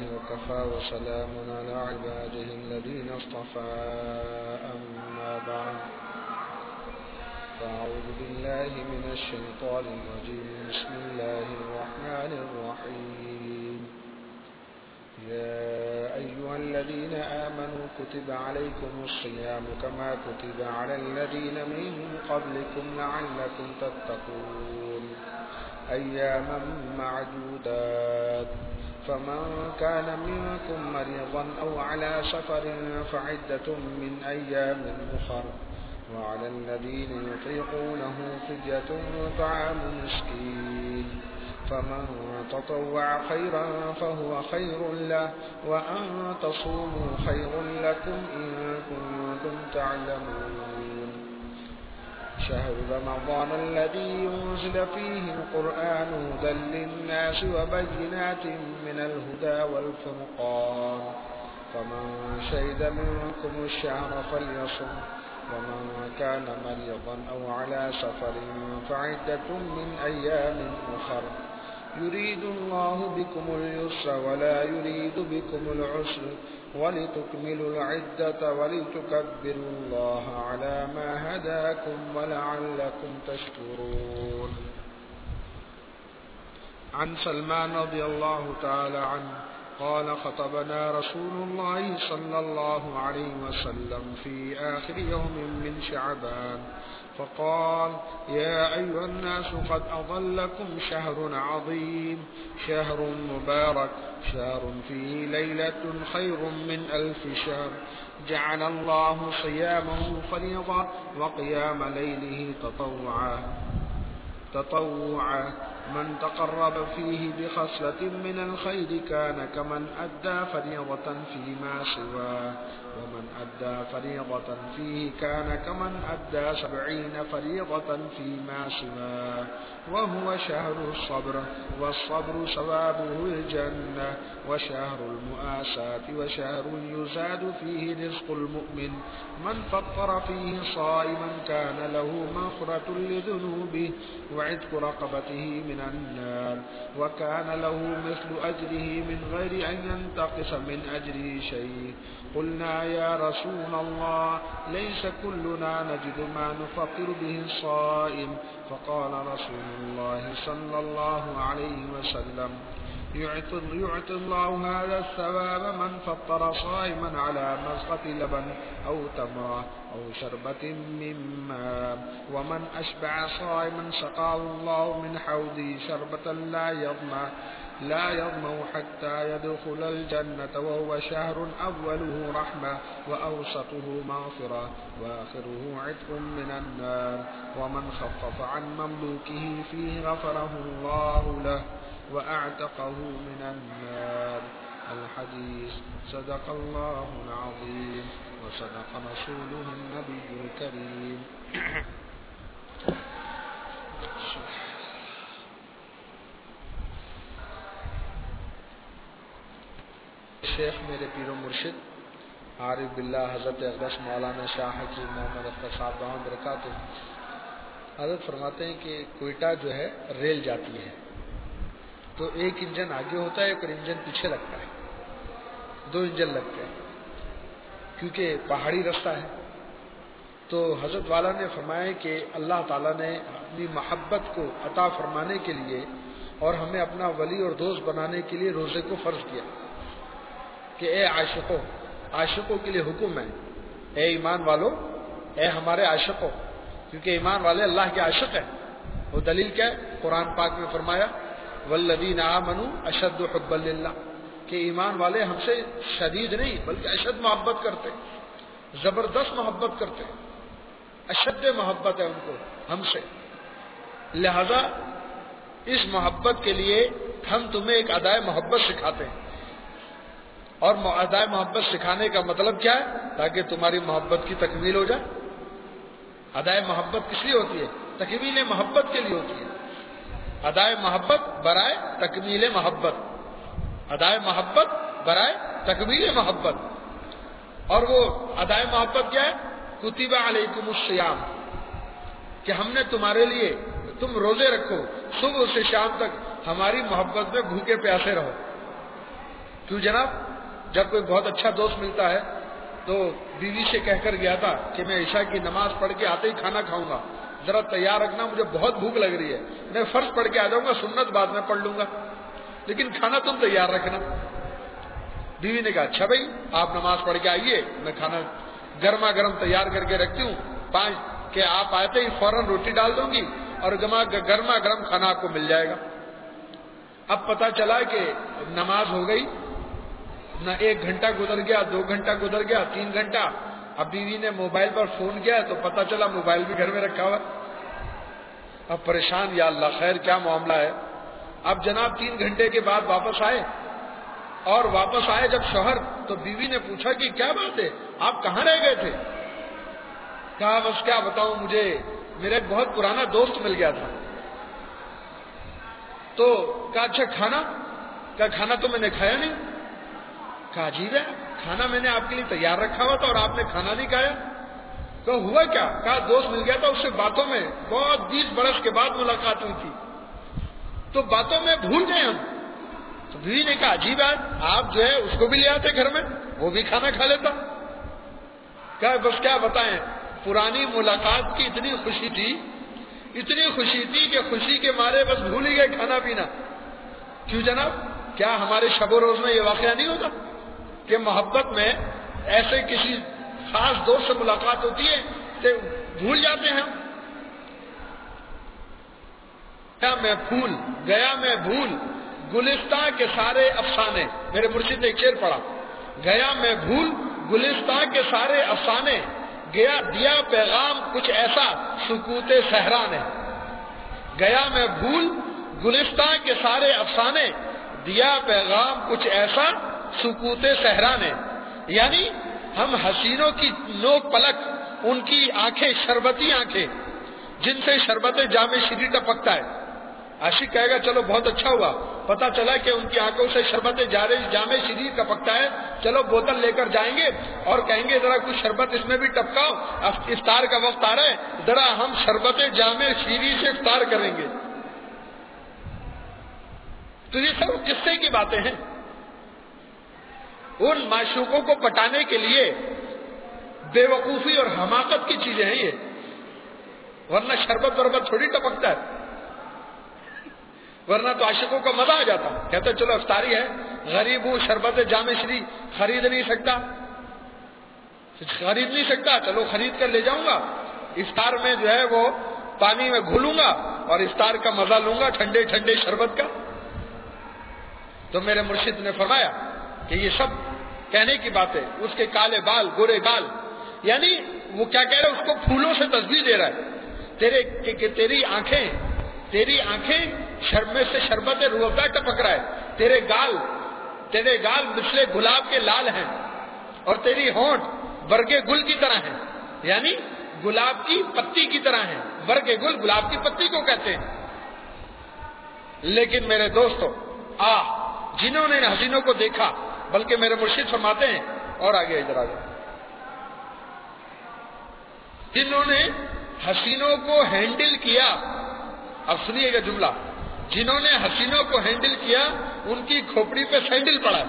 وكفى وسلام على عباده الذين اصطفى أما بعد فأعوذ بالله من الشيطان الرجيم بسم الله الرحمن الرحيم يا أيها الذين آمنوا كتب عليكم الصيام كما كتب على الذين من قبلكم لعلكم تتقون أياما معدودات فمن كان منكم مريضا أو على سفر فعدة من أيام أخر وعلى الذين يطيقونه فدية طعام مسكين فمن تطوع خيرا فهو خير له وأن تصوموا خير لكم إن كنتم تعلمون شهر رمضان الذي ينزل فيه القرآن هدى للناس وبينات من الهدى والفرقان فمن شهد منكم الشهر فليصم ومن كان مريضا أو على سفر فعدة من أيام أخر يريد الله بكم اليسر ولا يريد بكم العسر ولتكملوا العدة ولتكبروا الله على ما هداكم ولعلكم تشكرون. عن سلمان رضي الله تعالى عنه قال خطبنا رسول الله صلى الله عليه وسلم في آخر يوم من شعبان فقال يا أيها الناس قد أضلكم شهر عظيم شهر مبارك شهر فيه ليلة خير من 1000 شهر جعل الله صيامه فريضة وقيام ليله تطوعا من تقرب فيه بخصلة من الخير كان كمن أدى فريضة فيما سواه ومن أدى فريضة فيه كان كمن أدى 70 فريضة فيما سواه وهو شهر الصبر والصبر ثوابه الجنة وشهر المؤاساة وشهر يزاد فيه رزق المؤمن من فطر فيه صائما كان له مغفرة لذنوبه وعتق رقبته من النار وكان له مثل أجره من غير أن ينتقص من أجره شيء قلنا يا رسول الله ليس كلنا نجد ما نفطر به الصائم فقال رسول الله صلى الله عليه وسلم يعطي الله هذا الثواب من فطر صائما على مسقة لبن أو تمرة أو شربة من ماء ومن أشبع صائما سقاه الله من حوضه شربة لا يظمأ حتى يدخل الجنة وهو شهر أوله رحمة وأوسطه مغفرة وآخره عتق من النار ومن خفف عن مملوكه فيه غفره الله له وأعتقه من النار. الحديث صدق الله العظيم وصدق رسوله النبي الكريم. شیخ میرے پیر و مرشد عارف باللہ حضرت اقدس مولانا شاہ حکیم محمد اختر صاحب دامت برکاتہ حضرت فرماتے ہیں کہ کوئٹہ جو ہے ریل جاتی ہے تو ایک انجن آگے ہوتا ہے اور انجن پیچھے لگتا ہے 2 انجن لگتے ہیں کیونکہ پہاڑی رستہ ہے. تو حضرت والا نے فرمایا کہ اللہ تعالیٰ نے اپنی محبت کو عطا فرمانے کے لیے اور ہمیں اپنا ولی اور دوست بنانے کے لیے روزے کو فرض کیا کہ اے عاشقوں کے لیے حکم ہے اے ایمان والو اے ہمارے عاشقوں کیونکہ ایمان والے اللہ کے عاشق ہیں. وہ دلیل کیا ہے؟ قرآن پاک میں فرمایا والذین آمنوا اشد حبا للہ کہ ایمان والے ہم سے شدید نہیں بلکہ اشد محبت کرتے زبردست محبت کرتے اشد محبت ہے ان کو ہم سے. لہذا اس محبت کے لیے ہم تمہیں ایک ادائے محبت سکھاتے ہیں اور ادائے محبت سکھانے کا مطلب کیا ہے؟ تاکہ تمہاری محبت کی تکمیل ہو جائے. ادائے محبت کس لیے ہوتی ہے؟ تکمیل محبت کے لیے ہوتی ہے. ادائے محبت برائے تکمیل محبت ادائے محبت برائے تکمیل محبت. اور وہ ادائے محبت کیا ہے؟ کتب علیکم الصیام کہ ہم نے تمہارے لیے تم روزے رکھو صبح سے شام تک ہماری محبت میں بھوکے پیاسے رہو. کیوں جناب؟ جب کوئی بہت اچھا دوست ملتا ہے تو بیوی سے کہہ کر گیا تھا کہ میں عشاء کی نماز پڑھ کے آتے ہی کھانا کھاؤں گا، ذرا تیار رکھنا، مجھے بہت بھوک لگ رہی ہے، میں فرض پڑھ کے آ جاؤں گا، سنت بعد میں پڑھ لوں گا، لیکن کھانا تم تیار رکھنا۔ بیوی نے کہا اچھا بھائی آپ نماز پڑھ کے آئیے، میں کھانا گرما گرم تیار کر کے رکھتی ہوں، 5 کہ آپ آتے ہی فوراً روٹی ڈال دوں گی اور گرما گرم کھانا آپ کو مل جائے گا۔ اب پتا چلا کہ نماز ہو گئی، نہ 1 گھنٹہ گزر گیا، 2 گھنٹہ گزر گیا، 3 گھنٹہ۔ اب بیوی نے موبائل پر فون کیا تو پتا چلا موبائل بھی گھر میں رکھا ہوا۔ اب پریشان، یا اللہ خیر کیا معاملہ ہے۔ اب جناب 3 گھنٹے کے بعد واپس آئے، اور واپس آئے جب شوہر تو بیوی نے پوچھا کہ کیا بات ہے، آپ کہاں رہ گئے تھے؟ کہا بس کیا بتاؤں، مجھے میرا ایک بہت پرانا دوست مل گیا تھا۔ تو کہا اچھا کھانا؟ کہا کھانا تو میں نے کھایا نہیں۔ کہا عجیب ہے، کھانا میں نے آپ کے لیے تیار رکھا ہوا تھا اور آپ نے کھانا نہیں کھایا۔ کہا ہوا کیا؟ کہا دوست مل گیا تھا، اس سے باتوں میں بہت 20 برس کے بعد ملاقات ہوئی تھی، تو باتوں میں بھول گئے ہم۔ تو بیوی نے کہا عجیب ہے، آپ جو ہے اس کو بھی لے آتے گھر میں، وہ بھی کھانا کھا لیتا۔ کہا بس کیا بتائیں، پرانی ملاقات کی اتنی خوشی تھی کہ خوشی کے مارے بس بھول ہی گئے کھانا پینا۔ کیوں جناب؟ کیا ہمارے شب و روز میں یہ واقعہ نہیں ہوتا کہ محبت میں ایسے کسی خاص دوست سے ملاقات ہوتی ہے تو بھول جاتے ہیں ہم؟ گیا میں بھول گلستہ کے سارے افسانے، میرے مرشد نے ایک شعر پڑھا، گیا میں بھول گلستہ کے سارے افسانے، گیا دیا پیغام کچھ ایسا سکوت صحرا نے۔ گیا میں بھول گلستہ کے سارے افسانے، دیا پیغام کچھ ایسا سکوت صحرا نے۔ یعنی ہم حسینوں کی نوک پلک، ان کی آنکھیں شربتی آنکھیں جن سے شربت جام شیری ٹپکتا ہے، عاشق کہے گا چلو بہت اچھا ہوا، پتا چلا کہ ان کی آنکھوں سے شربت جام شیری ٹپکتا ہے، چلو بوتل لے کر جائیں گے اور کہیں گے ذرا کچھ شربت اس میں بھی ٹپکاؤ، افطار کا وقت آ رہا ہے، ذرا ہم شربت جام شیری سے افطار کریں گے۔ تو یہ سب قصے کی باتیں ہیں، ان معشوقوں کو پٹانے کے لیے بے وقوفی اور حماقت کی چیزیں ہیں یہ، ورنہ شربت وربت تھوڑی ٹپکتا ہے، ورنہ تو عاشقوں کا مزہ آ جاتا، کہتے چلو افطاری ہے، غریب ہوں، شربت جام شری خرید نہیں سکتا، چلو خرید کر لے جاؤں گا، افطار میں جو ہے وہ پانی میں گھولوں گا اور افطار کا مزہ لوں گا ٹھنڈے ٹھنڈے شربت کا۔ تو میرے مرشد نے فرمایا کہ یہ سب کہنے کی بات ہے، اس کے کالے بال گورے بال، یعنی وہ کیا کہہ رہا ہے، اس کو پھولوں سے تسبیح دے رہا ہے، تیری آنکھیں میں سے شربت روح افزا ٹپک رہا ہے، تیرے گال مثل گلاب کے لال ہیں، اور تیری ہونٹ برگ گل کی طرح ہیں، یعنی گلاب کی پتی کی طرح ہیں، برگ گل گلاب کی پتی کو کہتے ہیں۔ لیکن میرے دوستو، جنہوں نے حسینوں کو دیکھا، بلکہ میرے مرشد فرماتے ہیں، اور آگے ادھر آ جائیں، جنہوں نے حسینوں کو ہینڈل کیا، اب سنیے گا جملہ، جنہوں نے حسینوں کو ہینڈل کیا ان کی کھوپڑی پہ سینڈل پڑا،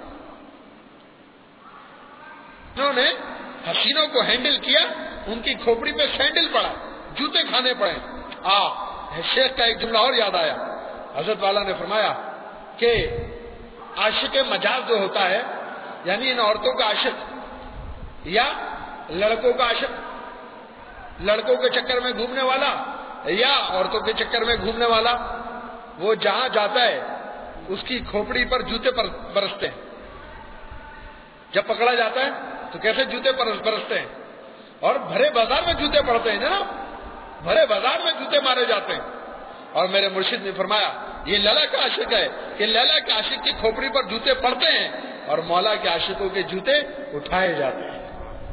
جنہوں نے حسینوں کو ہینڈل کیا ان کی کھوپڑی پہ سینڈل پڑا، جوتے کھانے پڑے۔ شیخ کا ایک جملہ اور یاد آیا، حضرت والا نے فرمایا کہ عاشق مجاز جو ہوتا ہے، یعنی ان عورتوں کا عاشق یا لڑکوں کا عاشق، لڑکوں کے چکر میں گھومنے والا یا عورتوں کے چکر میں گھومنے والا، وہ جہاں جاتا ہے اس کی کھوپڑی پر جوتے برستے ہیں، جب پکڑا جاتا ہے تو کیسے جوتے برستے ہیں، اور بھرے بازار میں جوتے پڑتے ہیں نا، بھرے بازار میں جوتے مارے جاتے ہیں۔ اور میرے مرشد نے فرمایا یہ لیلا کا عاشق ہے کہ لیلا کے عاشق کی کھوپڑی پر جوتے پڑتے ہیں اور مولا کے عاشقوں کے جوتے اٹھائے جاتے ہیں،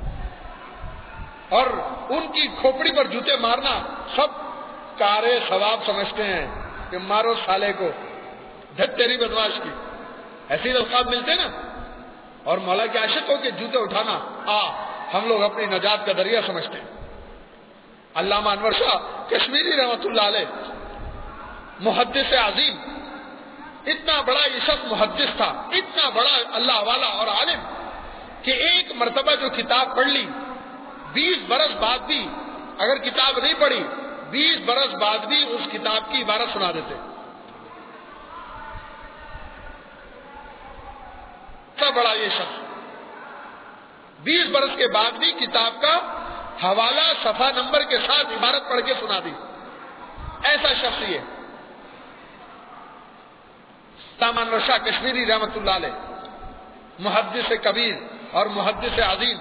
اور ان کی کھوپڑی پر جوتے مارنا سب کارے ثواب سمجھتے ہیں کہ مارو سالے کو، دھت تیری بدماش کی، ایسی القاب ملتے نا، اور مولا کے عاشقوں کے جوتے اٹھانا ہم لوگ اپنی نجات کا ذریعہ سمجھتے ہیں۔ علامہ انور شاہ کشمیری رحمۃ اللہ علیہ، محدث عظیم، اتنا بڑا یہ شخص محدث تھا، اتنا بڑا اللہ والا اور عالم کہ ایک مرتبہ جو کتاب پڑھ لی 20 برس بعد بھی اگر کتاب نہیں پڑھی 20 برس بعد بھی اس کتاب کی عبارت سنا دیتے. اتنا بڑا یہ شخص 20 برس کے بعد بھی کتاب کا حوالہ صفحہ نمبر کے ساتھ عبارت پڑھ کے سنا دی. ایسا شخص یہ علامہ انور شاہ کشمیری رحمۃ اللہ علیہ، محدث کبیر اور محدث عظیم،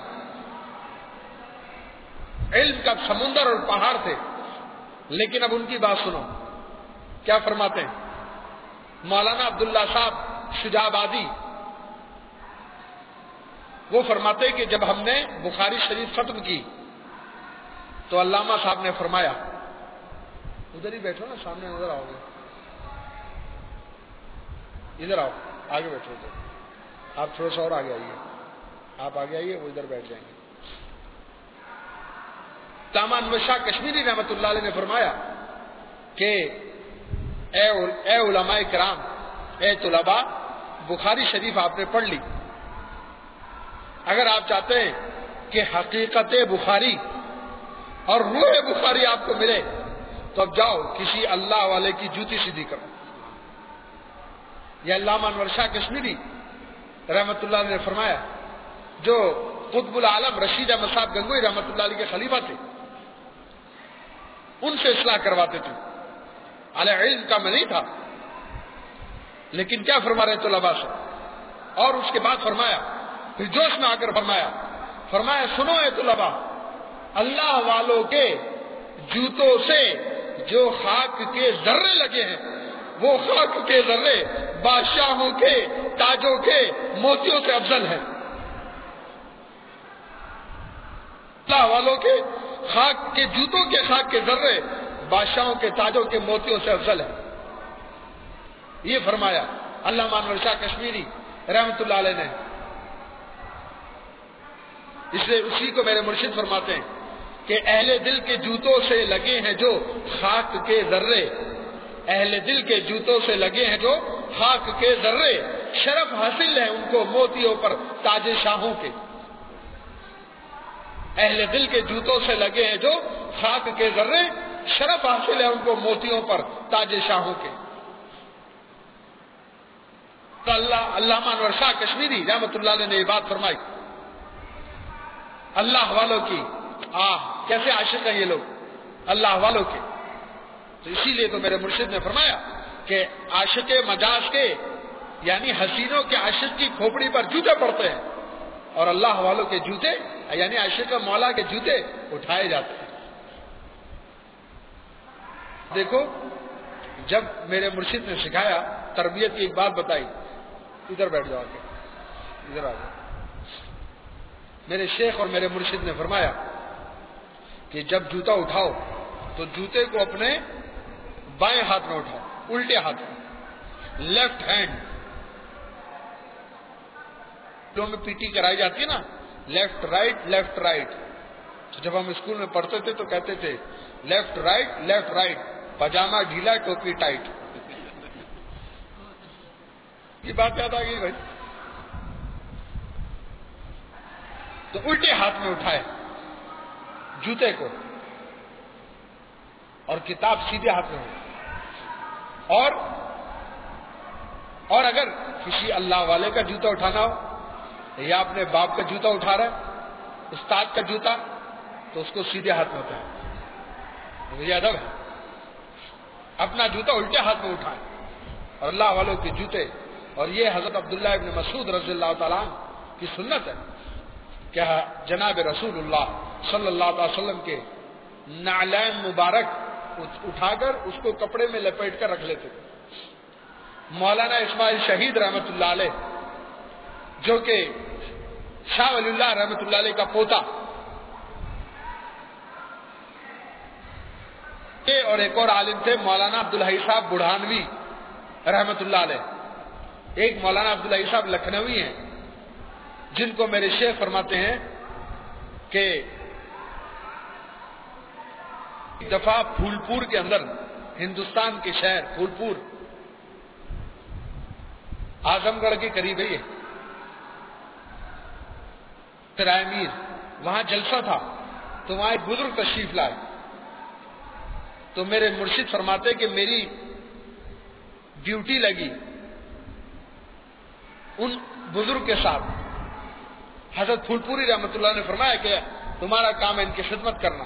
علم کا سمندر اور پہاڑ تھے. لیکن اب ان کی بات سنو کیا فرماتے ہیں. مولانا عبداللہ صاحب شجاع آبادی وہ فرماتے کہ جب ہم نے بخاری شریف ختم کی تو علامہ صاحب نے فرمایا، ادھر ہی بیٹھو نا، سامنے ادھر آؤ گے، ادھر آؤ، آگے بیٹھو ادھر، آپ تھوڑا سا اور آگے آئیے، آپ آگے آئیے، وہ ادھر بیٹھ جائیں گے. علامہ انور شاہ کشمیری رحمۃ اللہ علیہ نے فرمایا کہ اے علماء کرام، اے طلباء، بخاری شریف آپ نے پڑھ لی. اگر آپ چاہتے ہیں کہ حقیقت بخاری اور روح بخاری آپ کو ملے تو اب جاؤ کسی اللہ والے کی جوتی سیدھی کرو. یہ علامہ انور شاہ کشمیری رحمۃ اللہ علیہ نے فرمایا، جو قطب العالم رشید احمد صاحب گنگوئی رحمۃ اللہ علیہ کے خلیفہ تھے، ان سے اصلاح کرواتے تھے. علی علم کا میں نہیں تھا، لیکن کیا فرما رہے طلباء سے. اور اس کے بعد فرمایا، پھر جوش میں آ کر فرمایا سنو اے طلباء، اللہ والوں کے جوتوں سے جو خاک کے ذرے لگے ہیں وہ خاک کے ذرے بادشاہوں کے تاجوں کے موتیوں سے افضل ہیں. اللہ والوں کے خاک کے جوتوں کے خاک کے ذرے بادشاہوں کے تاجوں کے موتیوں سے افضل ہیں. یہ فرمایا علامہ انور شاہ کشمیری رحمۃ اللہ علیہ نے. اس لیے اسی کو میرے مرشد فرماتے ہیں کہ اہل دل کے جوتوں سے لگے ہیں جو خاک کے ذرے، اہل دل کے جوتوں سے لگے ہیں جو خاک کے ذرے، شرف حاصل ہے ان کو موتیوں پر تاج شاہوں کے. اہل دل کے جوتوں سے لگے ہیں جو خاک کے ذرے، شرف حاصل ہے ان کو موتیوں پر تاج شاہوں کے. تو علامہ انور شاہ کشمیری رحمۃ اللہ علیہ نے یہ بات فرمائی. اللہ والوں کی کیسے عاشق ہیں یہ لوگ اللہ والوں کے. تو اسی لیے تو میرے مرشد نے فرمایا کہ عاشق مجاز کے یعنی حسینوں کے عاشق کی کھوپڑی پر جوتے پڑتے ہیں اور اللہ والوں کے جوتے یعنی عاشق مولا کے جوتے اٹھائے جاتے ہیں. دیکھو جب میرے مرشد نے سکھایا تربیت کی ایک بات بتائی، ادھر بیٹھ جاؤ کے ادھر آ جاؤ. میرے شیخ اور میرے مرشد نے فرمایا کہ جب جوتا اٹھاؤ تو جوتے کو اپنے بائیں ہاتھ میں اٹھاؤ، الٹے ہاتھ میں، لیفٹ ہینڈ. جو میں پی ٹی کرائی جاتی ہے نا، لیفٹ رائٹ. تو جب ہم اسکول میں پڑھتے تھے تو کہتے تھے لیفٹ رائٹ، پاجامہ ڈھیلا ٹوپی ٹائٹ. یہ بات یاد آ گئی بھائی. تو الٹے ہاتھ میں اٹھائے جوتے کو اور کتاب سیدھے ہاتھ میں ہو. اور اگر کسی اللہ والے کا جوتا اٹھانا ہو یا اپنے باپ کا جوتا اٹھا رہا ہے، استاد کا جوتا، تو اس کو سیدھے ہاتھ میں اٹھائے. یہ ادب ہے. اپنا جوتا الٹے ہاتھ میں اٹھائے اور اللہ والوں کے جوتے. اور یہ حضرت عبداللہ ابن مسعود رضی اللہ تعالیٰ عنہ کی سنت ہے کہ جناب رسول اللہ صلی اللہ علیہ وسلم کے نعلین مبارک اٹھا کر اس کو کپڑے میں لپیٹ کر رکھ لیتے. مولانا اسماعیل شہید رحمت اللہ علیہ جو کہ شاہ ولی اللہ رحمت اللہ علیہ کا پوتا، اور ایک اور عالم تھے مولانا عبدالحی صاحب بڑھانوی رحمت اللہ علیہ. ایک مولانا عبدالحی صاحب لکھنوی ہیں جن کو میرے شیخ فرماتے ہیں کہ ایک دفعہ پھولپور کے اندر، ہندوستان کے شہر پھولپور، اعظم گڑھ کے قریب ہے یہ سرائے میر، وہاں جلسہ تھا تو وہاں ایک بزرگ تشریف لائے، تو میرے مرشد فرماتے کہ میری ڈیوٹی لگی ان بزرگ کے ساتھ۔ حضرت پھول پوری رحمۃ اللہ نے فرمایا کہ تمہارا کام ہے ان کی خدمت کرنا۔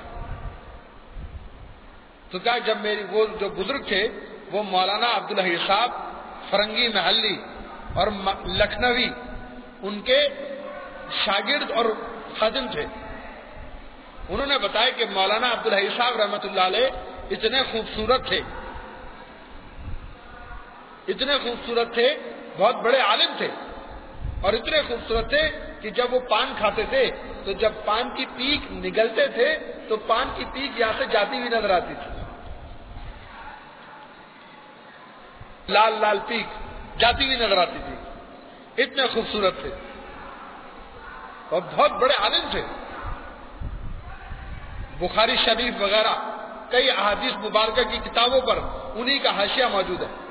تو کیا جب میری وہ جو بزرگ تھے وہ مولانا عبدالحی صاحب فرنگی محلی اور لکھنوی ان کے شاگرد اور خادم تھے، انہوں نے بتایا کہ مولانا عبدالحی صاحب رحمۃ اللہ علیہ اتنے خوبصورت تھے، اتنے خوبصورت تھے، بہت بڑے عالم تھے، اور اتنے خوبصورت تھے کہ جب وہ پان کھاتے تھے تو جب پان کی پیک نگلتے تھے تو پان کی پیک یہاں سے جاتی ہوئی نظر آتی تھی، لال لال پیک جاتی ہوئی نظر آتی تھی، اتنے خوبصورت تھے اور بہت بڑے عالم تھے۔ بخاری شریف وغیرہ کئی احادیث مبارکہ کی کتابوں پر انہی کا حاشیہ موجود ہے۔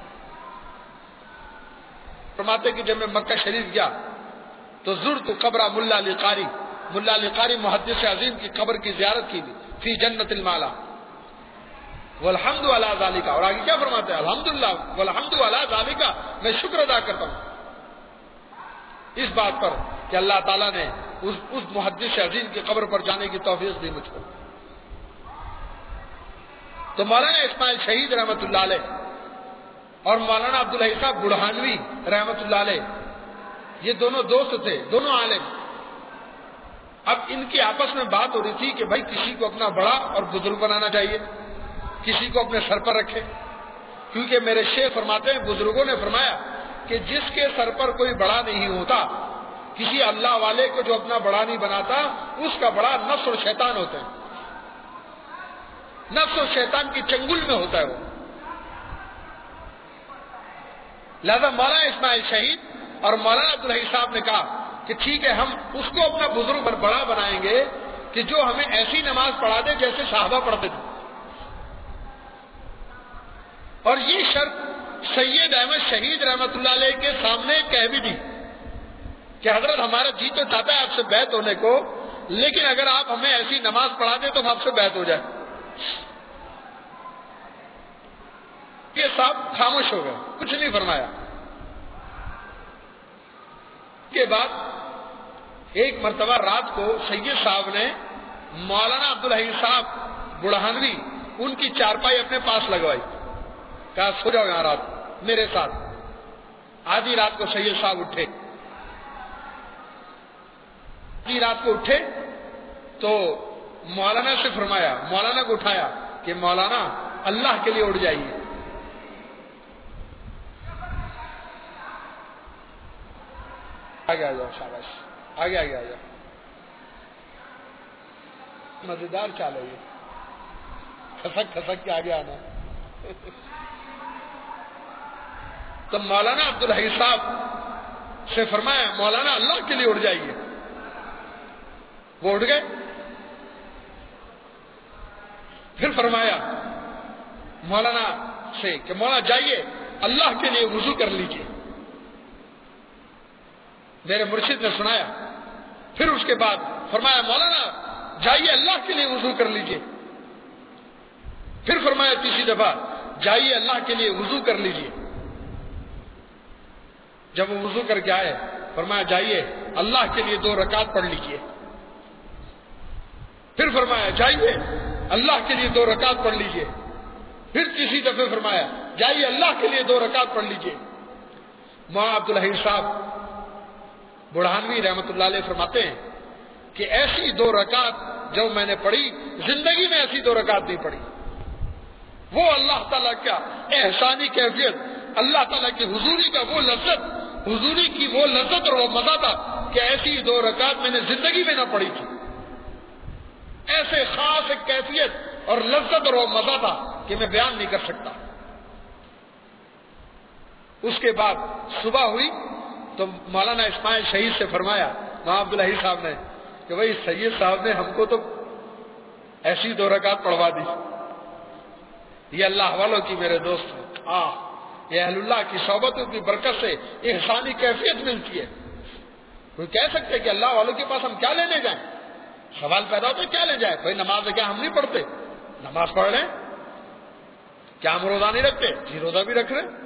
فرماتے کہ جب میں مکہ شریف گیا تو زرت قبر ملا علی قاری، ملا علی قاری محدث عظیم کی قبر کی زیارت کی تھی، فی جنت المالا والحمد علی ذالک، اور آگے کیا فرماتے ہیں؟ الحمدللہ والحمد علی ذالک، میں شکر ادا کرتا ہوں اس بات پر کہ اللہ تعالیٰ نے اس محدث عظیم کی قبر پر جانے کی توفیق دی مجھ کو۔ تو مولانا اسماعیل شہید رحمۃ اللہ علیہ اور مولانا عبدالحی صاحب برہانوی رحمۃ اللہ علیہ یہ دونوں دوست تھے، دونوں عالم۔ اب ان کی آپس میں بات ہو رہی تھی کہ بھائی کسی کو اپنا بڑا اور بزرگ بنانا چاہیے، کسی کو اپنے سر پر رکھے، کیونکہ میرے شیخ فرماتے ہیں بزرگوں نے فرمایا کہ جس کے سر پر کوئی بڑا نہیں ہوتا، کسی اللہ والے کو جو اپنا بڑا نہیں بناتا، اس کا بڑا نفس اور شیطان ہوتا ہے، نفس اور شیطان کی چنگل میں ہوتا ہے وہ۔ لہذا مولانا اسماعیل شہید اور مولانا عبدالحی صاحب نے کہا کہ ٹھیک ہے، ہم اس کو اپنا بزرگ بڑا بنائیں گے کہ جو ہمیں ایسی نماز پڑھا دے جیسے صحابہ پڑھتے تھے، اور یہ شرط سید احمد شہید رحمۃ اللہ علیہ کے سامنے کہہ بھی دی کہ حضرت ہمارا جی تو چاہتا ہے آپ سے بیعت ہونے کو، لیکن اگر آپ ہمیں ایسی نماز پڑھا دیں تو ہم آپ سے بیعت ہو جائے۔ یہ صاحب خاموش ہو گئے، کچھ نہیں فرمایا۔ کے بعد ایک مرتبہ رات کو سید صاحب نے مولانا عبدالحی صاحب برہانوی ان کی چارپائی اپنے پاس لگوائی، کہا سو جاؤ یہاں رات میرے ساتھ۔ آدھی رات کو سید صاحب اٹھے، آدھی رات کو اٹھے تو مولانا سے فرمایا، مولانا کو اٹھایا کہ مولانا اللہ کے لیے اٹھ جائیے۔ آگے آ جاؤ، شاباش، آگے آگے آ جاؤ، مزیدار چال ہے یہ، کھسک کھسک کے آگے آنا۔ تو مولانا عبدالحی صاحب سے فرمایا مولانا اللہ کے لیے اٹھ جائیے، وہ اٹھ گئے۔ پھر فرمایا مولانا سے کہ مولانا جائیے اللہ کے لیے وضو کر لیجیے۔ میرے مرشد نے سنایا، پھر اس کے بعد فرمایا مولانا جائیے اللہ کے لیے وضو کر لیجیے۔ پھر فرمایا تیسری دفعہ جائیے اللہ کے لیے وضو کر لیجیے۔ جب وہ وضو کر کے آئے فرمایا جائیے اللہ کے لیے 2 رکعت پڑھ لیجیے۔ پھر فرمایا جائیے اللہ کے لیے 2 رکعت پڑھ لیجیے۔ پھر تیسری دفعہ فرمایا جائیے اللہ کے لیے 2 رکعت پڑھ لیجیے۔ مولانا عبدالحی صاحب برہانوی رحمۃ اللہ علیہ فرماتے ہیں کہ ایسی 2 رکعت جب میں نے پڑھی، زندگی میں ایسی 2 رکعت نہیں پڑھی۔ وہ اللہ تعالیٰ کا احسانی کیفیت، اللہ تعالیٰ کی حضوری کا وہ لذت، حضوری کی وہ لذت اور وہ مزہ تھا کہ ایسی 2 رکعت میں نے زندگی میں نہ پڑھی تھی۔ ایسے خاص ایک کیفیت اور لذت اور وہ مزہ تھا کہ میں بیان نہیں کر سکتا۔ اس کے بعد صبح ہوئی تو مولانا اسماعیل شہید سے فرمایا وہاں عبدالحی صاحب نے کہ بھائی سید صاحب نے ہم کو تو ایسی 2 رکعت پڑھوا دی، یہ اللہ والوں کی میرے دوست ہیں۔ یہ اہل اللہ کی صحبتوں کی برکت سے احسانی کیفیت ملتی ہے. کوئی کہہ سکتے کہ اللہ والوں کے پاس ہم کیا لینے جائیں؟ سوال پیدا ہوتا ہے کیا لے جائے؟ بھائی نماز کیا ہم نہیں پڑھتے؟ نماز پڑھ رہے ہیں. کیا ہم روزہ نہیں رکھتے؟ جی روزہ بھی رکھ رہے ہیں.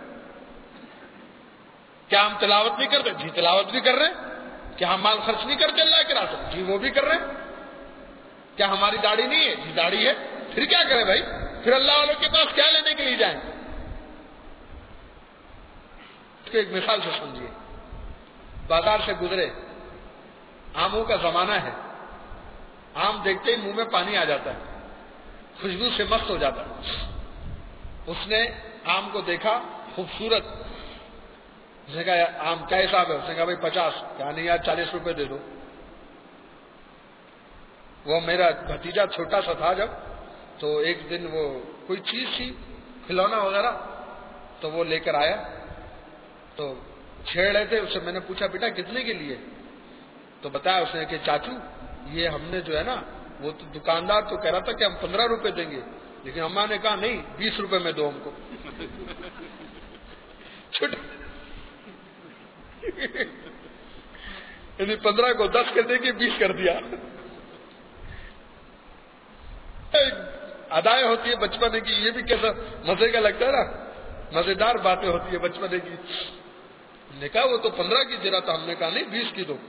کیا ہم تلاوت نہیں کرتے؟ جی تلاوت بھی کر رہے ہیں. کیا ہم مال خرچ نہیں کرتے اللہ کے راستے؟ جی وہ بھی کر رہے ہیں. کیا ہماری داڑھی نہیں ہے؟ جی داڑھی ہے. پھر کیا کریں بھائی؟ پھر اللہ والوں کے پاس کیا لینے کے لیے جائیں؟ اس کو ایک مثال سے سمجھیے. بازار سے گزرے، آموں کا زمانہ ہے، آم دیکھتے ہی منہ میں پانی آ جاتا ہے، خوشبو سے مست ہو جاتا ہے. اس نے آم کو دیکھا خوبصورت، اس نے کہا آم کیا حساب ہے؟ اس نے کہا بھائی 50. کہا نہیں یار 40 روپے دے دو. وہ میرا بھتیجا چھوٹا سا تھا جب، تو ایک دن وہ کوئی چیز تھی کھلونا وغیرہ، تو وہ لے کر آیا، تو چھیڑ رہے تھے. اس سے میں نے پوچھا بیٹا کتنے کے لیے؟ تو بتایا اس نے کہ چاچو یہ ہم نے جو ہے نا، وہ تو دکاندار تو کہہ رہا تھا کہ ہم 15 روپے دیں گے، لیکن اماں نے کہا نہیں 20 روپے میں دو ہم کو. یعنی 15 کو 10 کر دے کے 20 کر دیا. ادائیں ہوتی ہے بچپنے کی، یہ بھی کیسا مزے کا لگتا ہے نا، مزیدار باتیں ہوتی ہے بچپنے کی. نے کہا وہ تو 15 کی دے رہا تھا، ہم نے کہا نہیں 20 کی دو.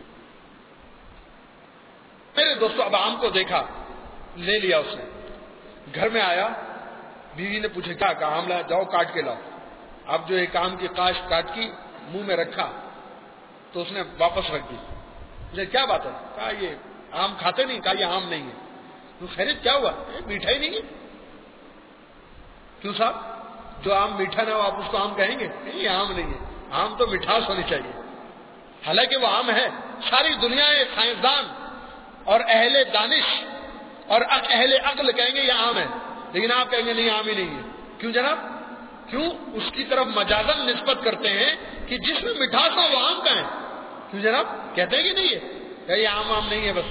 میرے دوستوں اب آم کو دیکھا، لے لیا اس نے. گھر میں آیا، بیوی نے پوچھا کیا؟ کہا آم لایا، جاؤ کاٹ کے لاؤ. اب جو ایک آم کی کاشت کاٹ کی منہ میں رکھا تو اس نے واپس رکھ دی. مجھے کیا بات ہے؟ کہا یہ آم کھاتے نہیں. کہا یہ آم نہیں ہے. تو خیریت کیا ہوا؟ میٹھا ہی نہیں ہے. کیوں صاحب؟ جو آم میٹھا نہ ہو آپ اس کو آم کہیں گے؟ نہیں یہ آم نہیں ہے، آم تو مٹھاس ہونی چاہیے. حالانکہ وہ آم ہے. ساری دنیا سائنسدان اور اہل دانش اور اہل عقل کہیں گے یہ عام ہے، لیکن آپ کہیں گے نہیں عام ہی نہیں ہے. کیوں جناب؟ کیوں اس کی طرف مجازن نسبت کرتے ہیں کہ جس میں مٹھاس ہو وہ عام کا ہے. کیوں جناب؟ کہتے ہیں کہ نہیں ہے، یہ عام نہیں ہے، بس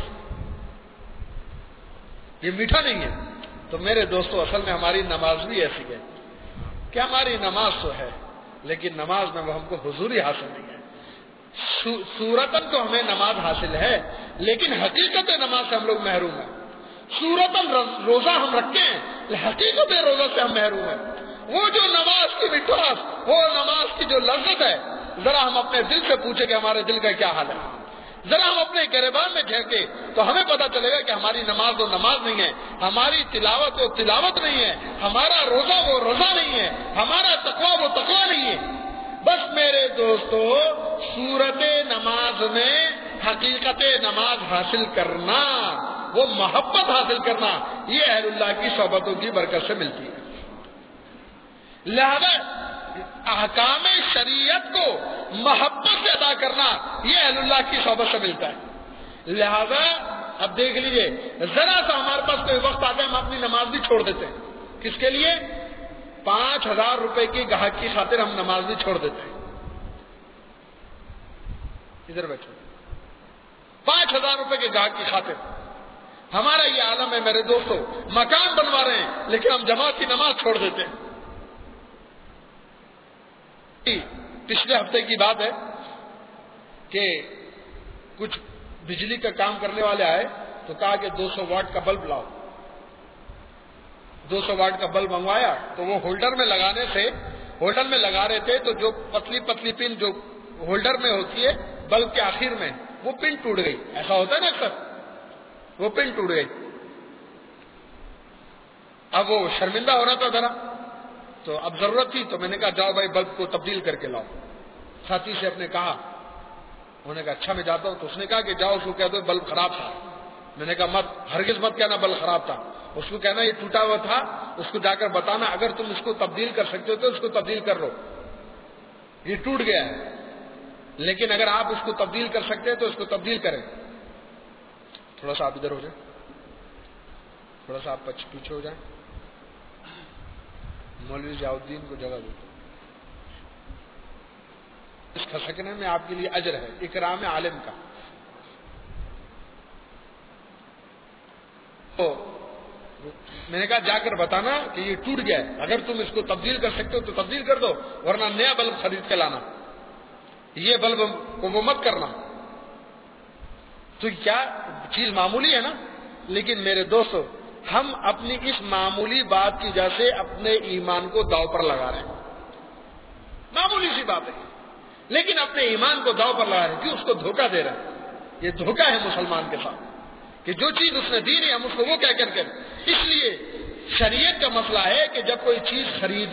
یہ میٹھا نہیں ہے. تو میرے دوستو اصل میں ہماری نماز بھی ایسی ہے کہ ہماری نماز تو ہے لیکن نماز میں وہ ہم کو حضوری حاصل نہیں ہے. صورتاً تو ہمیں نماز حاصل ہے لیکن حقیقت نماز سے ہم لوگ محروم ہیں. صورتاً روزہ ہم رکھتے ہیں، حقیقت روزہ سے ہم محروم ہیں. وہ جو نماز کی مٹھاس، وہ نماز کی جو لذت ہے، ذرا ہم اپنے دل سے پوچھیں کہ ہمارے دل کا کیا حال ہے. ذرا ہم اپنے گریبان میں جھینکیں تو ہمیں پتا چلے گا کہ ہماری نماز وہ نماز نہیں ہے، ہماری تلاوت وہ تلاوت نہیں ہے، ہمارا روزہ وہ روزہ نہیں ہے، ہمارا تقویٰ وہ تقویٰ نہیں ہے. بس میرے دوستو صورت نماز میں حقیقت نماز حاصل کرنا، وہ محبت حاصل کرنا، یہ اہل اللہ کی صحبتوں کی برکت سے ملتی ہے. لہذا احکام شریعت کو محبت سے ادا کرنا یہ اہل اللہ کی صحبت سے ملتا ہے. لہذا اب دیکھ لیجئے، ذرا سا ہمارے پاس کوئی وقت آتا ہے ہم اپنی نماز بھی چھوڑ دیتے ہیں. کس کے لیے؟ 5,000 روپے کی گاہک کی خاطر ہم نماز بھی چھوڑ دیتے ہیں. ادھر بیٹھو. 5,000 روپے کے گاہک کی خاطر ہمارا یہ عالم ہے میرے دوستو. مکان بنوا رہے ہیں لیکن ہم جماعت کی نماز چھوڑ دیتے ہیں. پچھلے ہفتے کی بات ہے کہ کچھ بجلی کا کام کرنے والے آئے تو کہا کہ 200 واٹ کا بلب لاؤ. 200 واٹ کا بلب منگوایا تو وہ ہولڈر میں لگانے سے، ہولڈر میں لگا رہے تھے تو جو پتلی پتلی پن جو ہولڈر میں ہوتی ہے بلب کے آخر میں، وہ پن ٹوٹ گئی. ایسا ہوتا ہے نا اکثر، وہ پن ٹوٹ گئی. اب وہ شرمندہ ہو رہا تھا ذرا، تو اب ضرورت تھی تو میں نے کہا جاؤ بھائی بلب کو تبدیل کر کے لاؤ. ساتھی سے اپنے کہا، انہوں نے کہا اچھا میں جاتا ہوں. تو اس نے کہا کہ جاؤ اس کو کہہ دو بلب خراب تھا. میں نے کہا مت، ہرگز مت کہنا بلب خراب تھا. اس کو کہنا یہ ٹوٹا ہوا تھا، اس کو جا کر بتانا اگر تم اس کو تبدیل کر سکتے ہو تو اس کو تبدیل کر لو، یہ ٹوٹ گیا ہے. لیکن اگر آپ اس کو تبدیل کر سکتے ہیں تو اس کو تبدیل کریں. تھوڑا سا آپ ادھر ہو جائیں، تھوڑا سا آپ پیچھے ہو جائیں. مولوی ضیاء الدین کو جگہ دو. اس کھسکنے میں آپ کے لیے اجر ہے، اکرام عالم کا. تو میں نے کہا جا کر بتانا کہ یہ ٹوٹ گیا ہے، اگر تم اس کو تبدیل کر سکتے ہو تو تبدیل کر دو، ورنہ نیا بلب خرید کے لانا، یہ بلب کو وہ مت کرنا۔ تو کیا چیز معمولی ہے نا، لیکن میرے دوستو ہم اپنی اس معمولی بات کی وجہ سے اپنے ایمان کو داؤ پر لگا رہے ہیں۔ معمولی سی بات ہے لیکن اپنے ایمان کو داؤ پر لگا رہے ہیں، کیوں؟ اس کو دھوکہ دے رہے ہیں۔ یہ دھوکہ ہے مسلمان کے ساتھ کہ جو چیز اس نے دی نہیں ہم اس کو وہ کیا کر کے۔ اس لیے شریعت کا مسئلہ ہے کہ جب کوئی چیز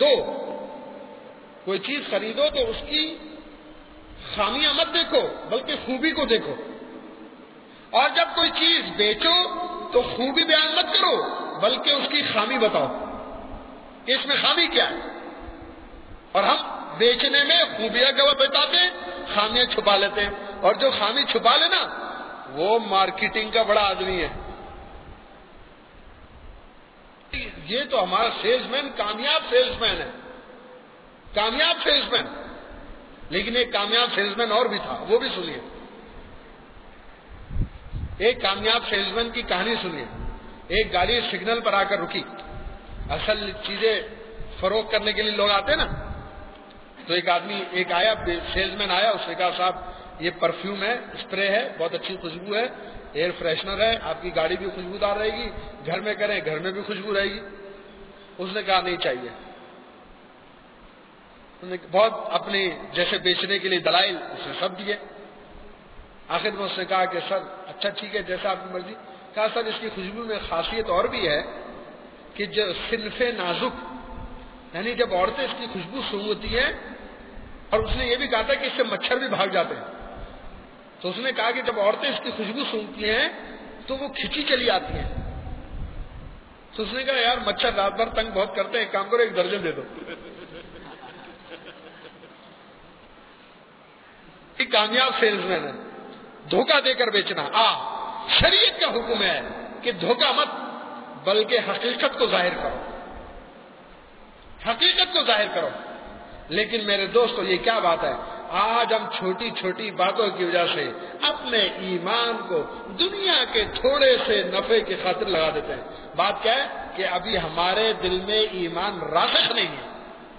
خریدو تو اس کی خامیاں مت دیکھو بلکہ خوبی کو دیکھو، اور جب کوئی چیز بیچو تو خوبی بیان مت کرو بلکہ اس کی خامی بتاؤ کہ اس میں خامی کیا ہے۔ اور ہم بیچنے میں خوبیاں کو بتاتے ہیں، خامیاں چھپا لیتے ہیں، اور جو خامی چھپا لینا وہ مارکیٹنگ کا بڑا آدمی ہے۔ یہ تو ہمارا سیلز مین کامیاب سیلز مین ہے، کامیاب سیلز مین۔ لیکن ایک کامیاب سیلز مین اور بھی تھا، وہ بھی سنیے۔ ایک کامیاب سیلز مین کی کہانی سنیے۔ ایک گاڑی سگنل پر آ کر رکی، اصل چیزیں فروخت کرنے کے لیے لوگ آتے نا، تو ایک آیا سیلز مین آیا، اس نے کہا صاحب یہ پرفیوم ہے، اسپرے ہے، بہت اچھی خوشبو ہے، ایئر فریشنر ہے، آپ کی گاڑی بھی خوشبودار رہے گی، گھر میں کریں گھر میں بھی خوشبو رہے گی۔ اس نے کہا نہیں چاہیے۔ بہت اپنی جیسے بیچنے کے لیے دلائل اس نے سب دیے۔ آخر میں اس نے کہا کہ سر اچھا ٹھیک ہے جیسا آپ کی مرضی۔ کہا سر اس کی خوشبو میں خاصیت اور بھی ہے کہ جو صنف نازک، یعنی جب عورتیں اس کی خوشبو سونگھتی ہیں، اور اس نے یہ بھی کہا تھا کہ اس سے مچھر بھی بھاگ جاتے ہیں، تو اس نے کہا کہ جب عورتیں اس کی خوشبو سونگھتی ہیں تو وہ کھچی چلی آتی ہیں۔ تو اس نے کہا یار مچھر رات بھر تنگ بہت کرتے ہیں، ایک کام کرو 1 درجن دے دو۔ ایک کامیاب سیلز مین ہے، دھوکہ دے کر بیچنا۔ شریعت کا حکم ہے کہ دھوکہ مت بلکہ حقیقت کو ظاہر کرو، حقیقت کو ظاہر کرو۔ لیکن میرے دوستو یہ کیا بات ہے، آج ہم چھوٹی چھوٹی باتوں کی وجہ سے اپنے ایمان کو دنیا کے تھوڑے سے نفع کی خاطر لگا دیتے ہیں۔ بات کیا ہے کہ ابھی ہمارے دل میں ایمان راسخ نہیں ہے،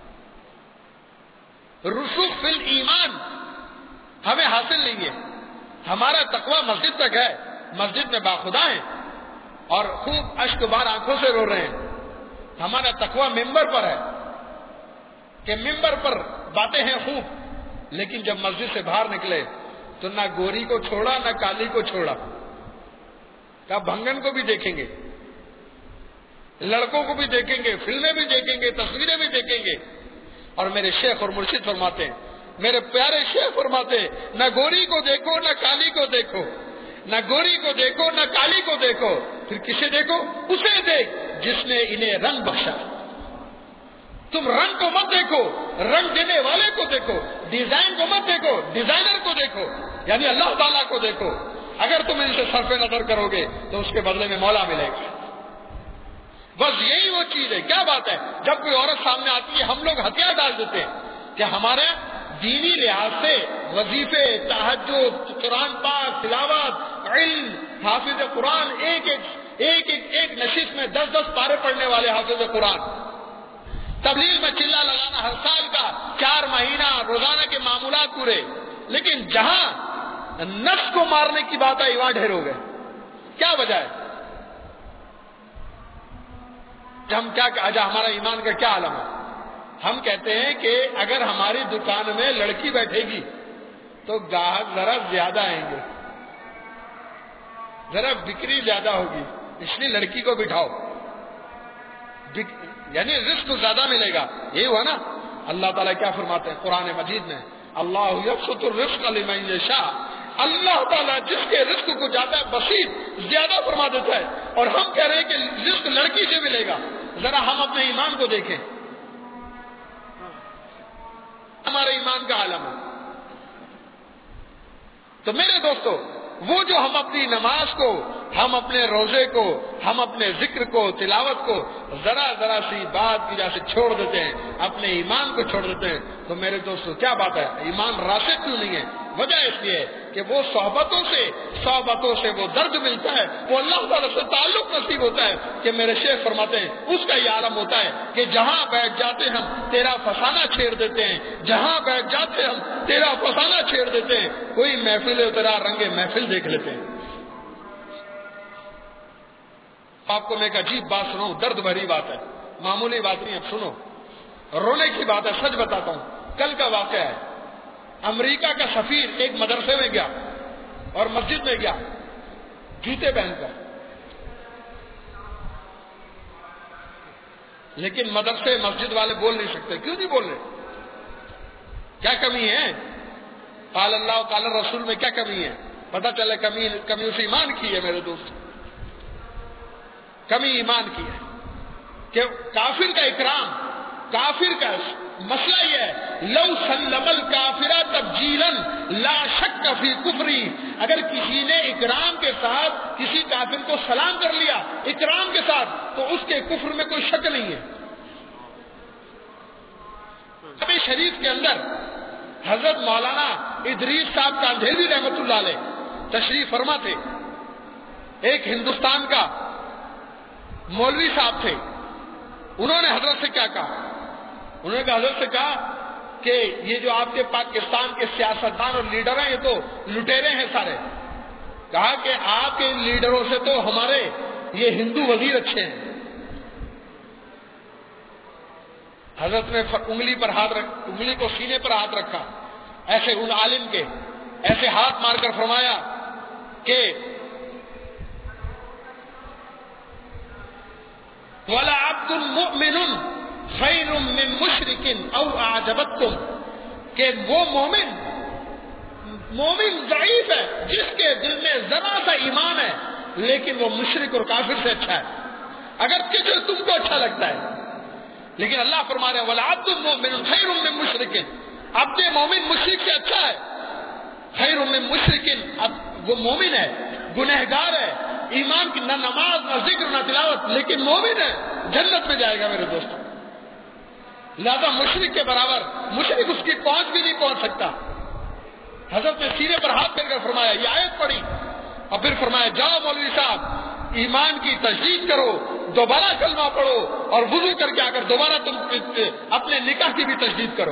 رسوخ فی الایمان ہمیں حاصل نہیں ہے۔ ہمارا تقویٰ مسجد تک ہے، مسجد میں باخدا ہیں اور خوب اشک بار آنکھوں سے رو رہے ہیں۔ ہمارا تقویٰ ممبر پر ہے کہ ممبر پر باتیں ہیں خوب، لیکن جب مسجد سے باہر نکلے تو نہ گوری کو چھوڑا نہ کالی کو چھوڑا، کہا بھنگن کو بھی دیکھیں گے، لڑکوں کو بھی دیکھیں گے، فلمیں بھی دیکھیں گے، تصویریں بھی دیکھیں گے۔ اور میرے شیخ اور مرشد فرماتے ہیں، میرے پیارے شیخ فرماتے ہیں، نہ گوری کو دیکھو نہ کالی کو دیکھو، نہ گوری کو دیکھو نہ کالی کو دیکھو، پھر کسے دیکھو؟ اسے دیکھ جس نے انہیں رنگ بخشا۔ تم رنگ کو مت دیکھو، رنگ دینے والے کو دیکھو، ڈیزائن کو مت دیکھو، ڈیزائنر کو دیکھو، یعنی اللہ تعالیٰ کو دیکھو۔ اگر تم ان سے صرف نظر کرو گے تو اس کے بدلے میں مولا ملے گا۔ بس یہی وہ چیز ہے۔ کیا بات ہے، جب کوئی عورت سامنے آتی ہے ہم لوگ ہتھیار ڈال دیتے ہیں کہ ہمارے دینی لحاظ سے وظیفے، تہجد، قرآن پاک، تلاوت، علم، حافظ قرآن، ایک نشست میں 10 پارے پڑھنے والے حافظ قرآن، تبلیغ میں چلا لگانا ہر سال کا 4 مہینہ روزانہ کے معمولات پورے، لیکن جہاں نفس کو مارنے کی بات آئی وہاں ڈھیر ہو گئے۔ کیا وجہ ہے؟ ہم کیا ہمارا ایمان کا کیا عالم ہے؟ ہم کہتے ہیں کہ اگر ہماری دکان میں لڑکی بیٹھے گی تو گاہک ذرا زیادہ آئیں گے، ذرا بکری زیادہ ہوگی، اس لیے لڑکی کو بٹھاؤ، یعنی رزق زیادہ ملے گا۔ یہی ہوا نا؟ اللہ تعالیٰ کیا فرماتے ہیں قرآن مجید میں، اللہ یبسط الرزق لمن یشاء، اللہ تعالیٰ جس کے رزق کو جاتا ہے بسیط زیادہ فرما دیتا ہے، اور ہم کہہ رہے ہیں کہ رزق لڑکی سے ملے گا۔ ذرا ہم اپنے ایمان کو دیکھیں، ہمارے ایمان کا عالم ہے۔ تو میرے دوستو، وہ جو ہم اپنی نماز کو ہم اپنے روزے کو، ہم اپنے ذکر کو، تلاوت کو ذرا ذرا سی بات کی وجہ سے چھوڑ دیتے ہیں، اپنے ایمان کو چھوڑ دیتے ہیں، تو میرے دوستو کیا بات ہے؟ ایمان راسخ کیوں نہیں ہے؟ وجہ اس لیے کہ وہ صحبتوں سے وہ درد ملتا ہے، وہ اللہ تعالیٰ سے تعلق نصیب ہوتا ہے کہ میرے شیخ فرماتے ہیں اس کا یہ عالم ہوتا ہے کہ جہاں بیٹھ جاتے ہم تیرا فسانہ چھیڑ دیتے ہیں، جہاں بیٹھ جاتے ہم تیرا فسانہ چھیڑ دیتے ہیں، کوئی محفل ہے تیرا رنگ محفل دیکھ لیتے ہیں۔ آپ کو میں ایک عجیب بات سناؤں، درد بھری بات ہے، معمولی بات نہیں، اب سنو، رونے کی بات ہے، سچ بتاتا ہوں، کل کا واقعہ ہے۔ امریکہ کا سفیر ایک مدرسے میں گیا اور مسجد میں گیا جوتے پہن کر، لیکن مدرسے مسجد والے بول نہیں سکتے۔ کیوں نہیں بول رہے؟ کیا کمی ہے؟ قال اللہ قال رسول میں کیا کمی ہے؟ پتہ چلے کمی اس ایمان کی ہے میرے دوست، کمی ایمان کی ہے کہ کافر کا اکرام، کافر کا مسئلہ یہ ہے، لو سلم الکافرہ تبجیلا لا شک فی کفری، اگر کسی نے اکرام کے ساتھ کسی کافر کو سلام کر لیا اکرام کے ساتھ تو اس کے کفر میں کوئی شک نہیں ہے۔ نبی شریف کے اندر حضرت مولانا ادریس صاحب کاندھیلوی رحمۃ اللہ علیہ تشریف فرما تھے، ایک ہندوستان کا مولوی صاحب تھے، انہوں نے حضرت سے کیا کہا؟ انہوں نے حضرت سے کہا کہ یہ جو آپ کے پاکستان کے سیاستدان اور لیڈر ہیں یہ تو لٹیرے ہیں سارے، کہا کہ آپ کے لیڈروں سے تو ہمارے یہ ہندو وزیر اچھے ہیں۔ حضرت نے انگلی کو سینے پر ہاتھ رکھا، ایسے ان عالم کے ایسے ہاتھ مار کر فرمایا کہ وَلَا عَبْدٌ مُؤْمِنٌ خَيْرٌ مِّن مُشْرِكٍ أَوْ أَعْجَبَتْكُمْ، کہ وہ مومن ضعیف ہے جس کے دل میں ذرا سا ایمان ہے لیکن وہ مشرک اور کافر سے اچھا ہے، اگر کسی تم کو اچھا لگتا ہے۔ لیکن اللہ فرما رہے ہیں وَلَا عَبْدٌ مُؤْمِنٌ خَيْرٌ مِّن مُشْرِكٍ، عبد مومن مشرک سے اچھا ہے، خیر من مشرکن، اب وہ مومن ہے، گنہگار ہے، ایمان کی نہ نماز نہ ذکر نہ تلاوت، لیکن مومن ہے، جنت میں جائے گا میرے دوستوں۔ لہذا مشرک کے برابر مشرک اس کی پہنچ بھی نہیں پہنچ سکتا۔ حضرت نے سینے پر ہاتھ پھیر کر فرمایا، یہ آیت پڑھی اور پھر فرمایا جاؤ مولوی صاحب ایمان کی تجدید کرو، دوبارہ کلمہ پڑھو اور وضو کر کے آ کر دوبارہ تم اپنے نکاح کی بھی تجدید کرو۔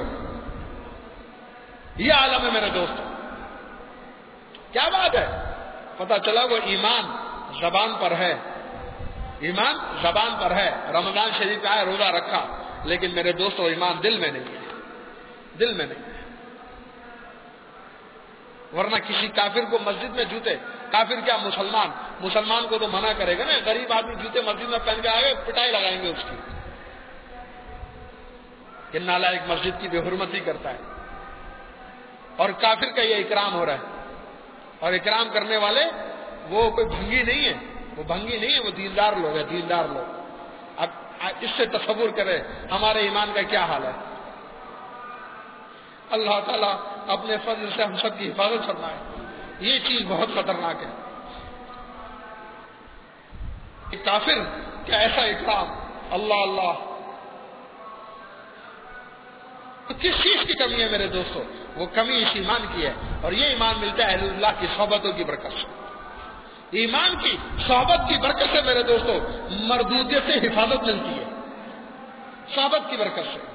یہ عالم ہے میرے دوست، کیا بات ہے؟ پتہ چلا وہ ایمان زبان پر ہے، ایمان زبان پر ہے، رمضان شریف آیا روزہ رکھا، لیکن میرے دوستو ایمان دل میں نہیں ہے، دل میں نہیں ہے۔ ورنہ کسی کافر کو مسجد میں جوتے، کافر کیا مسلمان کو تو منع کرے گا نا، غریب آدمی جوتے مسجد میں پہن کے آئے پٹائی لگائیں گے اس کی کہ نالائق مسجد کی بے حرمتی کرتا ہے، اور کافر کا یہ اکرام ہو رہا ہے، اور اکرام کرنے والے وہ کوئی بھنگی نہیں ہے، وہ بھنگی نہیں ہے، وہ دیندار لوگ ہیں، دیندار لوگ۔ اب اس سے تصور کرے ہمارے ایمان کا کیا حال ہے۔ اللہ تعالیٰ اپنے فضل سے ہم سب کی حفاظت فرمائے، یہ چیز بہت خطرناک ہے۔ کافر کیا ایسا اکرام، اللہ اللہ، تو کس چیز کی کمی ہے میرے دوستو؟ وہ کمی اس ایمان کی ہے، اور یہ ایمان ملتا ہے اہل اللہ کی صحبتوں کی برکت سے۔ ایمان کی صحبت کی برکت سے میرے دوستو مردودیت سے حفاظت ملتی ہے، صحبت کی برکت سے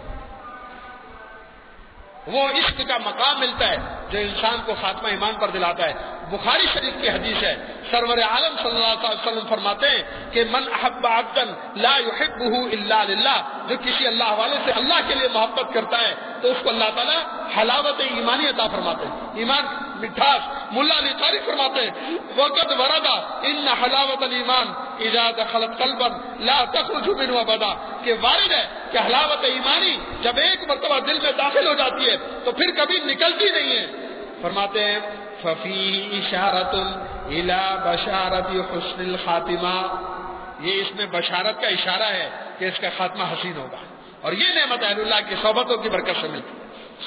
وہ عشق کا مقام ملتا ہے جو انسان کو خاتمہ ایمان پر دلاتا ہے۔ بخاری شریف کی حدیث ہے، سرور عالم صلی اللہ علیہ وسلم فرماتے ہیں کہ من احب عبدا لا يحبه الا للہ، جو کسی اللہ والے سے اللہ کے لیے محبت کرتا ہے تو اس کو اللہ تعالیٰ حلاوت ایمانی عطا فرماتے ہیں، ایمان مٹھاس۔ ملا علی قاری فرماتے ہیں وقت وردا ان حلاوت الایمان اذا دخلت قلبا لا تخرج منه ابدا، کہ وارد ہے کہ حلاوت ایمانی جب ایک مرتبہ دل میں داخل ہو جاتی ہے تو پھر کبھی نکلتی نہیں ہے۔ فرماتے ہیں ففی اشارۃ الی بشارۃ حسن الخاتمہ، یہ اس میں بشارت کا اشارہ ہے کہ اس کا خاتمہ حسین ہوگا، اور یہ نعمت اہل اللہ کی صحبتوں کی برکت سے ملتی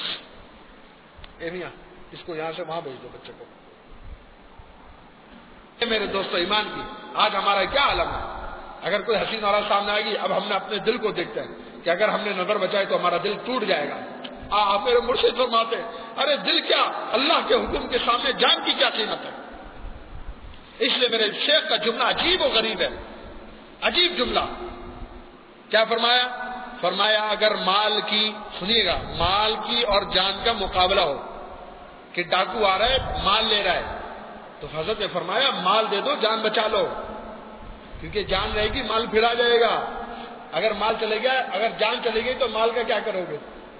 ہے۔ میاں اس کو یہاں سے وہاں بھیج دو بچے کو۔ میرے دوستو ایمان کی آج ہمارا کیا عالم ہے. اگر کوئی حسین عورت سامنے آئے گی، اب ہم نے اپنے دل کو دیکھتے ہیں کہ اگر ہم نے نظر بچائی تو ہمارا دل ٹوٹ جائے گا. میرے مرشد فرماتے ارے دل کیا، اللہ کے حکم کے سامنے جان کی کیا قیمت ہے. اس لیے میرے شیخ کا جملہ عجیب و غریب ہے، عجیب جملہ. کیا فرمایا؟ فرمایا اگر مال کی، سنیے گا، مال کی اور جان کا مقابلہ ہو کہ ڈاکو آ رہا ہے مال لے رہا ہے، تو حضرت نے فرمایا مال دے دو، جان بچا لو، کیونکہ جان رہے گی مال پھر آ جائے گا. اگر مال چلے گیا، اگر جان چلے گئی تو مال کا کیا کرو گے؟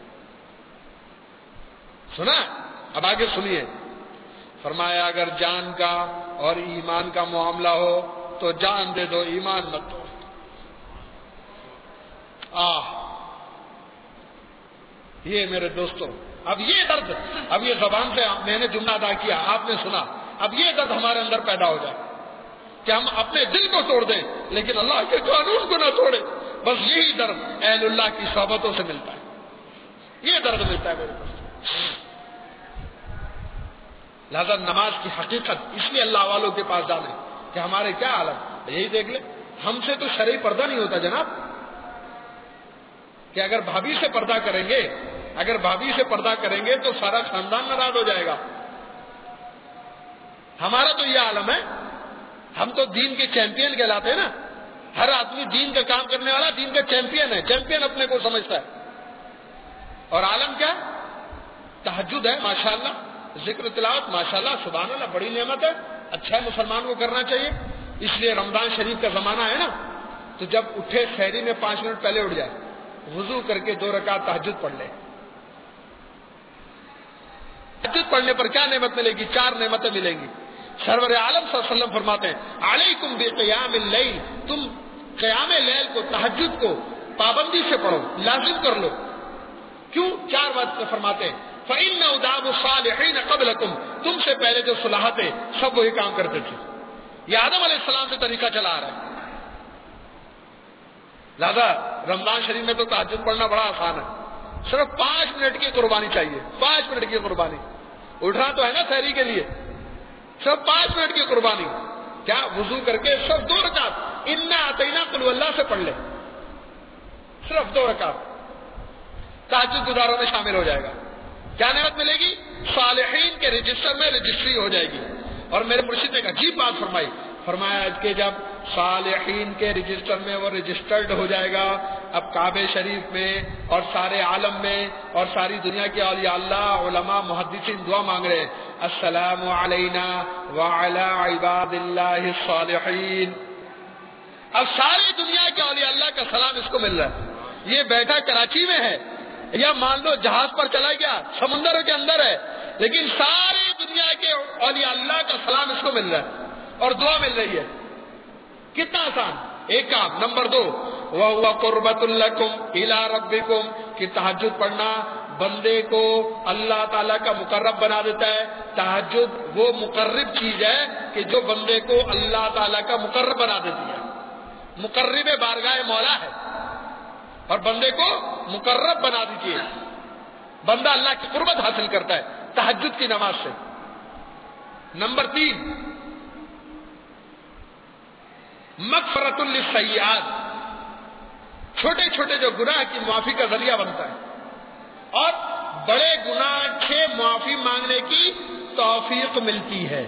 سنا؟ اب آگے سنیے. فرمایا اگر جان کا اور ایمان کا معاملہ ہو تو جان دے دو، ایمان مت دو. یہ میرے دوستوں، اب یہ درد، اب یہ زبان سے میں نے جملہ ادا کیا، آپ نے سنا، اب یہ درد ہمارے اندر پیدا ہو جائے کہ ہم اپنے دل کو توڑ دیں لیکن اللہ کے قانون کو نہ توڑیں. بس یہی درد اہل اللہ کی صحبتوں سے ملتا ہے، یہ درد ملتا ہے میرے دوستوں. لہذا نماز کی حقیقت اس لیے اللہ والوں کے پاس جانے کہ ہمارے کیا حالت. یہی دیکھ لیں، ہم سے تو شرعی پردہ نہیں ہوتا جناب، کہ اگر بھابھی سے پردہ کریں گے، اگر بھابھی سے پردہ کریں گے تو سارا خاندان ناراض ہو جائے گا. ہمارا تو یہ عالم ہے، ہم تو دین کے چیمپئن کہلاتے ہیں نا. ہر آدمی دین کا کام کرنے والا دین کا چیمپئن ہے، چیمپئن اپنے کو سمجھتا ہے. اور عالم کیا؟ تہجد ہے، ماشاءاللہ، ذکر تلاوت، ماشاءاللہ، سبحان اللہ، بڑی نعمت ہے، اچھا ہے، مسلمان کو کرنا چاہیے. اس لیے رمضان شریف کا زمانہ ہے نا، تو جب اٹھے سحری میں 5 منٹ پہلے اٹھ جائے، وضو کر کے 2 رکعت تہجد پڑھ لے. تہجد پڑھنے پر کیا نعمت ملے گی؟ 4 نعمتیں ملیں گی. سرور عالم صلی اللہ علیہ وسلم فرماتے ہیں علیکم بقیام اللیل، تم قیام لیل کو، تہجد کو پابندی سے پڑھو، لازم کر لو. کیوں؟ 4 بات فرماتے ہیں فَإِنَّ دَابُ الصَّالِحِينَ قَبْلَكُمْ، تم سے پہلے جو صلاح تھے سب وہی کام کرتے تھے. یہ آدم علیہ السلام سے طریقہ چلا آ رہا ہے. لہذا رمضان شریف میں تو تہجد پڑھنا بڑا آسان ہے، صرف 5 منٹ کی قربانی چاہیے. 5 منٹ کی قربانی، اٹھنا تو ہے نا سحری کے لیے، صرف 5 منٹ کی قربانی. کیا؟ وضو کر کے صرف 2 رکعت انا اعطینا قل واللہ سے پڑھ لے، صرف 2 رکعت، تہجد گزاروں میں شامل ہو جائے گا. کیا نعمت ملے گی؟ صالحین کے رجسٹر میں رجسٹری ہو جائے گی. اور میرے مرشد نے ایک عجیب بات فرمائی، فرمایا کہ جب صالحین کے رجسٹر میں وہ رجسٹرڈ ہو جائے گا، اب کعبے شریف میں اور سارے عالم میں اور ساری دنیا کے اولیاء اللہ، علماء، محدثین دعا مانگ رہے ہیں السلام علینا وعلی عباد اللہ الصالحین. اب ساری دنیا کے اولیاء اللہ کا سلام اس کو مل رہا ہے. یہ بیٹھا کراچی میں ہے یا مان لو جہاز پر چلا گیا، سمندر کے اندر ہے، لیکن ساری دنیا کے اولیاء اللہ کا سلام اس کو مل رہا ہے اور دعا مل رہی ہے. کتنا آسان ایک کام. نمبر 2 وَهُوَ قُرْبَةٌ لَكُمْ إِلَىٰ رَبِّكُمْ، کہ تہجد پڑھنا بندے کو اللہ تعالیٰ کا مقرب بنا دیتا ہے. تہجد وہ مقرب چیز ہے کہ جو بندے کو اللہ تعالیٰ کا مقرب بنا دیتی ہے. مقرب بارگاہ مولا ہے اور بندے کو مقرب بنا دیجیے. بندہ اللہ کی قربت حاصل کرتا ہے تہجد کی نماز سے. نمبر 3 مغفرۃ للسیئات، چھوٹے چھوٹے جو گناہ کی معافی کا ذریعہ بنتا ہے اور بڑے گناہ سے معافی مانگنے کی توفیق ملتی ہے.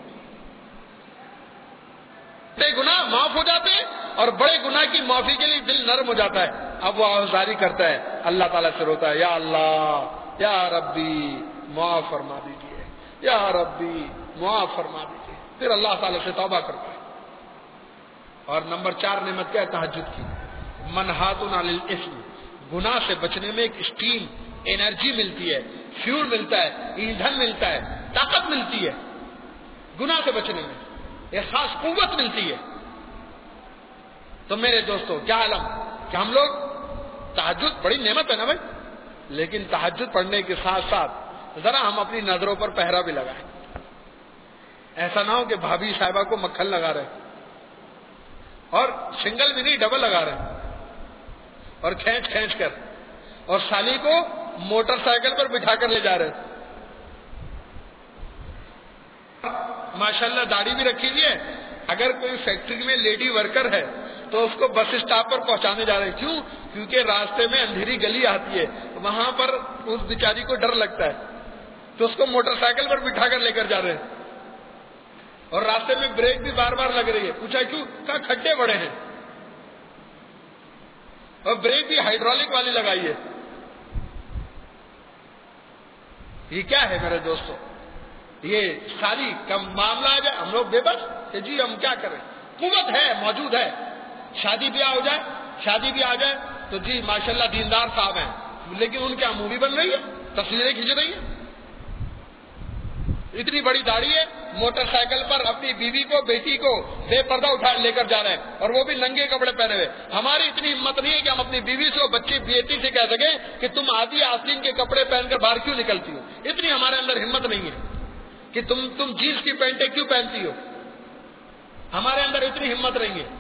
بڑے گناہ معاف ہو جاتے ہیں اور بڑے گناہ کی معافی کے لیے دل نرم ہو جاتا ہے. اب وہ آوازاری کرتا ہے، اللہ تعالیٰ سے روتا ہے یا اللہ یا ربی معاف فرما دیجیے، یا ربی معاف فرما دیجیے. پھر اللہ تعالیٰ سے توبہ کرتا ہے. اور نمبر 4 نعمت کیا ہے؟ تہجد کی منہات عن الاسم، گناہ سے بچنے میں ایک اسٹیم، انرجی ملتی ہے، فیول ملتا ہے، ایندھن ملتا ہے، طاقت ملتی ہے. گناہ سے بچنے میں ایک خاص قوت ملتی ہے. تو میرے دوستو کیا عالم کہ ہم لوگ تہجد بڑی نعمت ہے نا بھائی، لیکن تہجد پڑھنے کے ساتھ ساتھ ذرا ہم اپنی نظروں پر پہرا بھی لگائیں. ایسا نہ ہو کہ بھابھی صاحبہ کو مکھن لگا رہے اور سنگل بھی نہیں ڈبل لگا رہے اور کھینچ کھینچ کر، اور سالی کو موٹر سائیکل پر بٹھا کر لے جا رہے. ماشاءاللہ داڑھی بھی رکھی ہوئی ہے. اگر کوئی فیکٹری میں لیڈی ورکر ہے تو اس کو بس اسٹاپ پر پہنچانے جا رہے ہیں. کیوں؟ کیونکہ راستے میں اندھیری گلی آتی ہے, وہاں پر اس بیچاری کو ڈر لگتا ہے, تو اس کو موٹر سائیکل پر بٹھا کر لے کر جا رہے ہیں. اور راستے میں بریک بھی بار بار لگ رہی ہے. پوچھا کیوں؟ کہا کھڈے بڑے ہیں, اور بریک بھی ہائیڈرولک والی لگائی ہے. یہ کیا ہے میرے دوستوں؟ یہ ساری کم معاملہ ہے. ہم لوگ بے بس کہ جی ہم کیا کریں, قوت ہے, موجود ہے, شادی بیاہ ہو جائے, شادی بھی آ جائے تو جی ماشاءاللہ دیندار صاحب ہیں, لیکن ان کے مووی بن رہی ہے, تصویریں کھینچ رہی ہیں. اتنی بڑی داڑھی ہے, موٹر سائیکل پر اپنی بیوی کو, بیٹی کو بے پردہ اٹھا لے کر جا رہے ہیں, اور وہ بھی ننگے کپڑے پہنے ہوئے. ہماری اتنی ہمت نہیں ہے کہ ہم اپنی بیوی سے, بچی بیٹی سے کہہ سکیں کہ تم آدھی آستین کے کپڑے پہن کر باہر کیوں نکلتی ہو. اتنی ہمارے اندر ہمت نہیں ہے کہ تم جینس کی پینٹیں کیوں پہنتی ہو. ہمارے اندر اتنی ہمت نہیں ہے.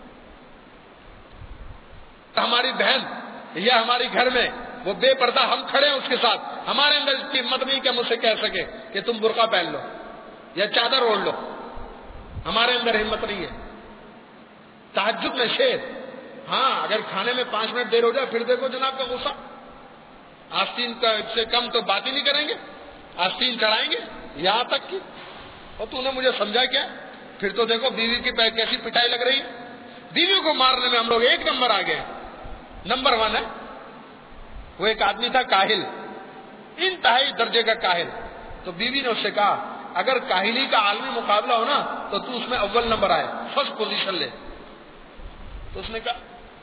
ہماری بہن یا ہماری گھر میں وہ بے پردہ, ہم کھڑے ہیں اس کے ساتھ, ہمارے اندر اس کی ہمت نہیں کہ ہم اسے کہہ سکیں کہ تم برقع پہن لو یا چادر اوڑھ لو. ہمارے اندر ہمت نہیں ہے. تہجد میں شیر, ہاں اگر کھانے میں 5 منٹ دیر ہو جائے پھر دیکھو جناب کا غصہ. آستین کا سے کم تو بات ہی نہیں کریں گے, آستین چڑھائیں گے یہاں تک کہ اور تو نے مجھے سمجھا کیا. پھر تو دیکھو بیوی کی کیسی پٹائی لگ رہی ہے. بیوی کو مارنے میں ہم لوگ 1 نمبر آ گئے, نمبر 1 ہے. وہ ایک آدمی تھا کاہل, انتہائی درجے کا کاہل. تو بیوی نے اس سے کہا اگر کاہلی کا عالمی مقابلہ ہو نا تو تو اس میں اول نمبر آئے, فرسٹ پوزیشن لے. تو اس نے کہا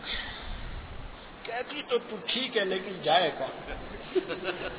کہتی تو ٹھیک ہے لیکن جائے کون.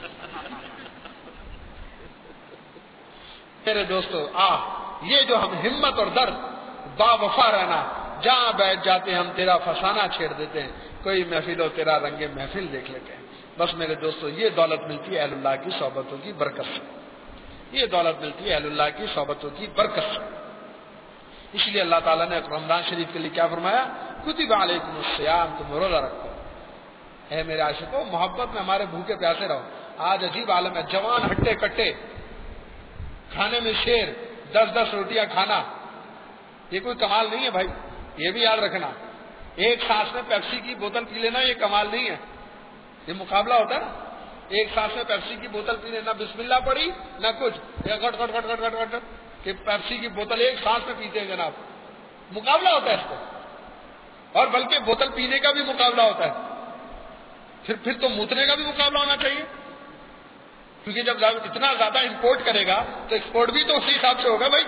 میرے دوستو یہ جو ہم ہمت اور درد, با وفا رہنا, جہاں بیٹھ جاتے ہیں ہم تیرا فسانہ چھیڑ دیتے ہیں, کوئی محفل ہو تیرا رنگ محفل دیکھ لیتے ہیں. بس میرے دوستو یہ دولت ملتی ہے اہل اللہ کی صحبتوں کی برکت سے. یہ دولت ملتی ہے اہل اللہ کی صحبتوں کی برکت سے. اس لیے اللہ تعالیٰ نے رمضان شریف کے لیے کیا فرمایا, کتب علیکم الصیام, تم روزہ رکھو. اے میرے عاشقوں, محبت میں ہمارے بھوکے پیاسے رہو. آج عجیب عالم ہے, جوان ہٹے کٹے, کھانے میں شیر, 10 روٹیاں کھانا. یہ کوئی کمال نہیں ہے بھائی, یہ بھی یاد رکھنا. ایک سانس میں پیپسی کی بوتل پی لینا یہ کمال نہیں ہے. یہ مقابلہ ہوتا ہے نا, ایک سانس میں پیپسی کی بوتل پی لینا, بسم اللہ پڑی نہ کچھ, گٹ گٹ گٹ گٹ گٹ گٹ کہ پیپسی کی بوتل ایک سانس میں پیتے ہیں جناب. مقابلہ ہوتا ہے اس کو, اور بلکہ بوتل پینے کا بھی مقابلہ ہوتا ہے. پھر تو موتنے کا بھی مقابلہ ہونا چاہیے, کیونکہ جب اتنا زیادہ امپورٹ کرے گا تو ایکسپورٹ بھی تو اسی حساب سے ہوگا بھائی.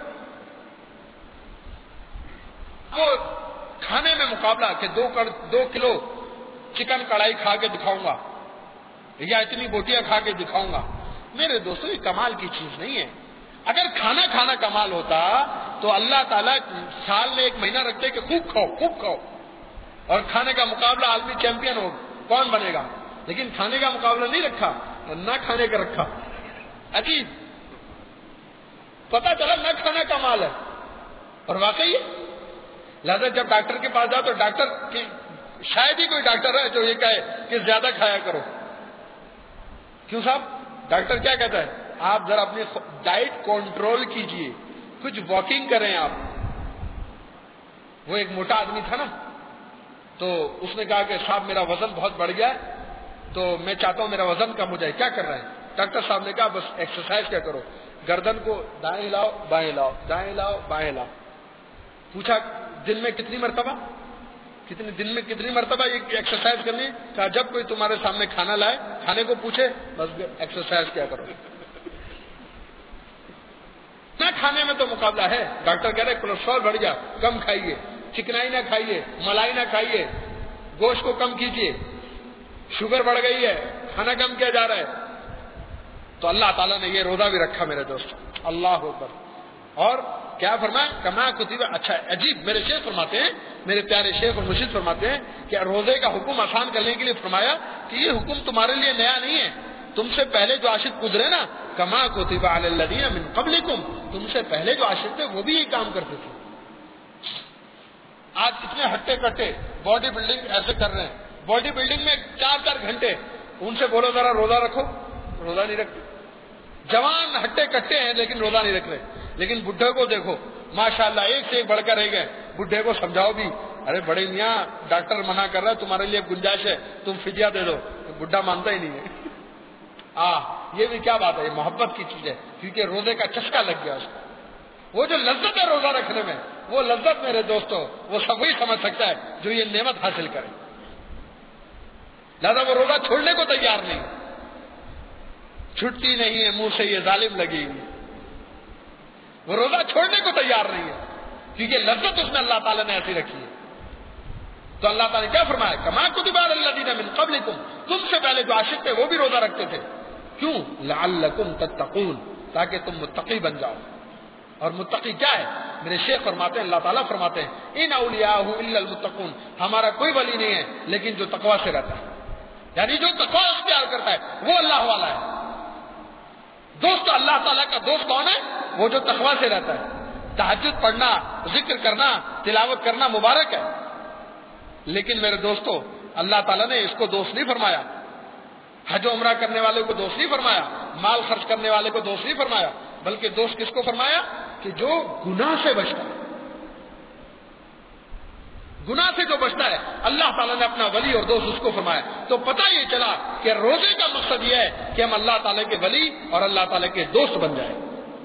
وہ کھانے میں مقابلہ کہ 2 کلو چکن کڑھائی کھا کے دکھاؤں گا یا اتنی بوٹیاں کھا کے دکھاؤں گا. میرے دوستوں یہ کمال کی چیز نہیں ہے. اگر کھانا کمال ہوتا تو اللہ تعالیٰ سال میں 1 مہینہ رکھتے کہ خوب کھاؤ, اور کھانے کا مقابلہ عالمی چیمپئن ہو کون بنے گا. لیکن کھانے کا مقابلہ نہیں رکھا, نہ کھانے کا رکھا. عجیب, پتا چلا نہ کھانا کمال ہے, اور واقعی ہے. لہذا جب ڈاکٹر کے پاس جاؤ تو ڈاکٹر کی شاید ہی کوئی ڈاکٹر ہے جو یہ کہے کہ زیادہ کھایا کرو. کیوں صاحب؟ ڈاکٹر کیا کہتا ہے, آپ ذرا اپنی ڈائٹ کنٹرول کیجئے, کچھ واکنگ کریں آپ. وہ ایک موٹا آدمی تھا نا, تو اس نے کہا کہ صاحب میرا وزن بہت بڑھ گیا ہے تو میں چاہتا ہوں میرا وزن کم ہو جائے. کیا کر رہا ہے؟ ڈاکٹر صاحب نے کہا بس ایکسرسائز کیا کرو, گردن کو دائیں ہلاؤ بائیں ہلاؤ, دائیں ہلاؤ بائیں ہلاؤ. پوچھا دن میں کتنی مرتبہ یہ ایکسرسائز کرنی؟ کہا جب کوئی تمہارے سامنے کھانا لائے, کھانے کو پوچھے, بس ایکسرسائز کیا کرو. نہ کھانے میں تو مقابلہ ہے. ڈاکٹر کہہ رہے کولیسٹرول بڑھ گیا, کم کھائیے, چکنائی نہ کھائیے, ملائی نہ کھائیے, گوشت کو کم کیجیے, شوگر بڑھ گئی ہے, کھانا کم کیا جا رہا ہے. تو اللہ تعالیٰ نے یہ روزہ بھی رکھا میرے دوست. اللہ اکبر. اور کیا فرمایا, کما کتب. اچھا عجیب, میرے شیخ فرماتے ہیں, میرے پیارے شیخ اور مرشد فرماتے ہیں کہ روزے کا حکم آسان کرنے کے لیے فرمایا کہ یہ حکم تمہارے لیے نیا نہیں ہے. تم سے پہلے جو عاشق گزرے نا, کما کتب علی الذین من قبلکم, تم سے پہلے جو عاشق تھے وہ بھی یہ کام کرتے تھے. آج اتنے ہٹے کٹے باڈی بلڈنگ ایسے کر رہے ہیں, باڈی بلڈنگ میں 4 گھنٹے, ان سے بولو ذرا روزہ رکھو, روزہ نہیں رکھتے. جوان ہٹے کٹے ہیں لیکن روزہ نہیں رکھ رہے. لیکن بڈھے کو دیکھو ماشاءاللہ ایک سے ایک بڑھ کر رہ گئے. بڈھے کو سمجھاؤ بھی, ارے بڑے میاں ڈاکٹر منع کر رہا ہے, تمہارے لیے گنجائش ہے, تم فدیہ دے دو. بڈھا مانتا ہی نہیں ہے. یہ بھی کیا بات ہے, یہ محبت کی چیز ہے, کیونکہ روزے کا چسکا لگ گیا اس کو. وہ جو لذت ہے روزہ رکھنے میں, وہ لذت میرے دوستوں وہ سب وہی سمجھ سکتا ہے جو یہ نعمت حاصل کرے. لہذا وہ روزہ چھوڑنے کو تیار نہیں, چھٹتی نہیں ہے منہ سے یہ ظالم لگی ہوئی, وہ روزہ چھوڑنے کو تیار نہیں ہے کیونکہ لذت اس میں اللہ تعالیٰ نے ایسی رکھی ہے. تو اللہ تعالیٰ نے کیا فرمایا, کما کتب علی الذین من قبلکم, تم سے پہلے جو عاشق تھے وہ بھی روزہ رکھتے تھے. کیوں؟ لعلکم تتقون, تاکہ تم متقی بن جاؤ. اور متقی کیا ہے؟ میرے شیخ فرماتے ہیں, اللہ تعالیٰ فرماتے ہیں, ان اولیاءہ الا المتقون, ہمارا کوئی ولی نہیں ہے لیکن جو تقوی سے رہتا ہے, یعنی جو تقوی اختیار کرتا ہے وہ اللہ والا ہے. دوست اللہ تعالیٰ کا دوست کون ہے؟ وہ جو تقوی سے رہتا ہے. تہجد پڑھنا, ذکر کرنا, تلاوت کرنا مبارک ہے, لیکن میرے دوستو اللہ تعالیٰ نے اس کو دوست نہیں فرمایا. حج و عمرہ کرنے والے کو دوست نہیں فرمایا, مال خرچ کرنے والے کو دوست نہیں فرمایا, بلکہ دوست کس کو فرمایا کہ جو گناہ سے بچتا ہے. گناہ سے جو بچتا ہے اللہ تعالیٰ نے اپنا ولی اور دوست اس کو فرمایا. تو پتہ یہ چلا کہ روزے کا مقصد یہ ہے کہ ہم اللہ تعالیٰ کے ولی اور اللہ تعالیٰ کے دوست بن جائیں.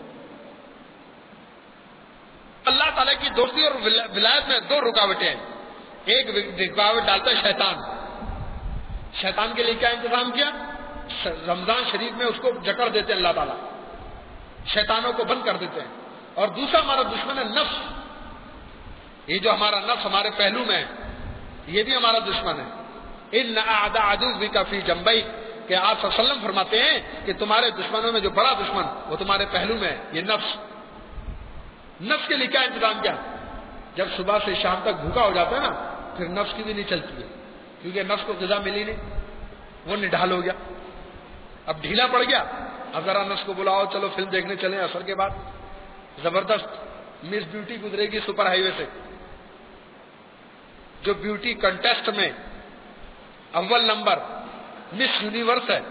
اللہ تعالیٰ کی دوستی اور ولایت میں دو رکاوٹیں ہیں. ایک رکاوٹ ڈالتا ہے شیطان. شیطان کے لیے کیا انتظام کیا؟ رمضان شریف میں اس کو جکڑ دیتے ہیں اللہ تعالیٰ, شیطانوں کو بند کر دیتے ہیں. اور دوسرا ہمارا دشمن ہے نفس. یہ جو ہمارا نفس ہمارے پہلو میں ہے, یہ بھی ہمارا دشمن ہے. ان اعداء عدوک فی جنبیک, کہ آپ صلی اللہ علیہ وسلم فرماتے ہیں کہ تمہارے دشمنوں میں جو بڑا دشمن وہ تمہارے پہلو میں ہے, یہ نفس. نفس کے لیے کیا انتظام کیا؟ جب صبح سے شام تک بھوکا ہو جاتا ہے نا, پھر نفس کی بھی نہیں چلتی ہے, کیونکہ نفس کو غذا ملی نہیں, وہ نڈھال ہو گیا, اب ڈھیلا پڑ گیا. اب ذرا نفس کو بلاؤ, چلو فلم دیکھنے چلیں عصر کے بعد. زبردست مس بیوٹی گزرے گی سپر ہائی وے سے, جو بیوٹی کنٹیسٹ میں اول نمبر مس یونیورس ہے,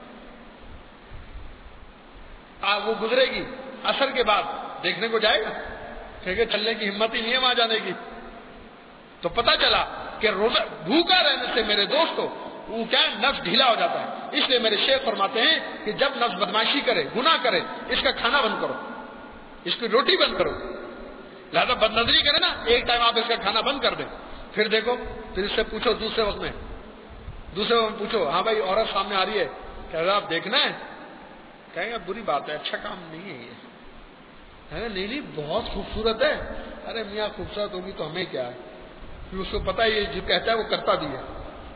وہ گزرے گی. عصر کے بعد دیکھنے کو جائے گا, کہ چلنے کی ہمت ہی نہیں ہے وہاں جانے کی. تو پتا چلا کہ روزہ بھوکا رہنے سے میرے دوستوں وہ کیا نفس ڈھیلا ہو جاتا ہے. اس لیے میرے شیخ فرماتے ہیں کہ جب نفس بدماشی کرے, گناہ کرے, اس کا کھانا بند کرو, اس کی روٹی بند کرو. لہذا بد نظری کرے نا, ایک ٹائم آپ اس کا کھانا بند کر دیں, پھر دیکھو, پھر اس سے پوچھو دوسرے وقت میں پوچھو, ہاں بھائی عورت سامنے آ رہی ہے, کہ آپ دیکھنا ہے, کہیں گے بری بات ہے, اچھا کام نہیں ہے یہ. نہیں بہت خوبصورت ہے. ارے میاں خوبصورت ہوگی تو ہمیں کیا ہے, اس کو پتا ہے یہ جو کہتا ہے وہ کرتا بھی ہے.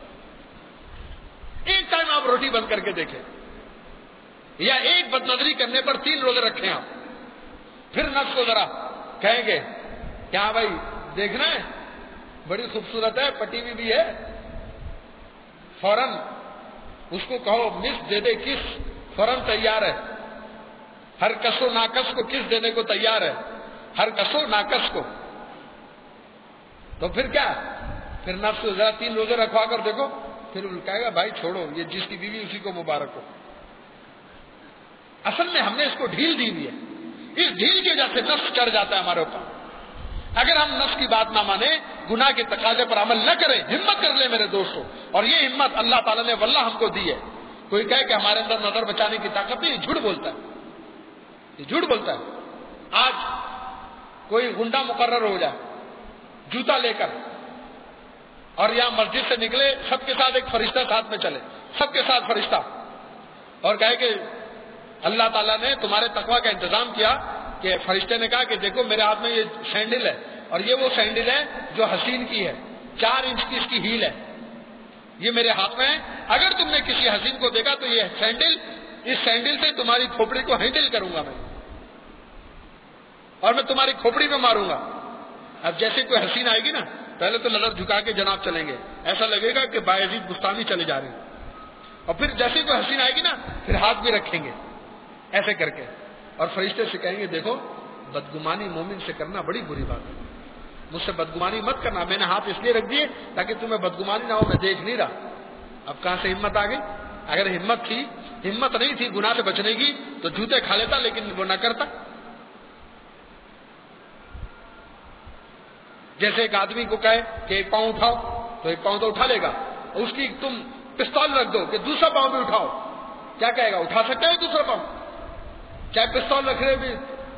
ایک ٹائم آپ روٹی بند کر کے دیکھیں, یا ایک بد نظری کرنے پر 3 روزے رکھیں آپ, پھر نفس کو ذرا کہیں گے کیا بھائی دیکھنا ہے, بڑی خوبصورت ہے, پٹی ہوئی بھی ہے, فوراً اس کو کہو مس دے دے کس, فوراً تیار ہے. ہر کس و ناکس کو کس دینے کو تیار ہے, ہر کس و ناکس کو. تو پھر کیا, پھر نفس کو ذرا 3 روزے رکھوا کر دیکھو, پھر کہے گا بھائی چھوڑو, یہ جس کی بیوی اسی کو مبارک ہو. اصل میں ہم نے اس کو ڈھیل دی ہوئی ہے. اس ڈھیل کی وجہ سے نفس چڑھ جاتا ہے ہمارے اوپر. اگر ہم نفس کی بات نہ مانیں, گناہ کے تقاضے پر عمل نہ کریں, ہمت کر لیں میرے دوستوں. اور یہ ہمت اللہ تعالیٰ نے واللہ ہم کو دی ہے. کوئی کہے کہ ہمارے اندر نظر بچانے کی طاقت نہیں, جھوٹ بولتا ہے, یہ جھوٹ بولتا ہے. آج کوئی گنڈا مقرر ہو جائے جوتا لے کر, اور یہاں مسجد سے نکلے, سب کے ساتھ ایک فرشتہ ساتھ میں چلے, سب کے ساتھ فرشتہ, اور کہے کہ اللہ تعالیٰ نے تمہارے تقوی کا انتظام کیا, کہ فرشتے نے کہا کہ دیکھو میرے ہاتھ میں یہ سینڈل ہے, اور یہ وہ سینڈل ہے جو حسین کی ہے, 4 انچ کی اس کی ہیل ہے, یہ میرے ہاتھ میں ہے. اگر تم نے کسی حسین کو دیکھا تو یہ سینڈل, اس سینڈل سے تمہاری کھوپڑی کو ہینڈل کروں گا میں, اور میں تمہاری کھوپڑی میں ماروں گا. اب جیسے کوئی حسین آئے گی نا, پہلے تو نظر جھکا کے جناب چلیں گے, ایسا لگے گا کہ بایزید بستانی چلے جا رہے ہیں. اور پھر جیسے کوئی حسین آئے گی نا, پھر ہاتھ بھی رکھیں گے ایسے کر کے, اور فرشتے سے کہیں گے دیکھو بدگمانی مومن سے کرنا بڑی بری بات ہے, مجھ سے بدگمانی مت کرنا. میں نے ہاتھ اس لیے رکھ دیے تاکہ تمہیں بدگمانی نہ ہو, میں دیکھ نہیں رہا. اب کہاں سے ہمت آ گئی؟ اگر ہمت تھی, ہمت نہیں تھی گناہ سے بچنے کی, تو جوتے کھا لیتا, لیکن وہ نہ کرتا. جیسے ایک آدمی کو کہے کہ ایک پاؤں اٹھاؤ تو ایک پاؤں تو اٹھا لے گا، اس کی تم پستول رکھ دو کہ دوسرا پاؤں بھی اٹھاؤ، کیا کہے گا؟ اٹھا سکتا ہے دوسرا پاؤں؟ چاہے پستول رکھ رہے بھی۔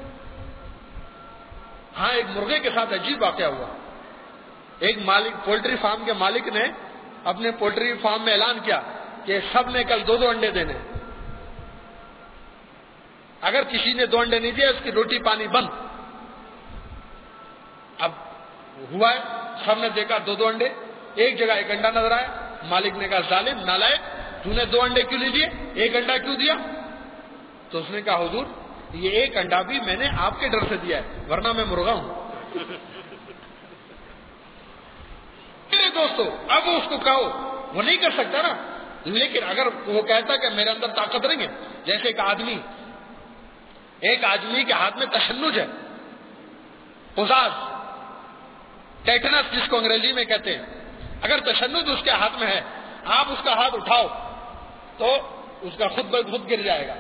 ہاں ایک مرغے کے ساتھ عجیب واقعہ ہوا۔ ایک مالک، پولٹری فارم کے مالک نے اپنے پولٹری فارم میں اعلان کیا کہ سب نے کل 2 انڈے دینے، اگر کسی نے 2 انڈے نہیں دیے اس کی روٹی پانی بند۔ اب ہوا ہے، سب نے دیکھا 2 انڈے، ایک جگہ 1 انڈا نظر آیا، مالک نے کہا ظالم نالائق، تو نے 2 انڈے کیوں نہیں دیے، 1 انڈا کیوں دیا؟ تو اس نے کہا حضور یہ 1 انڈا بھی میں نے آپ کے ڈر سے دیا ہے، ورنہ میں مرغا ہوں۔ میرے دوستو اب اس کو کہو، وہ نہیں کر سکتا نا، لیکن اگر وہ کہتا کہ میرے اندر طاقت نہیں ہے، جیسے ایک آدمی کے ہاتھ میں تشنج ہے، قزاز، ٹیٹنس جس کو انگریزی میں کہتے ہیں، اگر تشنج اس کے ہاتھ میں ہے، آپ اس کا ہاتھ اٹھاؤ تو اس کا خود بخود گر جائے گا۔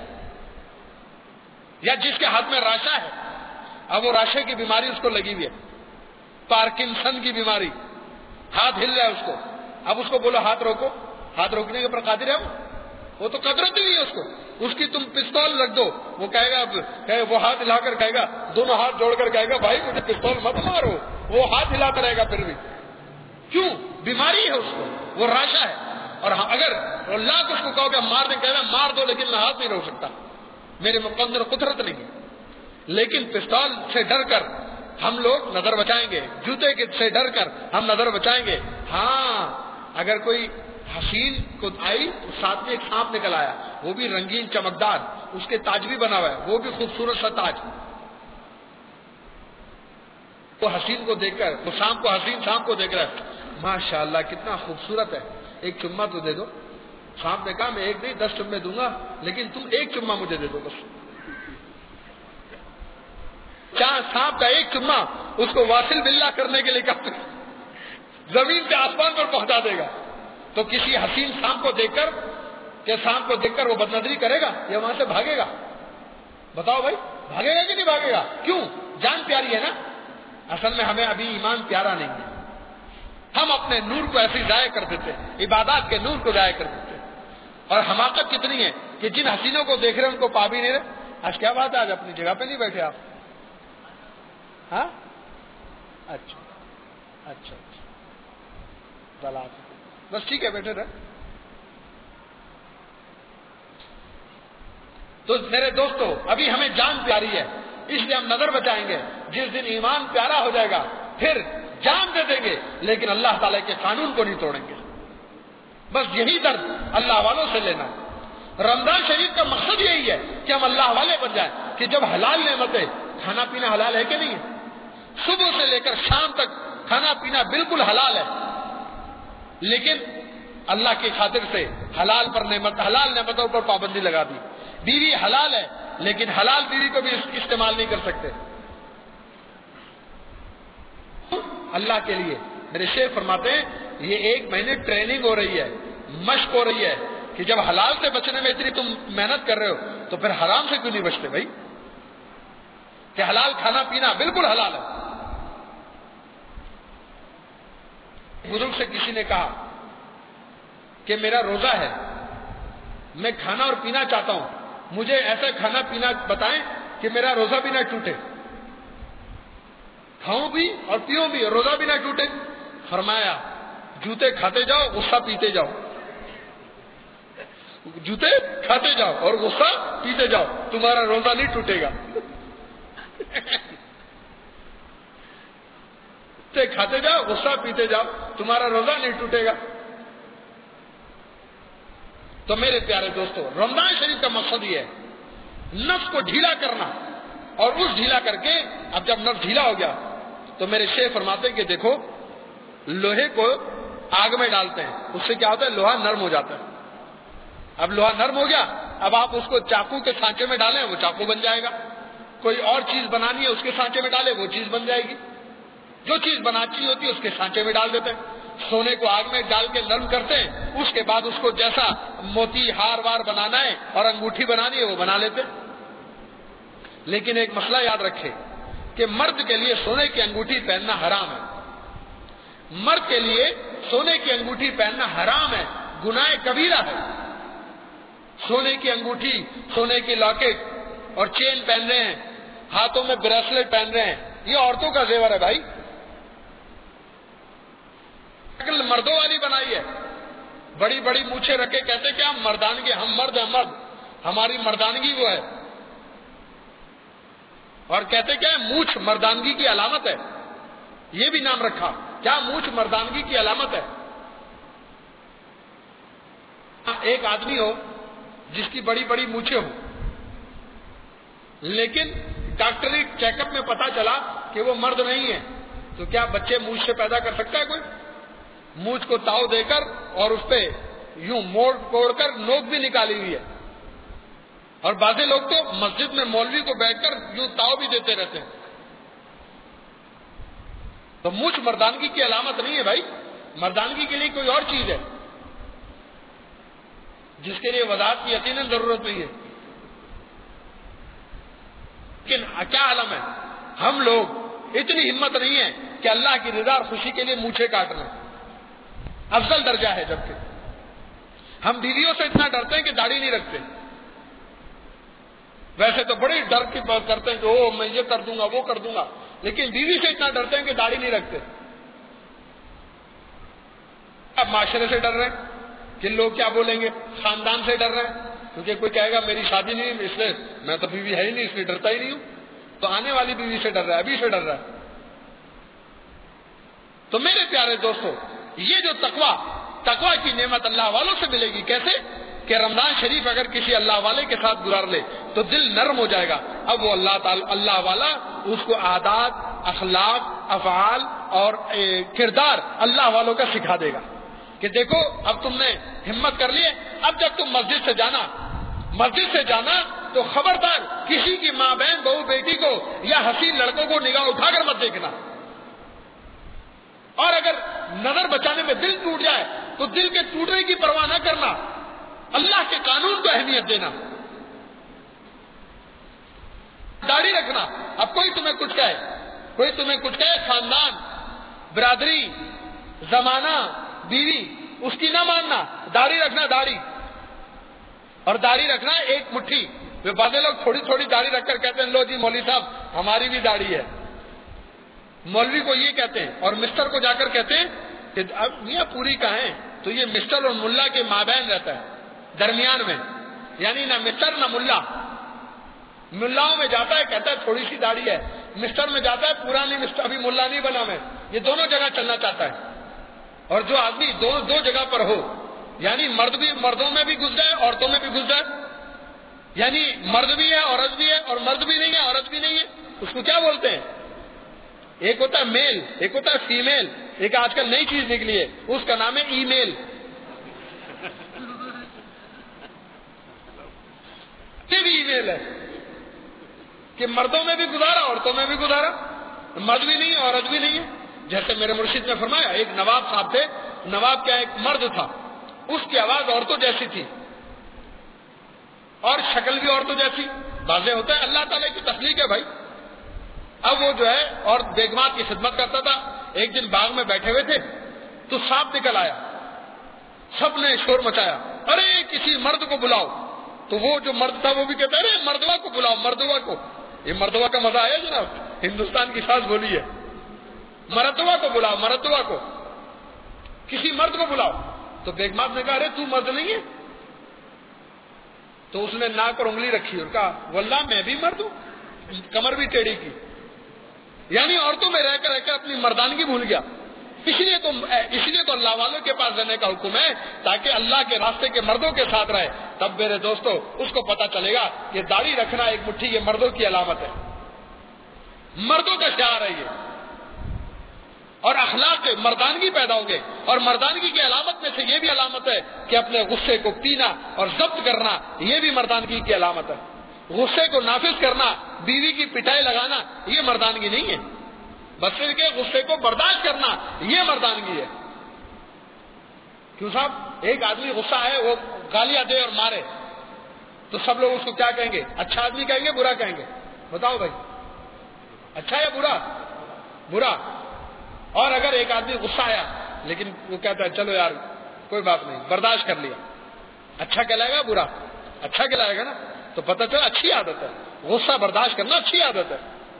یا جس کے ہاتھ میں راشا ہے، اب وہ راشے کی بیماری اس کو لگی ہوئی ہے، پارکنسن کی بیماری، ہاتھ ہل رہا ہے اس کو، اب اس کو بولو ہاتھ روکو، ہاتھ روکنے کے اوپر قادر ہے وہ تو قدرت نہیں ہے اس کو، اس کی تم پستول رکھ دو، وہ کہے گا، وہ ہاتھ ہلا کر کہے گا، دونوں ہاتھ جوڑ کر کہے گا بھائی مجھے پستول مت مارو، وہ ہاتھ ہلاتا رہے گا پھر بھی، کیوں؟ بیماری ہے اس کو، وہ راشا ہے۔ اور اگر اللہ کو اس کو کہو کہ مار دیں، کہہ رہا مار دو لیکن میں ہاتھ نہیں روک سکتا، میرے مقدر قدرت نہیں ہے۔ لیکن پستول سے ڈر کر ہم لوگ نظر بچائیں گے، جوتے سے ڈر کر ہم نظر بچائیں گے۔ ہاں اگر کوئی حسین کو آئی، ساتھ میں ایک سانپ نکل آیا، وہ بھی رنگین چمکدار، اس کے تاج بھی بنا ہوا ہے، وہ بھی خوبصورت سا تاج، وہ حسین کو دیکھ کر، وہ سانپ کو، حسین سانپ کو دیکھ رہا ہے، ماشاءاللہ کتنا خوبصورت ہے، ایک چما تو دے دو۔ سانپ نے کہا میں 1 نہیں 10 چمے دوں گا، لیکن تم 1 چما مجھے دے دو بس۔ سانپ کا 1 چما اس کو واصل باللہ کرنے کے لیے کہتے زمین سے آسمان پر پہنچا دے گا۔ تو کسی حسین سانپ کو دیکھ کر، کہ سانپ کو دیکھ کر وہ بدنظری کرے گا یا وہاں سے بھاگے گا؟ بتاؤ بھائی، بھاگے گا کہ نہیں بھاگے گا؟ کیوں؟ جان پیاری ہے نا۔ اصل میں ہمیں ابھی ایمان پیارا نہیں ہے، ہم اپنے نور کو ایسے ضائع کر دیتے ہیں، عبادات کے نور کو ضائع کر دیتے ہیں۔ اور حماقت کتنی ہے کہ جن حسینوں کو دیکھ رہے ہیں ان کو پا بھی نہیں رہے۔ آج کیا بات ہے، آج اپنی جگہ پہ نہیں بیٹھے آپ؟ ہاں اچھا اچھا اچھا، بس ٹھیک ہے بیٹھے رہے۔ تو میرے دوستو ابھی ہمیں جان پیاری ہے، اس لیے ہم نظر بچائیں گے۔ جس دن ایمان پیارا ہو جائے گا پھر جان دے دیں گے، لیکن اللہ تعالیٰ کے قانون کو نہیں توڑیں گے۔ بس یہی درد اللہ والوں سے لینا۔ رمضان شریف کا مقصد یہی ہے کہ ہم اللہ والے بن جائیں، کہ جب حلال نعمتیں، کھانا پینا حلال ہے کہ نہیں ہے؟ صبح سے لے کر شام تک کھانا پینا بالکل حلال ہے، لیکن اللہ کی خاطر سے حلال نعمتوں پر پابندی لگا دی۔ بیوی حلال ہے، لیکن حلال بیوی کو بھی استعمال نہیں کر سکتے اللہ کے لیے۔ میرے شیخ فرماتے ہیں یہ 1 مہینے ٹریننگ ہو رہی ہے، مشق ہو رہی ہے، کہ جب حلال سے بچنے میں اتنی تم محنت کر رہے ہو تو پھر حرام سے کیوں نہیں بچتے بھائی؟ کہ حلال کھانا پینا بالکل حلال ہے۔ بزرگ سے کسی نے کہا کہ میرا روزہ ہے، میں کھانا اور پینا چاہتا ہوں، مجھے ایسا کھانا پینا بتائیں کہ میرا روزہ بھی نہ ٹوٹے، کھاؤں بھی اور پیوں بھی اور روزہ بھی نہ ٹوٹے۔ فرمایا جوتے کھاتے جاؤ غصہ پیتے جاؤ، جوتے کھاتے جاؤ اور غصہ پیتے جاؤ، تمہارا روزہ نہیں ٹوٹے گا۔ جوتے کھاتے جاؤ غصہ پیتے جاؤ، تمہارا روزہ نہیں ٹوٹے گا۔ تو میرے پیارے دوستو رمضان شریف کا مقصد یہ ہے نفس کو ڈھیلا کرنا، اور اس ڈھیلا کر کے اب جب نفس ڈھیلا ہو گیا تو میرے شیخ فرماتے ہیں کہ دیکھو لوہے کو آگ میں ڈالتے ہیں، اس سے کیا ہوتا ہے؟ لوہا نرم ہو جاتا ہے۔ اب لوہا نرم ہو گیا، اب آپ اس کو چاقو کے سانچے میں ڈالیں وہ چاقو بن جائے گا، کوئی اور چیز بنانی ہے اس کے سانچے میں ڈالے وہ چیز بن جائے گی، جو چیز بنانی ہوتی ہے اس کے سانچے میں ڈال دیتے ہیں۔ سونے کو آگ میں ڈال کے نرم کرتے ہیں، اس کے بعد اس کو جیسا موتی ہار وار بنانا ہے اور انگوٹھی بنانی ہے وہ بنا لیتے ہیں۔ لیکن ایک مسئلہ یاد رکھے کہ مرد کے لیے سونے کی انگوٹھی پہننا حرام ہے، مرد کے لیے سونے کی انگوٹھی پہننا حرام ہے، گناہ کبیرہ ہے۔ سونے کی انگوٹھی، سونے کی لاکٹ اور چین پہن رہے ہیں، ہاتھوں میں بریسلٹ پہن رہے ہیں، یہ عورتوں کا زیور ہے بھائی۔ شکل مردوں والی بنائی ہے، بڑی بڑی مونچھیں رکھے، کہتے کہ ہم مردانگی، ہم مرد ہیں، مرد، ہماری مردانگی وہ ہے، اور کہتے کیا ہے مونچھ مردانگی کی علامت ہے، یہ بھی نام رکھا، کیا مونچھ مردانگی کی علامت ہے۔ ایک آدمی ہو جس کی بڑی بڑی مونچھیں ہوں، لیکن ڈاکٹری چیک اپ میں پتا چلا کہ وہ مرد نہیں ہے، تو کیا بچے مونچھ سے پیدا کر سکتا ہے کوئی؟ مونچھ کو تاؤ دے کر اور اس پہ یوں موڑ کوڑ کر نوک بھی نکالی ہوئی ہے، اور بعض لوگ تو مسجد میں مولوی کو بیٹھ کر یوں تاؤ بھی دیتے رہتے ہیں۔ تو مونچھ مردانگی کی علامت نہیں ہے بھائی، مردانگی کے لیے کوئی اور چیز ہے جس کے لیے وضاحت کی یقیناً ضرورت نہیں ہے۔ لیکن کیا عالم ہے، ہم لوگ اتنی ہمت نہیں ہے کہ اللہ کی رضا اور خوشی کے لیے مونچھیں کاٹ لیں، افضل درجہ ہے۔ جبکہ ہم بیویوں سے اتنا ڈرتے ہیں کہ داڑھی نہیں رکھتے، ویسے تو بڑی ڈر کی بات کرتے ہیں کہ او میں یہ کر دوں گا وہ کر دوں گا، لیکن بیوی سے اتنا ڈرتے ہیں کہ داڑھی نہیں رکھتے۔ اب معاشرے سے ڈر رہے ہیں کہ لوگ کیا بولیں گے، خاندان سے ڈر رہے ہیں کیونکہ کوئی کہے گا میری شادی نہیں، اس لیے میں تو بیوی ہے ہی نہیں، اس لیے ڈرتا ہی نہیں ہوں، تو آنے والی بیوی سے ڈر رہا ہے، ابھی سے ڈر رہا ہے۔ تو میرے پیارے دوستو، یہ جو تقوی کی نعمت اللہ والوں سے ملے گی، کیسے کہ رمضان شریف اگر کسی اللہ والے کے ساتھ گزار لے تو دل نرم ہو جائے گا، اب وہ اللہ والا اس کو عادات، اخلاق، افعال اور کردار اللہ والوں کا سکھا دے گا کہ دیکھو اب تم نے ہمت کر لی ہے، اب جب تم مسجد سے جانا تو خبردار کسی کی ماں بہن بہو بیٹی کو یا حسین لڑکوں کو نگاہ اٹھا کر مت دیکھنا، اور اگر نظر بچانے میں دل ٹوٹ جائے تو دل کے ٹوٹنے کی پرواہ نہ کرنا، اللہ کے قانون کو اہمیت دینا، داڑھی رکھنا۔ اب کوئی تمہیں کچھ کہے، خاندان، برادری، زمانہ، بیوی، اس کی نہ ماننا، داڑھی رکھنا، داڑھی رکھنا ایک مٹھی۔ بعض لوگ تھوڑی تھوڑی داڑھی رکھ کر کہتے ہیں لو جی مولوی صاحب ہماری بھی داڑھی ہے، مولوی کو یہ کہتے ہیں، اور مسٹر کو جا کر کہتے ہیں کہ اب میاں پوری کہیں، تو یہ مسٹر اور ملا کے مابین رہتا ہے، درمیان میں، یعنی نہ مسٹر نہ ملا۔ ملاؤں میں جاتا ہے کہتا ہے تھوڑی سی داڑھی ہے، مسٹر میں جاتا ہے پورا نہیں، مسٹر ابھی ملا نہیں بنا میں، یہ دونوں جگہ چلنا چاہتا ہے۔ اور جو آدمی دو جگہ پر ہو، یعنی مردوں میں بھی گھس جائے، عورتوں میں بھی گھس جائے، یعنی مرد بھی ہے عورت بھی ہے، اور مرد بھی نہیں ہے عورت بھی نہیں ہے، اس کو کیا بولتے ہیں؟ ایک ہوتا ہے میل، ایک ہوتا ہے فیمیل، ایک آج کل نئی چیز نکلی ہے اس کا نام ہے ای میل۔ یہ بھی ای میل ہے کہ مردوں میں بھی گزارا عورتوں میں بھی گزارا، مرد بھی نہیں ہے عورت بھی نہیں ہے۔ جیسے میرے مرشد نے فرمایا، ایک نواب صاحب تھے، نواب کیا ایک مرد تھا، اس کی آواز عورتوں جیسی تھی اور شکل بھی عورتوں جیسی، واضح ہوتا ہے اللہ تعالیٰ کی تخلیق ہے بھائی۔ اب وہ جو ہے اور بیگمات کی خدمت کرتا تھا، ایک دن باغ میں بیٹھے ہوئے تھے تو سانپ نکل آیا، سب نے شور مچایا، ارے کسی مرد کو بلاؤ، تو وہ جو مرد تھا وہ بھی کہتا ہے ارے مردوا کو بلاؤ، مردوا کو۔ یہ مردوا کا مزہ آیا جناب، ہندوستان کی ساز بولی ہے، مردوا کو بلاؤ، مردوا کو، کسی مرد کو بلاؤ۔ تو بیگمات نے کہا ارے تو مرد نہیں ہے؟ تو اس نے ناک پر انگلی رکھی اور کہا واللہ میں بھی مرد ہوں، کمر بھی ٹیڑھی کی، یعنی عورتوں میں رہ کر اپنی مردانگی بھول گیا۔ اس لیے تو اللہ والوں کے پاس رہنے کا حکم ہے تاکہ اللہ کے راستے کے مردوں کے ساتھ رہے، تب میرے دوستو اس کو پتا چلے گا کہ داڑھی رکھنا ایک مٹھی یہ مردوں کی علامت ہے، مردوں کا شعار ہے یہ، اور اخلاق مردانگی پیدا ہوگے، اور مردانگی کی علامت میں سے یہ بھی علامت ہے کہ اپنے غصے کو پینا اور ضبط کرنا، یہ بھی مردانگی کی علامت ہے۔ غصے کو نافذ کرنا، بیوی کی پٹائی لگانا، یہ مردانگی نہیں ہے، بچے کے غصے کو برداشت کرنا یہ مردانگی ہے۔ کیوں صاحب ایک آدمی غصہ ہے وہ گالیاں دے اور مارے تو سب لوگ اس کو کیا کہیں گے؟ اچھا آدمی کہیں گے برا کہیں گے؟ بتاؤ بھائی، اچھا یا برا؟ برا۔ اور اگر ایک آدمی غصہ آیا لیکن وہ کہتا ہے چلو یار کوئی بات نہیں, برداشت کر لیا, اچھا کہلائے گا برا؟ اچھا کہلائے گا نا. تو پتہ چلا اچھی عادت ہے, غصہ برداشت کرنا اچھی عادت ہے.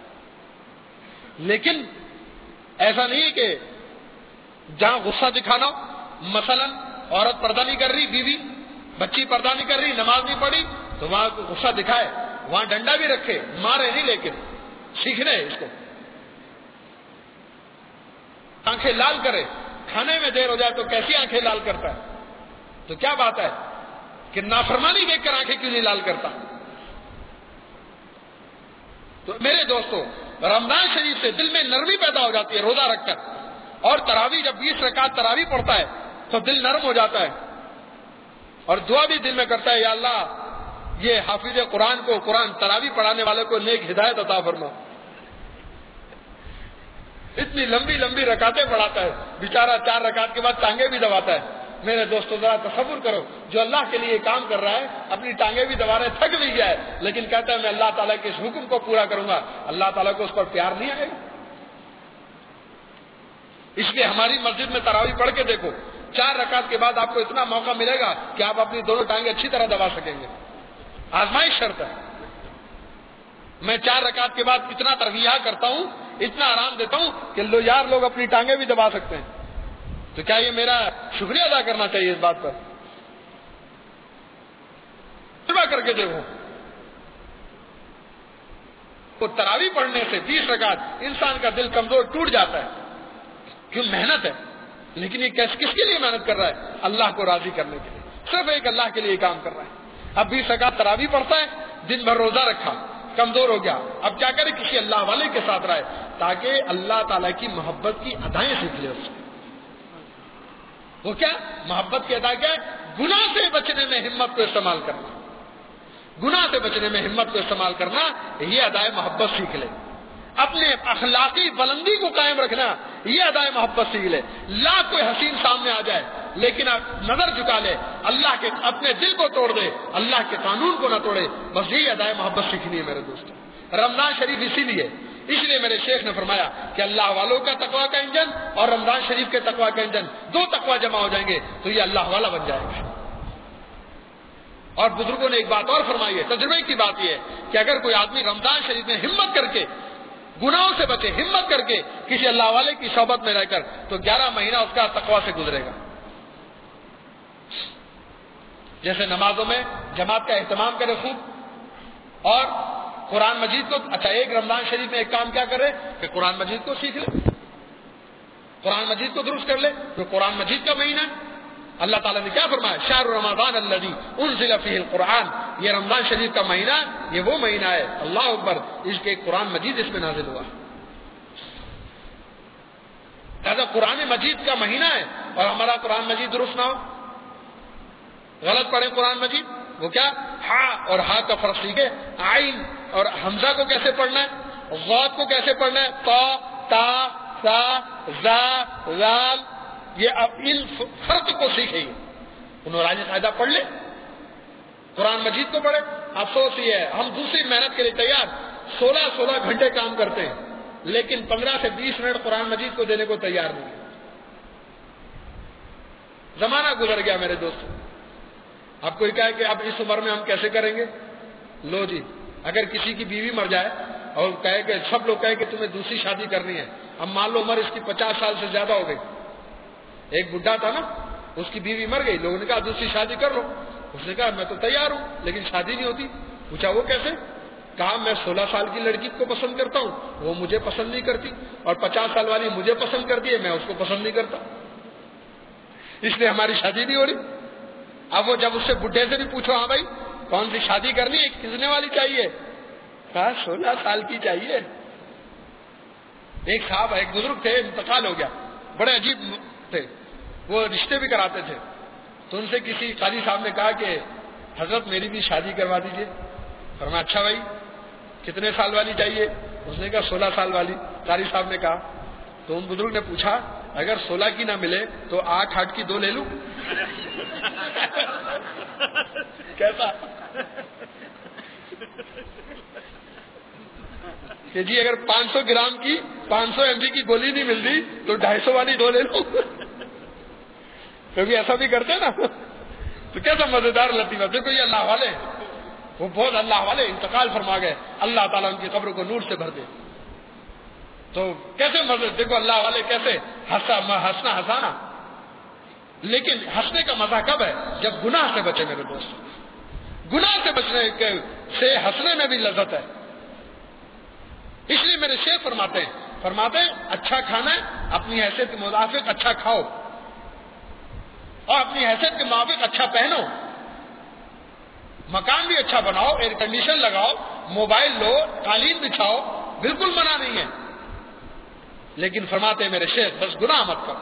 لیکن ایسا نہیں ہے کہ جہاں غصہ دکھانا ہو, مثلا عورت پردہ نہیں کر رہی, بیوی بچی پردہ نہیں کر رہی, نماز نہیں پڑھی, تو وہاں غصہ دکھائے, وہاں ڈنڈا بھی رکھے, مارے نہیں, لیکن سیکھنے اس کو. آنکھیں لال کرے, کھانے میں دیر ہو جائے تو کیسی آنکھیں لال کرتا ہے؟ تو کیا بات ہے کہ نافرمانی دیکھ کر آنکھیں کیوں نہیں لال کرتا؟ تو میرے دوستو, رمضان شریف سے دل میں نرمی پیدا ہو جاتی ہے روزہ رکھ کر, اور تراویح جب 20 رکعت تراویح پڑھتا ہے تو دل نرم ہو جاتا ہے, اور دعا بھی دل میں کرتا ہے, یا اللہ یہ حافظ قرآن کو, قرآن تراویح پڑھانے والے کو نیک ہدایت عطا فرما. اتنی لمبی لمبی رکعتیں پڑھاتا ہے بیچارہ, 4 رکعت کے بعد ٹانگیں بھی دباتا ہے. میرے دوستو ذرا تصور کرو, جو اللہ کے لیے کام کر رہا ہے, اپنی ٹانگیں بھی دبا رہے, تھک بھی گیا ہے, لیکن کہتا ہے میں اللہ تعالیٰ کے اس حکم کو پورا کروں گا. اللہ تعالیٰ کو اس پر پیار نہیں آئے گا؟ اس لیے ہماری مسجد میں تراویح پڑھ کے دیکھو, 4 رکعت کے بعد آپ کو اتنا موقع ملے گا کہ آپ اپنی دونوں ٹانگیں اچھی طرح دبا سکیں گے. آزمائش شرط ہے. میں 4 رکعت کے بعد اتنا ترغیہ کرتا ہوں, اتنا آرام دیتا ہوں کہ لو یار لوگ اپنی ٹانگیں بھی دبا سکتے ہیں. تو کیا یہ میرا شکریہ ادا کرنا چاہیے اس بات پر؟ کر کے دیکھو, تو تراویح پڑھنے سے 20 رکعت انسان کا دل کمزور ٹوٹ جاتا ہے. کیوں؟ محنت ہے. لیکن یہ کس کے لیے محنت کر رہا ہے؟ اللہ کو راضی کرنے کے لیے, صرف ایک اللہ کے لیے کام کر رہا ہے. اب 20 رکعت تراویح پڑھتا ہے, دن بھر روزہ رکھا, کمزور ہو گیا, اب کیا کرے؟ کسی اللہ والے کے ساتھ رہے تاکہ اللہ تعالیٰ کی محبت کی ادائیں سیکھ لے. اس سے وہ کیا محبت کی ادا کیا ہے؟ گناہ سے بچنے میں ہمت کو استعمال کرنا. گناہ سے بچنے میں ہمت کو استعمال کرنا, یہ ادائے محبت سیکھ لے. اپنے اخلاقی بلندی کو قائم رکھنا, یہ ادائے محبت سیکھ لے. لاکھ کوئی حسین سامنے آ جائے لیکن نظر جھکا لے, اللہ کے اپنے دل کو توڑ دے, اللہ کے قانون کو نہ توڑے. بس یہی ادائے محبت سیکھنی ہے میرے دوست. رمضان شریف اسی لیے, اس لیے میرے شیخ نے فرمایا کہ اللہ والوں کا تقویٰ کا انجن اور رمضان شریف کے تقویٰ کا انجن, 2 تقویٰ جمع ہو جائیں گے تو یہ اللہ والا بن جائے گا. اور بزرگوں نے ایک بات اور فرمائی ہے, تجربے کی بات یہ ہے کہ اگر کوئی آدمی رمضان شریف میں ہمت کر کے گناہوں سے بچے, ہمت کر کے کسی اللہ والے کی صحبت میں رہ کر, تو 11 مہینہ اس کا تقویٰ سے گزرے گا. جیسے نمازوں میں جماعت کا اہتمام کرے خوب, اور قرآن مجید کو, اچھا ایک رمضان شریف میں ایک کام کیا کرے کہ قرآن مجید کو سیکھ لے, قرآن مجید کو درست کر لے. تو قرآن مجید کا مہینہ اللہ تعالیٰ نے کیا فرمایا, شہر رمضان الذی انزل فیہ القرآن, یہ رمضان شریف کا مہینہ, یہ وہ مہینہ ہے, اللہ اکبر, اس کے قرآن مجید اس میں نازل ہوا. لہذا قرآن مجید کا مہینہ ہے اور ہمارا قرآن مجید درست نہ ہو, غلط پڑھیں قرآن مجید, وہ کیا ہا اور ہا کا فرق سیکھے, عین اور حمزہ کو کیسے پڑھنا ہے, غاد کو کیسے پڑھنا ہے, تا تا سا زا لال, یہ اب ان فرق کو سیکھے. انہوں نے قاعدہ پڑھ لے, قرآن مجید کو پڑھے. افسوس یہ ہے ہم دوسری محنت کے لیے تیار, 16 گھنٹے کام کرتے ہیں لیکن 15 سے 20 منٹ قرآن مجید کو دینے کو تیار نہیں. زمانہ گزر گیا میرے دوست. اب کوئی کہے کہ اب اس عمر میں ہم کیسے کریں گے؟ لو جی, اگر کسی کی بیوی مر جائے اور کہے کہ سب لوگ کہے کہ تمہیں دوسری شادی کرنی ہے, اب مان لو عمر اس کی 50 سال سے زیادہ ہو گئی. ایک بڈھا تھا نا, اس کی بیوی مر گئی, لوگوں نے کہا دوسری شادی کر لو. اس نے کہا میں تو تیار ہوں لیکن شادی نہیں ہوتی. پوچھا وہ کیسے؟ کہا میں 16 سال کی لڑکی کو پسند کرتا ہوں, وہ مجھے پسند نہیں کرتی, اور 50 سال والی مجھے پسند کرتی ہے, میں اس کو پسند نہیں کرتا, اس لیے ہماری شادی نہیں ہو رہی. اب وہ جب اس سے بڈھے سے بھی پوچھو, ہاں بھائی کون سی شادی کرنی ہے, کتنے والی چاہیے, کہا 16 سال کی چاہیے. ایک صاحب, ایک بزرگ تھے, انتقال ہو گیا, بڑے عجیب تھے, وہ رشتے بھی کراتے تھے. تو ان سے کسی قاضی صاحب نے کہا کہ حضرت میری بھی شادی کروا دیجیے. فرمایا اچھا بھائی کتنے سال والی چاہیے؟ اس نے کہا 16 سال والی. قاضی صاحب نے کہا, تو ان بزرگ نے پوچھا اگر 16 کی نہ ملے تو 8 کی 2 لے لوں. کیسا کہ جی اگر 500 گرام کی 500 mg کی گولی نہیں ملتی تو 250 والی دو لے لو. کبھی ایسا بھی کرتے نا. تو کیسا مزیدار لطیفہ. دیکھو یہ اللہ والے ہیں, وہ بہت اللہ والے انتقال فرما گئے, اللہ تعالیٰ ان کی قبر کو نور سے بھر دے. تو کیسے مزے, دیکھو اللہ والے کیسے ہنسنا ہنسانا. لیکن ہنسنے کا مزہ کب ہے؟ جب گناہ سے بچے میرے دوست. گناہ سے بچنے سے ہنسنے میں بھی لذت ہے. اس لیے میرے شیخ فرماتے ہیں اچھا کھانا ہے, اپنی حیثیت کے موافق اچھا کھاؤ اور اپنی حیثیت کے موافق اچھا پہنو, مکان بھی اچھا بناؤ, ایئر کنڈیشن لگاؤ, موبائل لو, قالین بچھاؤ, بالکل منع نہیں ہے. لیکن فرماتے ہیں میرے شیخ بس گناہ مت کرو,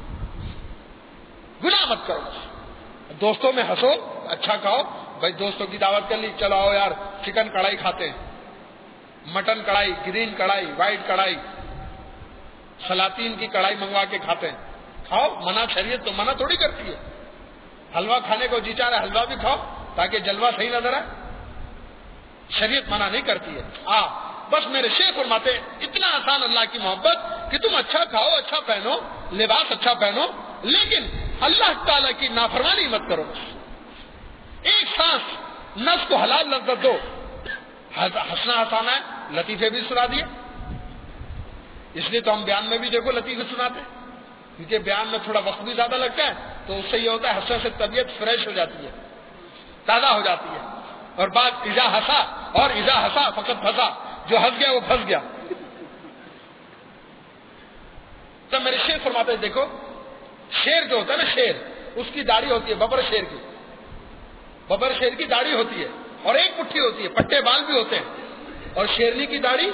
گناہ مت کرو. دوستوں میں ہنسو, اچھا کھاؤ. بھائی دوستوں کی دعوت کر لی, چلو آؤ یار چکن کڑھائی کھاتے ہیں, مٹن کڑھائی, گرین کڑھائی, وائٹ کڑھائی, سلاطین کی کڑھائی منگوا کے کھاتے ہیں. کھاؤ, منع شریعت تو منع تھوڑی کرتی ہے. حلوہ کھانے کو جی چاہ رہا ہے حلوہ بھی کھاؤ تاکہ جلوہ صحیح نظر آئے. شریعت منع نہیں کرتی ہے. بس میرے شیخ فرماتے اتنا آسان اللہ کی محبت کہ تم اچھا کھاؤ, اچھا پہنو, لباس اچھا پہنو, لیکن اللہ تعالیٰ کی نافرمانی مت کرو. ایک سانس نفس کو حلال لذت دو. ہنسنا آسان ہے, لطیفے بھی سنا دیے. اس لیے تو ہم بیان میں بھی دیکھو لطیفے سناتے ہیں, کیونکہ بیان میں تھوڑا وقت بھی زیادہ لگتا ہے. تو اس سے یہ ہوتا ہے ہنسنے سے طبیعت فریش ہو جاتی ہے, تازہ ہو جاتی ہے. اور بات اذا ہنسا اور اذا ہنسا فقط پھنسا, جو ہنس گیا وہ پھنس گیا. تو میرے شیر فرماتے ہیں دیکھو شیر جو ہوتا ہے نا, شیر اس کی داڑھی ہوتی ہے ببر شیر کی, ببر شیر کی داڑھی ہوتی ہے اور ایک مٹھی ہوتی ہے, پٹے بال بھی ہوتے ہیں. اور شیرنی کی داڑھی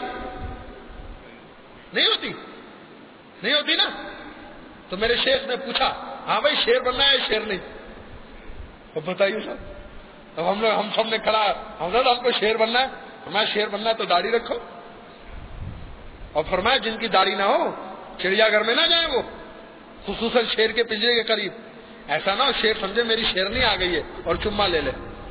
نہیں ہوتی نا. تو میرے شیخ نے پوچھا ہاں بھائی شیر بننا ہے شیر نہیں؟ اب بتائیے صاحب. اب ہم سب نے کھڑا, ہم کو شیر بننا ہے. فرمایا شیر بننا ہے تو داڑھی رکھو. اور فرمایا جن کی داڑھی نہ ہو چڑیا گھر میں نہ جائیں, وہ خصوصاً شیر کے پنجرے کے قریب. ایسا نہ ہو شیر سمجھے میری شیرنی آ گئی ہے اور چما لے لے.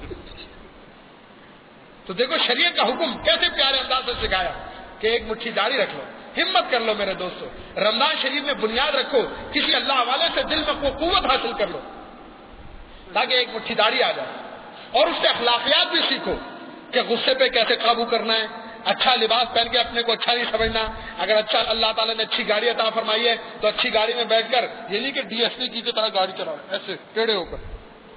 تو دیکھو شریعت کا حکم کیسے پیارے انداز سے سکھایا کہ ایک مٹھی داڑھی رکھ لو. ہمت کر لو میرے دوستو, رمضان شریف میں بنیاد رکھو, کسی اللہ والے سے دل میں قوت حاصل کر لو تاکہ ایک مٹھی داڑھی آ جائے. اور اس سے اخلاقیات بھی سیکھو کہ غصے پہ کیسے قابو کرنا ہے, اچھا لباس پہن کے اپنے کو اچھا نہیں سمجھنا. اگر اچھا اللہ تعالیٰ نے اچھی گاڑی عطا فرمائی ہے تو اچھی گاڑی میں بیٹھ کر یہ نہیں کہ ڈی ایس پی کی طرح گاڑی چلاؤ ایسے ٹیڑھے ہو کر.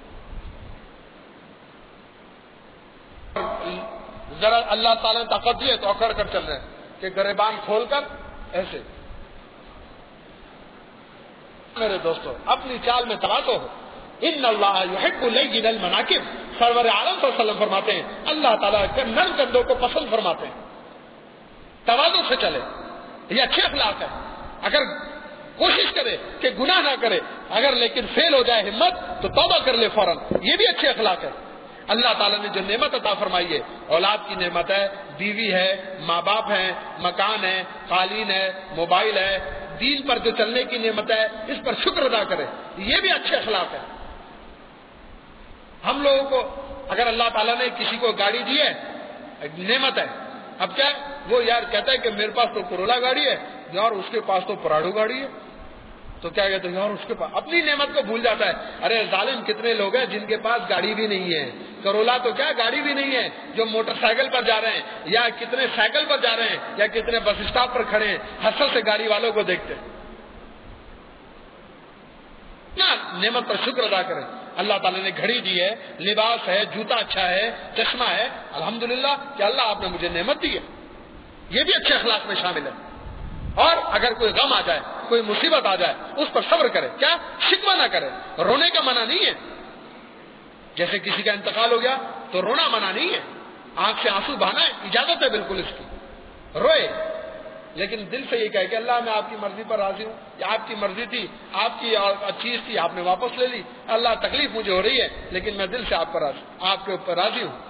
ذرا اللہ تعالیٰ نے طاقت دی ہے تو اکڑ کر چل رہے ہیں کہ گریبان کھول کر ایسے. میرے دوستو اپنی چال میں توازو ہو. ان اللہ یحب لین المناکب, سرور عالم صلی اللہ علیہ وسلم فرماتے ہیں اللہ تعالیٰ کے نرم کندھوں کو پسند فرماتے ہیں. توازو سے چلے, یہ اچھے اخلاق ہے. اگر کوشش کرے کہ گناہ نہ کرے, اگر لیکن فیل ہو جائے ہمت تو توبہ کر لے فوراً, یہ بھی اچھے اخلاق ہے. اللہ تعالیٰ نے جو نعمت عطا فرمائی ہے, اولاد کی نعمت ہے, بیوی ہے, ماں باپ ہیں, مکان ہے, قالین ہے, موبائل ہے, دین پر جو چلنے کی نعمت ہے, اس پر شکر ادا کرے, یہ بھی اچھے اخلاق ہے. ہم لوگوں کو اگر اللہ تعالیٰ نے کسی کو گاڑی دی ہے, نعمت ہے, اب کیا وہ یار کہتا ہے کہ میرے پاس تو کرولا گاڑی ہے یار, اس کے پاس تو پراڈو گاڑی ہے, تو کیا کہتے ہیں یار اس کے پاس, اپنی نعمت کو بھول جاتا ہے. ارے ظالم کتنے لوگ ہیں جن کے پاس گاڑی بھی نہیں ہے, کرولا تو کیا گاڑی بھی نہیں ہے, جو موٹر سائیکل پر جا رہے ہیں, یا کتنے سائیکل پر جا رہے ہیں, یا کتنے بس اسٹاپ پر کھڑے ہیں, حسرت سے گاڑی والوں کو دیکھتے ہیں. نعمت پر شکر ادا کریں. اللہ تعالیٰ نے گھڑی دی ہے, لباس ہے, جوتا اچھا ہے, چشمہ ہے, الحمدللہ کہ اللہ آپ نے مجھے نعمت دی ہے. یہ بھی اچھے اخلاق میں شامل ہے. اور اگر کوئی غم آ جائے, کوئی مصیبت آ جائے, اس پر صبر کرے, کیا شکوہ نہ کرے. رونے کا منع نہیں ہے, جیسے کسی کا انتقال ہو گیا تو رونا منع نہیں ہے, آنکھ سے آنسو بہانا ہے, اجازت ہے بالکل اس کی, روئے, لیکن دل سے یہ کہے کہ اللہ میں آپ کی مرضی پر راضی ہوں, یہ آپ کی مرضی تھی, آپ کی چیز تھی, آپ نے واپس لے لی, اللہ تکلیف مجھے ہو رہی ہے لیکن میں دل سے آپ کے اوپر راضی ہوں.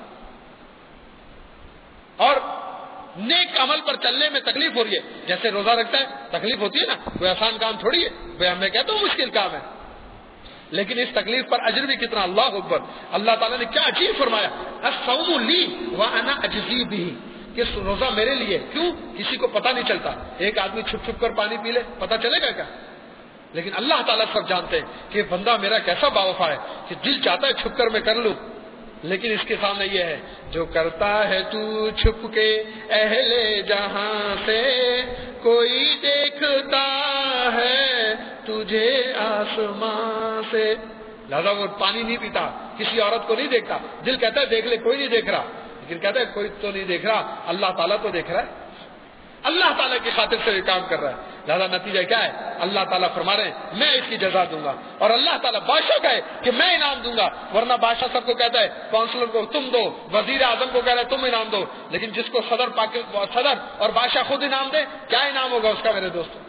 اور نیک عمل پر چلنے میں تکلیف ہو رہی ہے, جیسے روزہ رکھتا ہے تکلیف ہوتی ہے نا, کوئی آسان کام تھوڑی ہے, میں کہتا ہوں مشکل کام ہے, لیکن اس تکلیف پر اجر بھی کتنا, اللہ اکبر. اللہ تعالیٰ نے کیا عجیب فرمایا, الصوم لی وانا اجزی بہ, کہ روزہ میرے لیے، کیوں؟ کسی کو پتہ نہیں چلتا، ایک آدمی چھپ چھپ کر پانی پی لے، پتہ چلے گا کیا؟ لیکن اللہ تعالیٰ سب جانتے ہیں کہ بندہ میرا کیسا باوفا ہے کہ دل چاہتا ہے چھپ کر میں کر لوں، لیکن اس کے سامنے یہ ہے جو کرتا ہے تو چھپ کے اہل جہاں سے، کوئی دیکھتا ہے تجھے آسمان سے۔ لہذا وہ پانی نہیں پیتا، کسی عورت کو نہیں دیکھتا، دل کہتا ہے دیکھ لے، کوئی نہیں دیکھ رہا، لیکن کہتا ہے کوئی تو نہیں دیکھ رہا، اللہ تعالیٰ تو دیکھ رہا ہے، اللہ تعالیٰ کی خاطر سے یہ کام کر رہا ہے۔ لہذا نتیجہ کیا ہے؟ اللہ تعالیٰ فرما رہے ہیں میں اس کی جزا دوں گا، اور اللہ تعالیٰ بادشاہ کا ہے کہ میں انعام دوں گا، ورنہ بادشاہ سب کو کہتا ہے، کونسلر کو تم دو، وزیر اعظم کو کہہ رہا ہے تم انعام دو، لیکن جس کو صدر اور بادشاہ خود انعام دے، کیا انعام ہوگا اس کا میرے دوستوں؟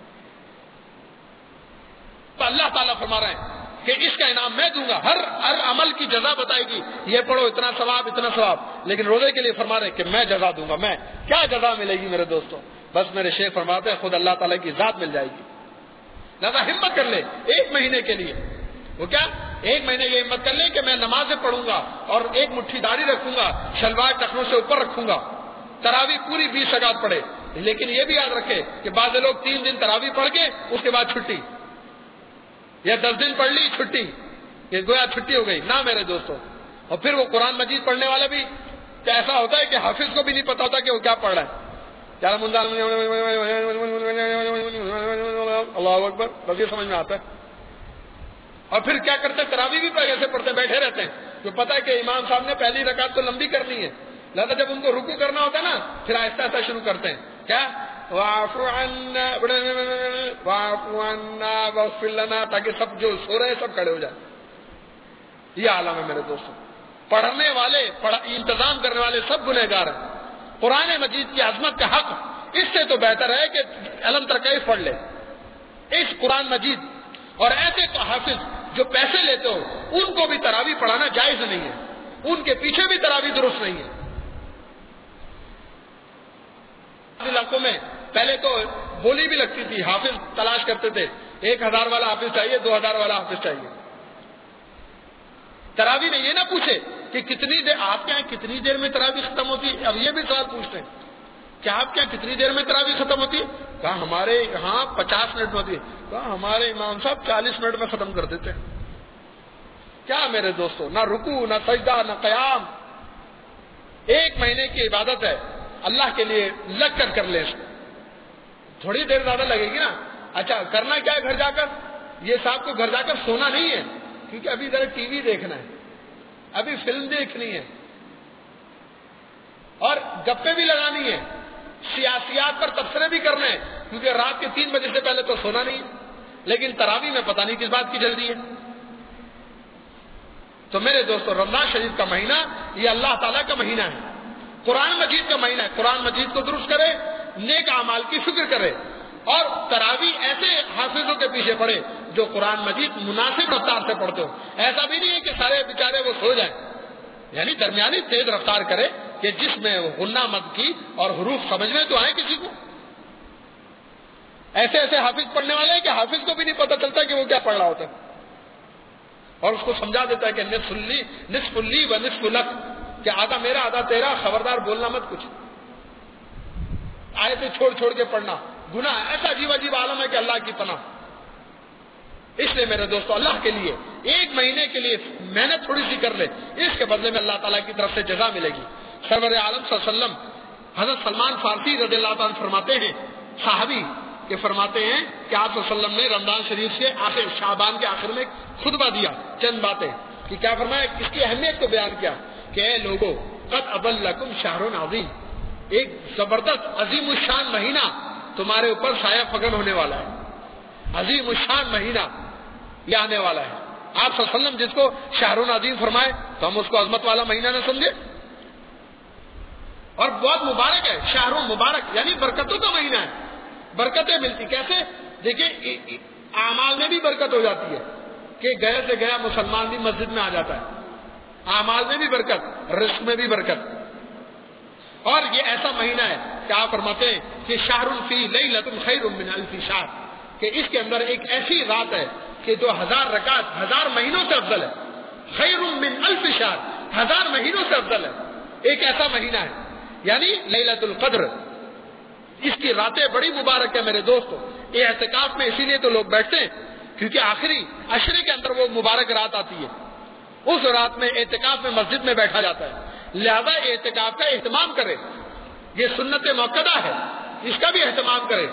تو اللہ تعالیٰ فرما رہے ہیں کہ اس کا انعام میں دوں گا، ہر عمل کی جزا بتائے گی، یہ پڑھو اتنا ثواب اتنا ثواب، لیکن روزے کے لیے فرما رہے کہ میں جزا دوں گا۔ میں کیا جزا ملے گی میرے دوستوں؟ بس میرے شیخ فرماتے ہیں خود اللہ تعالیٰ کی ذات مل جائے گی۔ لہذا ہمت کر لے ایک مہینے کے لیے، وہ کیا؟ ایک مہینے یہ ہمت کر لے کہ میں نمازیں پڑھوں گا اور ایک مٹھی داڑھی رکھوں گا، شلوار ٹخنوں سے اوپر رکھوں گا، تراویح پوری 20 رکعت پڑھے، لیکن یہ بھی یاد رکھے کہ بعض لوگ 3 دن تراویح پڑھ کے اس کے بعد چھٹی، یا 10 دن پڑھ لی چھٹی، کہ گویا چھٹی ہو گئی، نہ میرے دوستوں۔ اور پھر وہ قرآن مجید پڑھنے والا بھی ایسا ہوتا ہے کہ حافظ کو بھی نہیں پتا ہوتا کہ وہ کیا پڑھ رہا ہے، اللہ اکبر بس یہ سمجھ میں آتا ہے، اور پھر کیا کرتے ہیں تراویح بھی ایسے پڑھتے بیٹھے رہتے ہیں، جو پتا ہے کہ امام صاحب نے پہلی رکعت تو لمبی کرنی ہے، لہذا جب ان کو رکوع کرنا ہوتا ہے نا پھر آہستہ آہستہ شروع کرتے ہیں، کیا واعف عنا واعف عنا واغفر لنا، تاکہ سب جو سو رہے ہیں سب کھڑے ہو جائیں۔ یہ عالم ہے میرے دوستوں، پڑھنے والے انتظام کرنے والے سب گنہگار ہیں۔ قرآن مجید کی عظمت کا حق، اس سے تو بہتر ہے کہ علم ترکیف پڑھ لے اس قرآن مجید، اور ایسے حافظ جو پیسے لیتے ہو ان کو بھی تراویح پڑھانا جائز نہیں ہے، ان کے پیچھے بھی تراویح درست نہیں ہے۔ علاقوں میں پہلے تو بولی بھی لگتی تھی، حافظ تلاش کرتے تھے، 1000 والا حافظ چاہیے، 2000 والا حافظ چاہیے۔ تراویح میں یہ نہ پوچھے کہ کتنی دیر آپ کے یہاں کتنی دیر میں تراویح ختم ہوتی ہے، اب یہ بھی سوال پوچھتے ہیں کہ آپ کے یہاں کتنی دیر میں تراویح ختم ہوتی ہے، کہا ہمارے یہاں 50 منٹ میں ہوتی ہے، کہا ہمارے امام صاحب 40 منٹ میں ختم کر دیتے ہیں۔ کیا میرے دوستوں، نہ رکوع نہ سجدہ نہ قیام، ایک مہینے کی عبادت ہے، اللہ کے لیے لگ کر لے، تھوڑی دیر زیادہ لگے گی نا۔ اچھا کرنا کیا ہے گھر جا کر؟ یہ صاحب کو گھر جا کر سونا نہیں ہے، کیونکہ ابھی ذرا ٹی وی دیکھنا ہے، ابھی فلم دیکھنی ہے، اور گپے بھی لگانی ہے، سیاسیات پر تبصرے بھی کرنے ہیں، کیونکہ رات کے 3 بجے سے پہلے تو سونا نہیں ہے۔ لیکن تراویح میں پتہ نہیں کس بات کی جلدی ہے۔ تو میرے دوستو، رمضان شریف کا مہینہ یہ اللہ تعالیٰ کا مہینہ ہے، قرآن مجید کا مہینہ ہے۔ قرآن مجید کو درست کرے، نیک اعمال کی فکر کرے، اور تراویح ایسے حافظوں کے پیچھے پڑھے جو قرآن مجید مناسب رفتار سے پڑھتے ہو۔ ایسا بھی نہیں ہے کہ سارے بیچارے وہ سو جائیں، یعنی درمیانی تیز رفتار کرے کہ جس میں غنہ مد کی اور حروف سمجھنے تو آئے کسی کو۔ ایسے ایسے حافظ پڑھنے والے ہیں کہ حافظ کو بھی نہیں پتہ چلتا کہ وہ کیا پڑھ رہا ہوتا ہے، اور اس کو سمجھا دیتا ہے کہ نصف لی و نصف لک، کہ آدھا میرا آدھا تیرا، خبردار بولنا مت کچھ، آیتیں چھوڑ چھوڑ کے پڑھنا گناہ۔ ایسا عجیب عجیب عالم ہے کہ اللہ کی پناہ۔ اس لیے میرے دوستو، اللہ کے لیے ایک مہینے کے لیے محنت تھوڑی سی کر لے، اس کے بدلے میں اللہ تعالیٰ کی طرف سے جزا ملے گی۔ سرور عالم صلی اللہ علیہ وسلم حضرت سلمان فارسی رضی اللہ عنہ فرماتے ہیں، صحابی کہ فرماتے ہیں کہ آپ صلی اللہ علیہ وسلم نے رمضان شریف سے آخر شعبان کے آخر میں خطبہ دیا، چند باتیں کہ کیا فرمایا، اس کی اہمیت کو بیان کیا کہ اے لوگو قد اضلکم شہر عظیم، ایک زبردست عظیم الشان مہینہ تمہارے اوپر سایہ فگن ہونے والا ہے، عظیم الشان مہینہ یہ آنے والا ہے۔ آپ صلی اللہ علیہ وسلم جس کو شہر عظیم فرمائے تو ہم اس کو عظمت والا مہینہ نہ سمجھے، اور بہت مبارک ہے، شہر مبارک یعنی برکتوں کا مہینہ ہے، برکتیں ملتی کیسے؟ دیکھیں اعمال میں بھی برکت ہو جاتی ہے کہ گیا سے گیا مسلمان بھی مسجد میں آ جاتا ہے، اعمال میں بھی برکت، رزق میں بھی برکت۔ اور یہ ایسا مہینہ ہے کہ آپ فرماتے ہیں کہ شہر فی لیلۃ خیر من الف شہر، کہ اس کے اندر ایک ایسی رات ہے کہ جو 1000 رکعت 1000 مہینوں سے افضل ہے، خیر من الف شہر 1000 مہینوں سے افضل ہے۔ ایک ایسا مہینہ ہے یعنی لیلۃ القدر، اس کی راتیں بڑی مبارک ہے میرے دوستو. اعتکاف میں اسی لیے تو لوگ بیٹھتے ہیں کیونکہ آخری عشرے کے اندر وہ مبارک رات آتی ہے. اس رات میں اعتکاف میں مسجد میں بیٹھا جاتا ہے. لہذا اعتکاف کا اہتمام کرے. یہ سنت موقدہ ہے، اس کا بھی اہتمام کرے.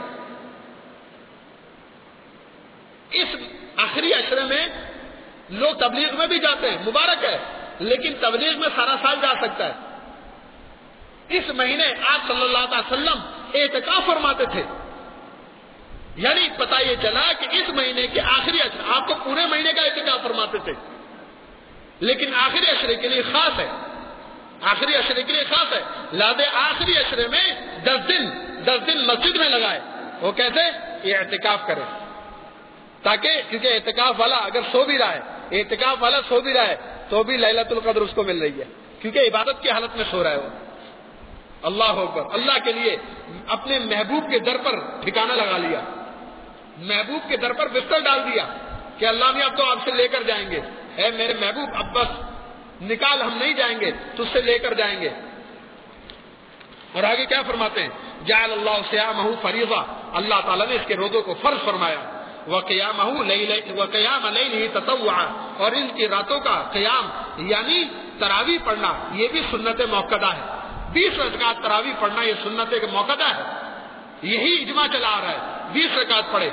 اس آخری عشرے میں لوگ تبلیغ میں بھی جاتے ہیں، مبارک ہے، لیکن تبلیغ میں سارا سال جا سکتا ہے. اس مہینے آپ صلی اللہ علیہ وسلم اعتکاف فرماتے تھے. یعنی پتہ یہ چلا کہ اس مہینے کے آخری عشرے، آپ کو پورے مہینے کا اعتکاف فرماتے تھے لیکن آخری عشرے کے لیے خاص ہے. آخری عشرے کے لیے خاص ہے. لہذا آخری عشرے میں 10 دن مسجد میں لگائے. وہ کیسے؟ یہ اعتکاف کرے. تاکہ کیونکہ اعتکاف والا اگر سو بھی رہا ہے، اعتکاف والا سو بھی رہا ہے تو بھی لیلۃ القدر اس کو مل رہی ہے، کیونکہ عبادت کی حالت میں سو رہا ہے وہ. اللہ اکبر. اللہ کے لیے اپنے محبوب کے در پر ٹھکانہ لگا لیا، محبوب کے در پر بستر ڈال دیا کہ اللہ میں اب تو آپ سے لے کر جائیں گے. اے میرے محبوب اب بس نکال، ہم نہیں جائیں گے، تجھ سے لے کر جائیں گے. اور آگے کیا فرماتے ہیں؟ جعل اللہ صیامہ فریضہ، اللہ تعالیٰ نے اس کے روزوں کو فرض فرمایا. وقیام لیلہ تطوعا، اور ان کی راتوں کا قیام یعنی تراویح پڑھنا یہ بھی سنت موقدہ ہے. 20 رکعت تراویح پڑھنا یہ سنت موقدہ ہے. یہی اجماع چلا آ رہا ہے، 20 رکعت پڑھے.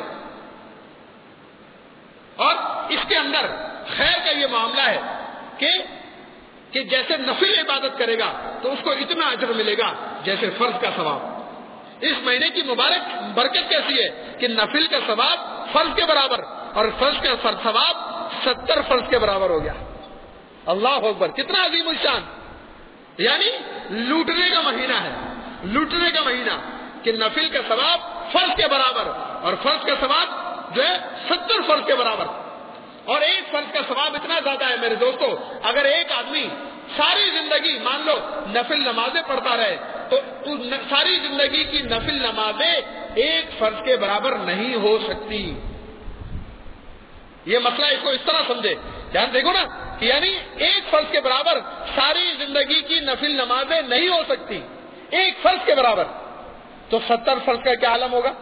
اور اس کے اندر خیر کا یہ معاملہ ہے کہ جیسے نفل عبادت کرے گا تو اس کو اتنا اجر ملے گا جیسے فرض کا ثواب. اس مہینے کی مبارک برکت کیسی ہے کہ نفل کا ثواب فرض کے برابر اور فرض کا ثواب 70 فرض کے برابر ہو گیا. اللہ اکبر. کتنا عظیم الشان. یعنی لوٹنے کا مہینہ ہے، لوٹنے کا مہینہ کہ نفل کا ثواب فرض کے برابر اور فرض کا ثواب جو ہے 70 فرض کے برابر. اور ایک فرض کا ثواب اتنا زیادہ ہے میرے دوستو، اگر ایک آدمی ساری زندگی مان لو نفل نمازیں پڑھتا رہے تو ساری زندگی کی نفل نمازیں ایک فرض کے برابر نہیں ہو سکتی. یہ مسئلہ اس کو اس طرح سمجھے، دھیان دیکھو نا کہ یعنی ایک فرض کے برابر ساری زندگی کی نفل نمازیں نہیں ہو سکتی ایک فرض کے برابر. تو 70 فرض کا کیا عالم ہوگا.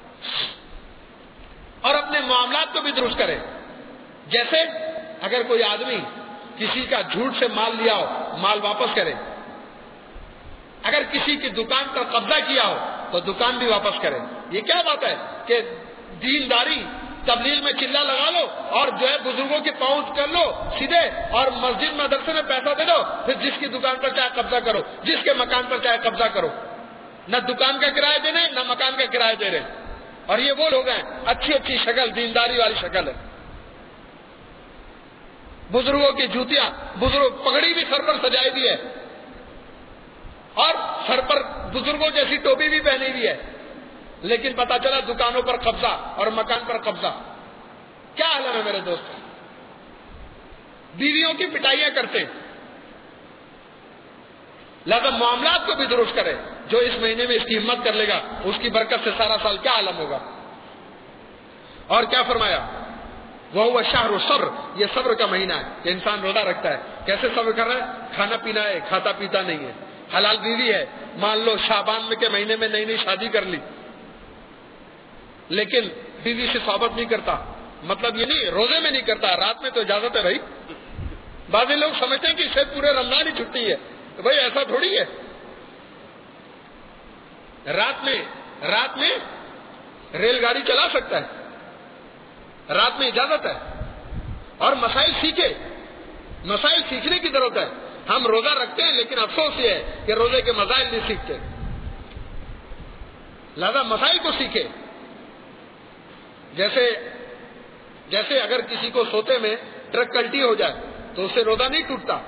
اور اپنے معاملات کو بھی درست کرے. جیسے اگر کوئی آدمی کسی کا جھوٹ سے مال لیا ہو، مال واپس کرے. اگر کسی کی دکان پر قبضہ کیا ہو تو دکان بھی واپس کرے. یہ کیا بات ہے کہ دینداری تبلیغ میں چلا لگا لو اور جو ہے بزرگوں کے پاؤں کر لو سیدھے اور مسجد مدرسے میں پیسہ دے دو، پھر جس کی دکان پر چاہے قبضہ کرو، جس کے مکان پر چاہے قبضہ کرو. نہ دکان کا کرایہ دے رہے نہ مکان کا کرایہ دے رہے. اور یہ وہ لوگ ہیں اچھی شکل، دینداری والی شکل ہے. بزرگوں کی جوتیاں، بزرگ پگڑی بھی سر پر سجائی دی ہے اور سر پر بزرگوں جیسی ٹوپی بھی پہنی ہوئی ہے، لیکن پتا چلا دکانوں پر قبضہ اور مکان پر قبضہ. کیا حال ہے میرے دوست. بیویوں کی پٹائیاں کرتے ہیں. لہذا معاملات کو بھی درست کرے. جو اس مہینے میں اس کی ہمت کر لے گا اس کی برکت سے سارا سال کیا عالم ہوگا. اور کیا فرمایا؟ وہ شہر الصبر، یہ صبر کا مہینہ ہے کہ انسان روزہ رکھتا ہے. کیسے صبر کر رہا ہے؟ کھانا پینا ہے، کھاتا پیتا نہیں ہے. حلال بیوی ہے، مان لو شعبان کے مہینے میں نئی شادی کر لی لیکن بیوی سے صحبت نہیں کرتا. مطلب یہ نہیں روزے میں نہیں کرتا، رات میں تو اجازت ہے بھائی. بعض لوگ سمجھتے ہیں کہ اسے پورے رمضان ہی چھٹی ہے. بھائی ایسا تھوڑی ہے. رات میں ریل گاڑی چلا سکتا ہے، رات میں اجازت ہے. اور مسائل سیکھے، مسائل سیکھنے کی ضرورت ہے. ہم روزہ رکھتے ہیں لیکن افسوس یہ ہے کہ روزے کے مسائل نہیں سیکھتے. لہذا مسائل کو سیکھے. جیسے اگر کسی کو سوتے میں ٹرک الٹی ہو جائے تو اس سے روزہ نہیں ٹوٹتا.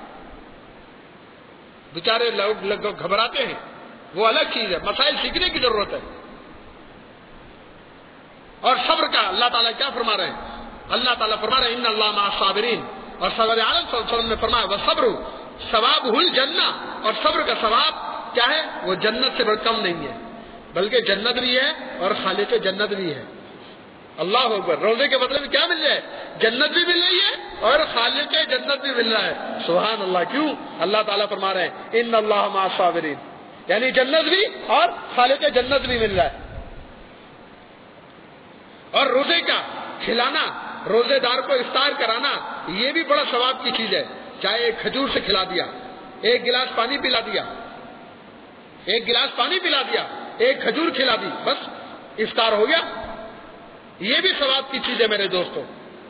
بیچارے لوگ گھبراتے ہیں، وہ الگ چیز ہے. مسائل سیکھنے کی ضرورت ہے. اور صبر کا اللہ تعالیٰ کیا فرما رہے ہیں؟ اللہ تعالیٰ فرما رہے ہیں ان اللہ مع الصابرین. اور سرور عالم صلی اللہ علیہ وسلم نے فرمایا وصبر ثوابہ الجنہ، اور صبر کا ثواب کیا ہے؟ وہ جنت سے بڑھ کم نہیں ہے، بلکہ جنت بھی ہے اور خالق جنت بھی ہے. اللہ اکبر. روزے کے بدلے میں کیا مل جائے؟ جنت بھی مل رہی ہے اور خالق جنت بھی مل رہا ہے. سبحان اللہ. کیوں؟ اللہ تعالیٰ فرما رہے ہیں ان اللہ مع الصابرین. یعنی جنت بھی اور خالق جنت بھی مل رہا ہے. اور روزے کا کھلانا، روزے دار کو افطار کرانا، یہ بھی بڑا ثواب کی چیز ہے. چاہے ایک کھجور سے کھلا دیا، ایک گلاس پانی پلا دیا، ایک گلاس پانی پلا دیا، ایک کھجور کھلا دی، بس افطار ہو گیا. یہ بھی ثواب کی چیز ہے میرے دوستوں.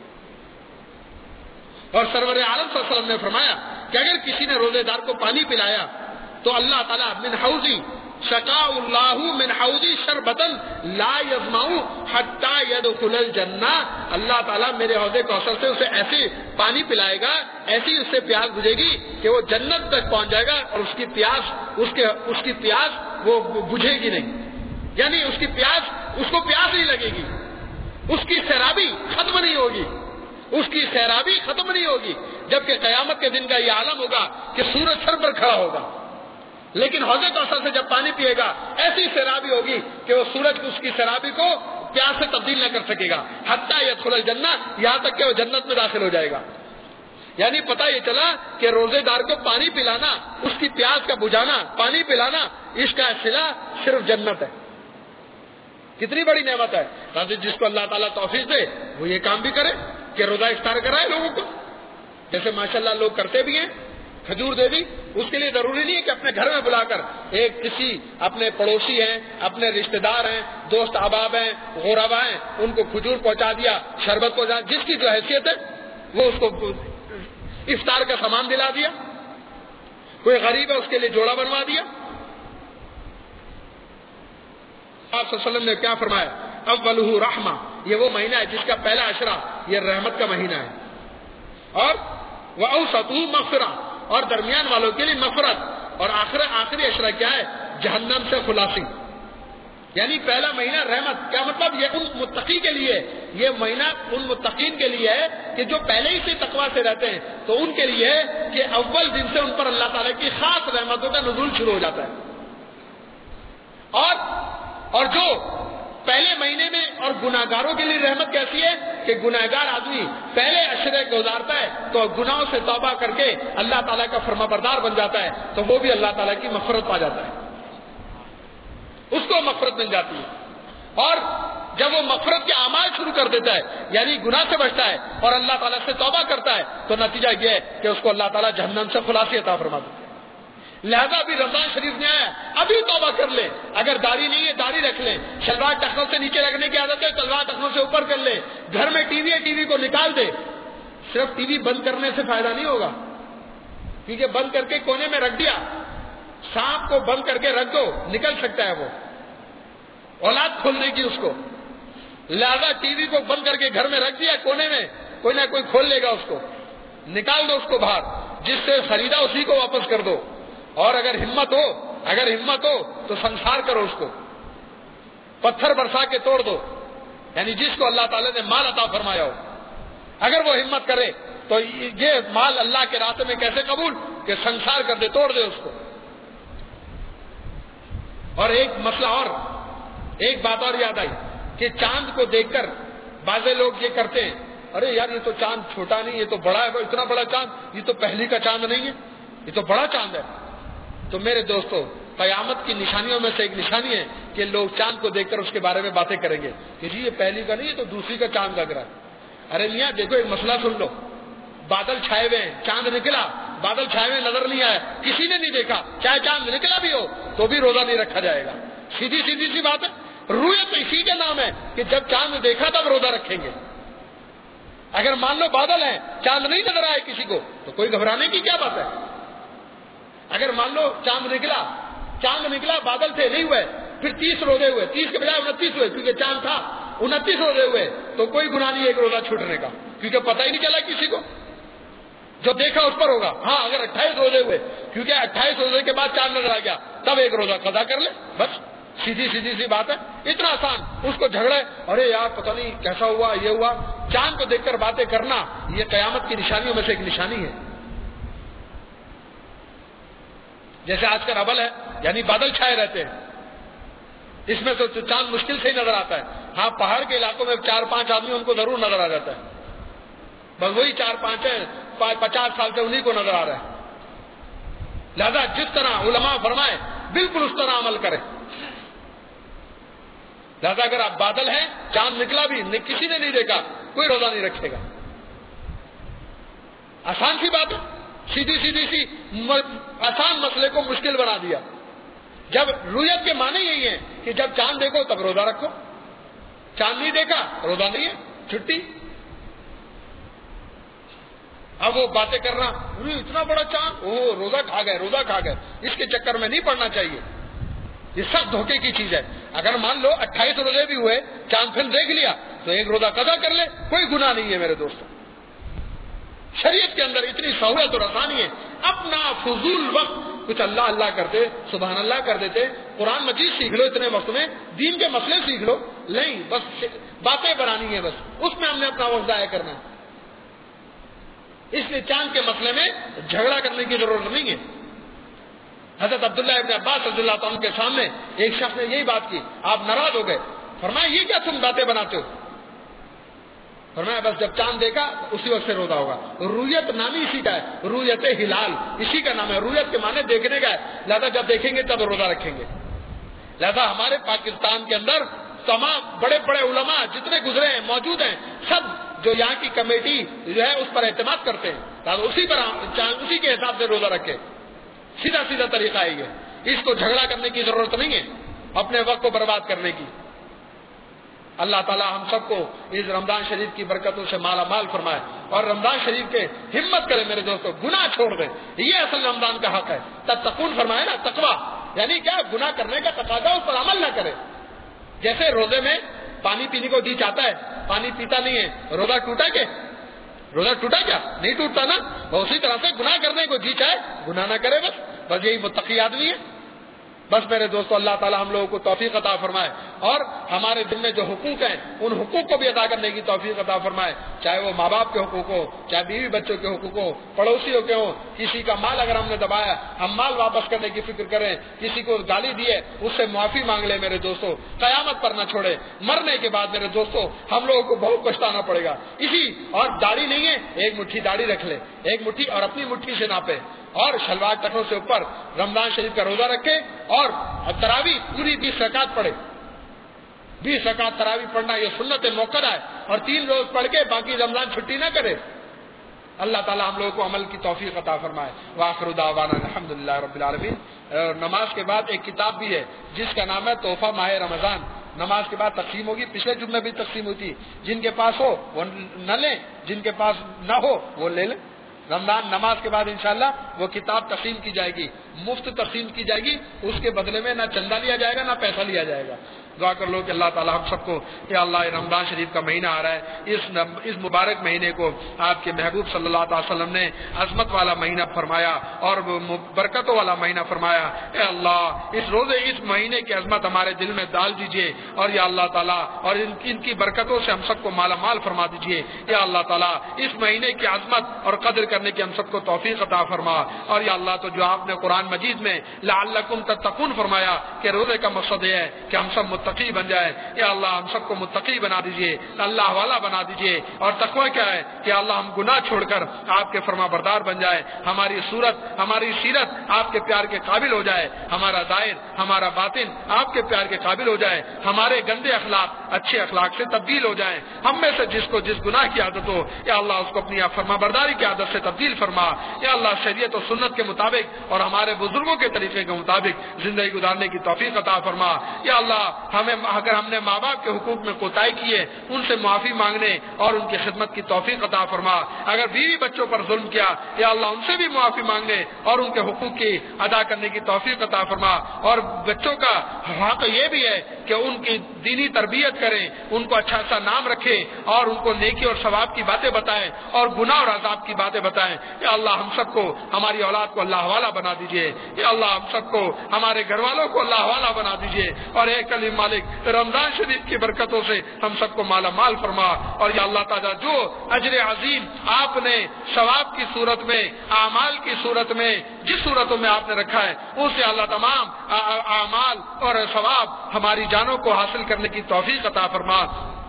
اور سرور عالم صلی اللہ علیہ وسلم نے فرمایا کہ اگر کسی نے روزے دار کو پانی پلایا تو اللہ تعالیٰ من حوضی شقاء اللہ من حوضی شربتن لا یظمأ حتی یدخل الجنہ، اللہ تعالیٰ میرے حوض کوثر سے اسے ایسے پانی پلائے گا، ایسی اس سے پیاس بجھے گی کہ وہ جنت تک پہنچ جائے گا اور اس کی پیاس وہ بجھے گی نہیں. یعنی اس کو پیاس نہیں لگے گی، اس کی سیرابی ختم نہیں ہوگی، اس کی سیرابی ختم نہیں ہوگی. جبکہ قیامت کے دن کا یہ عالم ہوگا کہ سورج سر پر کھڑا ہوگا، لیکن حوض کوثر سے جب پانی پیے گا ایسی سیرابی ہوگی کہ وہ سورج اس کی سیرابی کو پیاس سے تبدیل نہ کر سکے گا. حتی یدخل الجنہ، یہاں تک کہ وہ جنت میں داخل ہو جائے گا. یعنی پتہ یہ چلا کہ روزے دار کو پانی پلانا، اس کی پیاس کا بجھانا، پانی پلانا، اس کا صلہ صرف جنت ہے. کتنی بڑی نعمت ہے. جس کو اللہ تعالیٰ توفیق دے وہ یہ کام بھی کرے کہ روزہ افطار کرائے لوگوں کو. جیسے ماشاءاللہ لوگ کرتے بھی ہیں، کھجور دے دی. اس کے لیے ضروری نہیں ہے کہ اپنے گھر میں بلا کر ایک کسی اپنے پڑوسی ہیں، اپنے رشتہ دار ہیں، دوست احباب ہیں، غربا ہیں، ان کو کھجور پہنچا دیا، شربت پہنچا، جس کی جو حیثیت ہے وہ اس کو افطار کا سامان دلا دیا. کوئی غریب ہے اس کے لیے جوڑا بنوا دیا. آپ صلی اللہ علیہ وسلم نے کیا فرمایا؟ اولہ رحمہ، یہ وہ مہینہ ہے جس کا پہلا عشرہ یہ رحمت کا مہینہ ہے. اور وأوسطہ مغفرہ، اور درمیان والوں کے لیے مغفرت. اور آخری عشرہ کیا ہے؟ جہنم سے خلاصی. یعنی پہلا مہینہ رحمت. کیا مطلب؟ یہ ان متقی کے لیے، یہ مہینہ ان متقین کے لیے ہے کہ جو پہلے ہی سے تقویٰ سے رہتے ہیں، تو ان کے لیے ہے کہ اول دن سے ان پر اللہ تعالیٰ کی خاص رحمتوں کا نزول شروع ہو جاتا ہے. اور جو پہلے مہینے میں، اور گناہگاروں کے لیے رحمت کیسی ہے کہ گناہگار آدمی پہلے عشرے گزارتا ہے تو گناہوں سے توبہ کر کے اللہ تعالیٰ کا فرما بردار بن جاتا ہے، تو وہ بھی اللہ تعالیٰ کی مغفرت پا جاتا ہے، اس کو مغفرت مل جاتی ہے. اور جب وہ مغفرت کے اعمال شروع کر دیتا ہے، یعنی گناہ سے بچتا ہے اور اللہ تعالیٰ سے توبہ کرتا ہے، تو نتیجہ یہ ہے کہ اس کو اللہ تعالیٰ جہنم سے خلاصی عطا فرما دیتا ہے. لہذا ابھی رمضان شریف میں آیا، ابھی توبہ کر لے. اگر داڑھی نہیں ہے داڑھی رکھ لیں، شلوار ٹخنوں سے نیچے رکھنے کی عادت ہے شلوار ٹخنوں سے اوپر کر لے. گھر میں ٹی وی ہے ٹی وی کو نکال دے. صرف ٹی وی بند کرنے سے فائدہ نہیں ہوگا، کیونکہ بند کر کے کونے میں رکھ دیا، سانپ کو بند کر کے رکھ دو، نکل سکتا ہے وہ، اولاد کھول دے گی اس کو. لہذا ٹی وی کو بند کر کے گھر میں رکھ دیا کونے میں، کوئی نہ کوئی کھول لے گا اس کو، نکال دو اس کو باہر. جس سے خریدا اسی کو واپس کر دو. اور اگر ہمت ہو تو سنسار کرو اس کو، پتھر برسا کے توڑ دو. یعنی جس کو اللہ تعالیٰ نے مال عطا فرمایا ہو، اگر وہ ہمت کرے تو یہ مال اللہ کے راستے میں کیسے قبول کہ سنسار کر دے، توڑ دے اس کو. اور ایک مسئلہ اور، ایک بات اور یاد آئی کہ چاند کو دیکھ کر بعض لوگ یہ کرتے ہیں، ارے یار یہ تو چاند چھوٹا نہیں، یہ تو بڑا ہے، اتنا بڑا چاند، یہ تو پہلی کا چاند نہیں ہے، یہ تو بڑا چاند ہے. تو میرے دوستو، قیامت کی نشانیوں میں سے ایک نشانی ہے کہ لوگ چاند کو دیکھ کر اس کے بارے میں باتیں کریں گے کہ جی یہ پہلی کا نہیں، یہ تو دوسری کا چاند لگ رہا ہے. ارے میاں دیکھو ایک مسئلہ سن لو، بادل چھائے ہوئے ہیں، چاند نکلا، بادل چھائے ہوئے نظر نہیں آیا، کسی نے نہیں دیکھا، چاہے چاند نکلا بھی ہو تو بھی روزہ نہیں رکھا جائے گا. سیدھی سی بات ہے. رویت اسی کے نام ہے کہ جب چاند دیکھا تب روزہ رکھیں گے. اگر مان لو بادل ہے، چاند نہیں نظر آئے کسی کو، تو کوئی گھبرانے کی کیا بات ہے. اگر مان لو چاند نکلا بادل تھے نہیں ہوئے، پھر 30 روزے ہوئے، 30 کے بجائے 29 ہوئے، کیونکہ چاند تھا، 29 روزے ہوئے، تو کوئی گناہ نہیں ایک روزہ چھوٹنے کا، کیونکہ پتہ ہی نہیں چلا کسی کو، جو دیکھا اس پر ہوگا. ہاں اگر 28 روزے ہوئے، کیونکہ 28 روزے کے بعد چاند نظر آ گیا، تب ایک روزہ قضا کر لے، بس سیدھی سی بات ہے. اتنا آسان. اس کو جھگڑے، ارے یار پتہ نہیں کیسا ہوا، یہ ہوا. چاند کو دیکھ کر باتیں کرنا یہ قیامت کی نشانیوں میں سے ایک نشانی ہے. جیسے آج کا ربل ہے، یعنی بادل چھائے رہتے ہیں، اس میں تو چاند مشکل سے ہی نظر آتا ہے. ہاں پہاڑ کے علاقوں میں 4-5 آدمی ان کو ضرور نظر آ جاتا ہے، بس وہی 4-5 ہیں، 50 سال سے انہی کو نظر آ رہا ہے. لہذا جس طرح علماء فرمائے بالکل اس طرح عمل کریں. لہذا اگر آپ بادل ہیں, چاند نکلا بھی کسی نے نہیں دیکھا, کوئی روزہ نہیں رکھے گا. آسان سی بات ہے, سیدھی سی آسان مسئلے کو مشکل بنا دیا. جب رویت کے معنی یہی ہے کہ جب چاند دیکھو تب روزہ رکھو, چاند نہیں دیکھا روزہ نہیں ہے, چھٹی. اب وہ باتیں کرنا, اتنا بڑا چاند, روزہ کھا گئے, اس کے چکر میں نہیں پڑنا چاہیے. یہ سب دھوکے کی چیز ہے. اگر مان لو 28 روزے بھی ہوئے, چاند پھر دیکھ لیا تو ایک روزہ قضا کر لے, کوئی گناہ نہیں ہے میرے دوستوں. شریعت کے اندر اتنی سہولت اور آسانی ہے. اپنا فضول وقت کچھ اللہ کرتے, سبحان اللہ کر دیتے, قرآن مجید سیکھ لو اتنے وقت میں, دین کے مسئلے سیکھ لو. نہیں, بس باتیں بنانی ہے, بس اس میں ہم نے اپنا وقت ضائع کرنا ہے. اس لیے چاند کے مسئلے میں جھگڑا کرنے کی ضرورت نہیں ہے. حضرت عبداللہ ابن عباس رضی اللہ عنہ کے سامنے ایک شخص نے یہی بات کی, آپ ناراض ہو گئے. فرمایا یہ کیا تم باتیں بناتے ہو؟ فرمایا بس جب چاند دیکھا اسی وقت سے روزہ ہوگا. رویت نامی اسی کا ہے, رویت ہلال اسی کا نام ہے. رویت کے معنی دیکھنے کا ہے, لہذا جب دیکھیں گے تب روزہ رکھیں گے. لہذا ہمارے پاکستان کے اندر تمام بڑے بڑے علماء جتنے گزرے ہیں موجود ہیں, سب جو یہاں کی کمیٹی جو ہے اس پر اعتماد کرتے ہیں, لہذا اسی کے حساب سے روزہ رکھے. سیدھا طریقہ ہے یہ. اس کو جھگڑا کرنے کی ضرورت نہیں ہے, اپنے وقت کو برباد کرنے کی. اللہ تعالی ہم سب کو اس رمضان شریف کی برکتوں سے مالا مال فرمائے, اور رمضان شریف کے ہمت کرے میرے دوستوں, گناہ چھوڑ دیں. یہ اصل رمضان کا حق ہے. تتقون فرمائے نا, تقویٰ یعنی کیا, گناہ کرنے کا تقاضا, اس پر عمل نہ کرے. جیسے روزے میں پانی پینے کو جی چاہتا ہے, پانی پیتا نہیں ہے, روزہ ٹوٹا کیا؟ نہیں ٹوٹتا نا. اسی طرح سے گناہ کرنے کو جی چاہے گناہ نہ کرے, بس یہی متقی آدمی ہے. بس میرے دوستو اللہ تعالی ہم لوگوں کو توفیق عطا فرمائے, اور ہمارے دل میں جو حقوق ہیں ان حقوق کو بھی ادا کرنے کی توفیق عطا فرمائے, چاہے وہ ماں باپ کے حقوق ہو, چاہے بیوی بچوں کے حقوق ہو, پڑوسیوں کے ہوں. کسی کا مال اگر ہم نے دبایا, ہم مال واپس کرنے کی فکر کریں. کسی کو گالی دی ہے اس سے معافی مانگ لے میرے دوستو, قیامت پر نہ چھوڑے. مرنے کے بعد میرے دوستو ہم لوگوں کو بہت پچھتانا پڑے گا. اور داڑھی نہیں ہے, ایک مٹھی داڑھی رکھ لے, ایک مٹھی, اور اپنی مٹھی سے ناپے, اور شلوار ٹخنوں سے اوپر رمضان شریف کا روزہ رکھے, اور تراویح پوری 20 رکعت پڑھے. 20 رکعت تراویح پڑھنا یہ سنت موقع ہے, اور 3 روز پڑھ کے باقی رمضان چھٹی نہ کرے. اللہ تعالی ہم لوگوں کو عمل کی توفیق عطا فرمائے. وآخر دعوانا الحمدللہ رب العالمین. نماز کے بعد ایک کتاب بھی ہے جس کا نام ہے تحفہ ماہ رمضان. نماز کے بعد تقسیم ہوگی, پچھلے جمعے بھی تقسیم ہوتی. جن کے پاس ہو وہ نہ لیں, جن کے پاس نہ ہو وہ لے لیں. رمضان نماز کے بعد انشاءاللہ وہ کتاب تقسیم کی جائے گی, مفت تقسیم کی جائے گی. اس کے بدلے میں نہ چندہ لیا جائے گا نہ پیسہ لیا جائے گا. دعا کر لو کہ اللہ تعالی ہم سب کو, یا اللہ رمضان شریف کا مہینہ آ رہا ہے, اس مبارک مہینے کو آپ کے محبوب صلی اللہ علیہ وسلم نے عظمت والا مہینہ فرمایا اور برکتوں والا مہینہ فرمایا. اے اللہ اس مہینے کی عظمت ہمارے دل میں ڈال دیجئے, اور یا اللہ تعالیٰ اور ان کی برکتوں سے ہم سب کو مالا مال فرما دیجئے. یا اللہ تعالیٰ اس مہینے کی عظمت اور قدر کرنے کی ہم سب کو توفیق عطا فرما. اور یا اللہ تو جو آپ نے قرآن مجید میں لعلکم تتقون فرمایا کہ روزے کا مقصد یہ ہے کہ ہم سب متقی بن جائے. یا اللہ ہم سب کو متقی بنا دیجئے, اللہ والا بنا دیجئے. اور تقوی کیا ہے کہ اللہ ہم گناہ چھوڑ کر آپ کے فرما بردار بن جائے, ہماری صورت ہماری سیرت آپ کے پیار کے قابل ہو جائے, ہمارا ظاہر ہمارا باطن آپ کے پیار کے قابل ہو جائے, ہمارے گندے اخلاق اچھے اخلاق سے تبدیل ہو جائیں. ہم میں سے جس کو جس گناہ کی عادت ہو یا اللہ اس کو اپنی فرما برداری کی عادت سے تبدیل فرما. یا اللہ شریعت و سنت کے مطابق اور ہمارے بزرگوں کے طریقے کے مطابق زندگی گزارنے کی توفیق عطا فرما. یا اللہ اگر ہم نے ماں باپ کے حقوق میں کوتاہی کی ہے ان سے معافی مانگنے اور ان کی خدمت کی توفیق عطا فرما. اگر بیوی بچوں پر ظلم کیا یا اللہ ان سے بھی معافی مانگنے اور ان کے حقوق کی ادا کرنے کی توفیق عطا فرما. اور بچوں کا حق یہ بھی ہے کہ ان کی دینی تربیت کریں, ان کو اچھا سا نام رکھیں اور ان کو نیکی اور ثواب کی باتیں بتائیں اور گناہ اور عذاب کی باتیں بتائیں. یا اللہ ہم سب کو ہماری اولاد کو اللہ والا بنا دیجئے. یا اللہ ہم سب کو ہمارے گھر والوں کو اللہ والا بنا دیجئے. اور اے کلیم مالک رمضان شریف کی برکتوں سے ہم سب کو مالا مال فرما. اور یا اللہ تعالیٰ جو اجر عظیم آپ نے ثواب کی صورت میں اعمال کی صورت میں جس صورتوں میں آپ نے رکھا ہے ان سے اللہ تمام اعمال اور ثواب ہماری جانوں کو حاصل کرنے کی توفیق عطا فرما.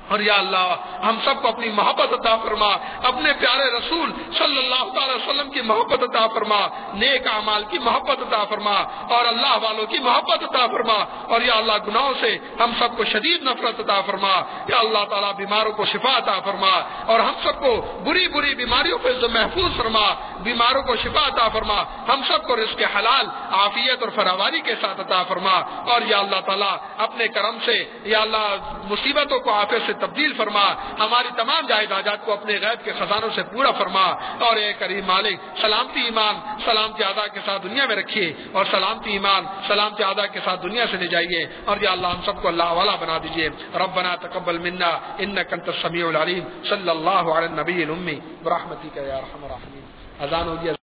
اور یا اللہ ہم سب کو اپنی محبت عطا فرما، اپنے پیارے رسول صلی اللہ تعالی وسلم کی محبت عطا فرما، نیک اعمال کی محبت عطا فرما اور اللہ والوں کی محبت عطا فرما، اور یا اللہ گناہوں سے ہم سب کو شدید نفرت عطا فرما، یا اللہ تعالیٰ بیماروں کو شفا عطا فرما اور ہم سب کو بری بری بیماریوں سے محفوظ فرما، بیماروں کو شفا عطا فرما، ہم سب کو رزق حلال عافیت اور فراوانی کے ساتھ عطا فرما، اور یا اللہ تعالیٰ اپنے کرم سے یا اللہ مصیبتوں کو عافیت سے تبدیل فرما، ہماری تمام جائز حاجات کو اپنے غیب کے خزانوں سے پورا فرما، اور اے کریم مالک سلامتی ایمان سلامتی اعضاء کے ساتھ دنیا میں رکھیے اور سلامتی ایمان سلامتی اعضاء کے ساتھ دنیا سے لے جائیے، اور یا اللہ ہم سب کو اللہ والا بنا دیجیے۔ ربنا تقبل منا انک انت السمیع العلیم، صلی اللہ علی النبی الامی برحمتک یا ارحم الراحمین۔ اذان ہو گیا۔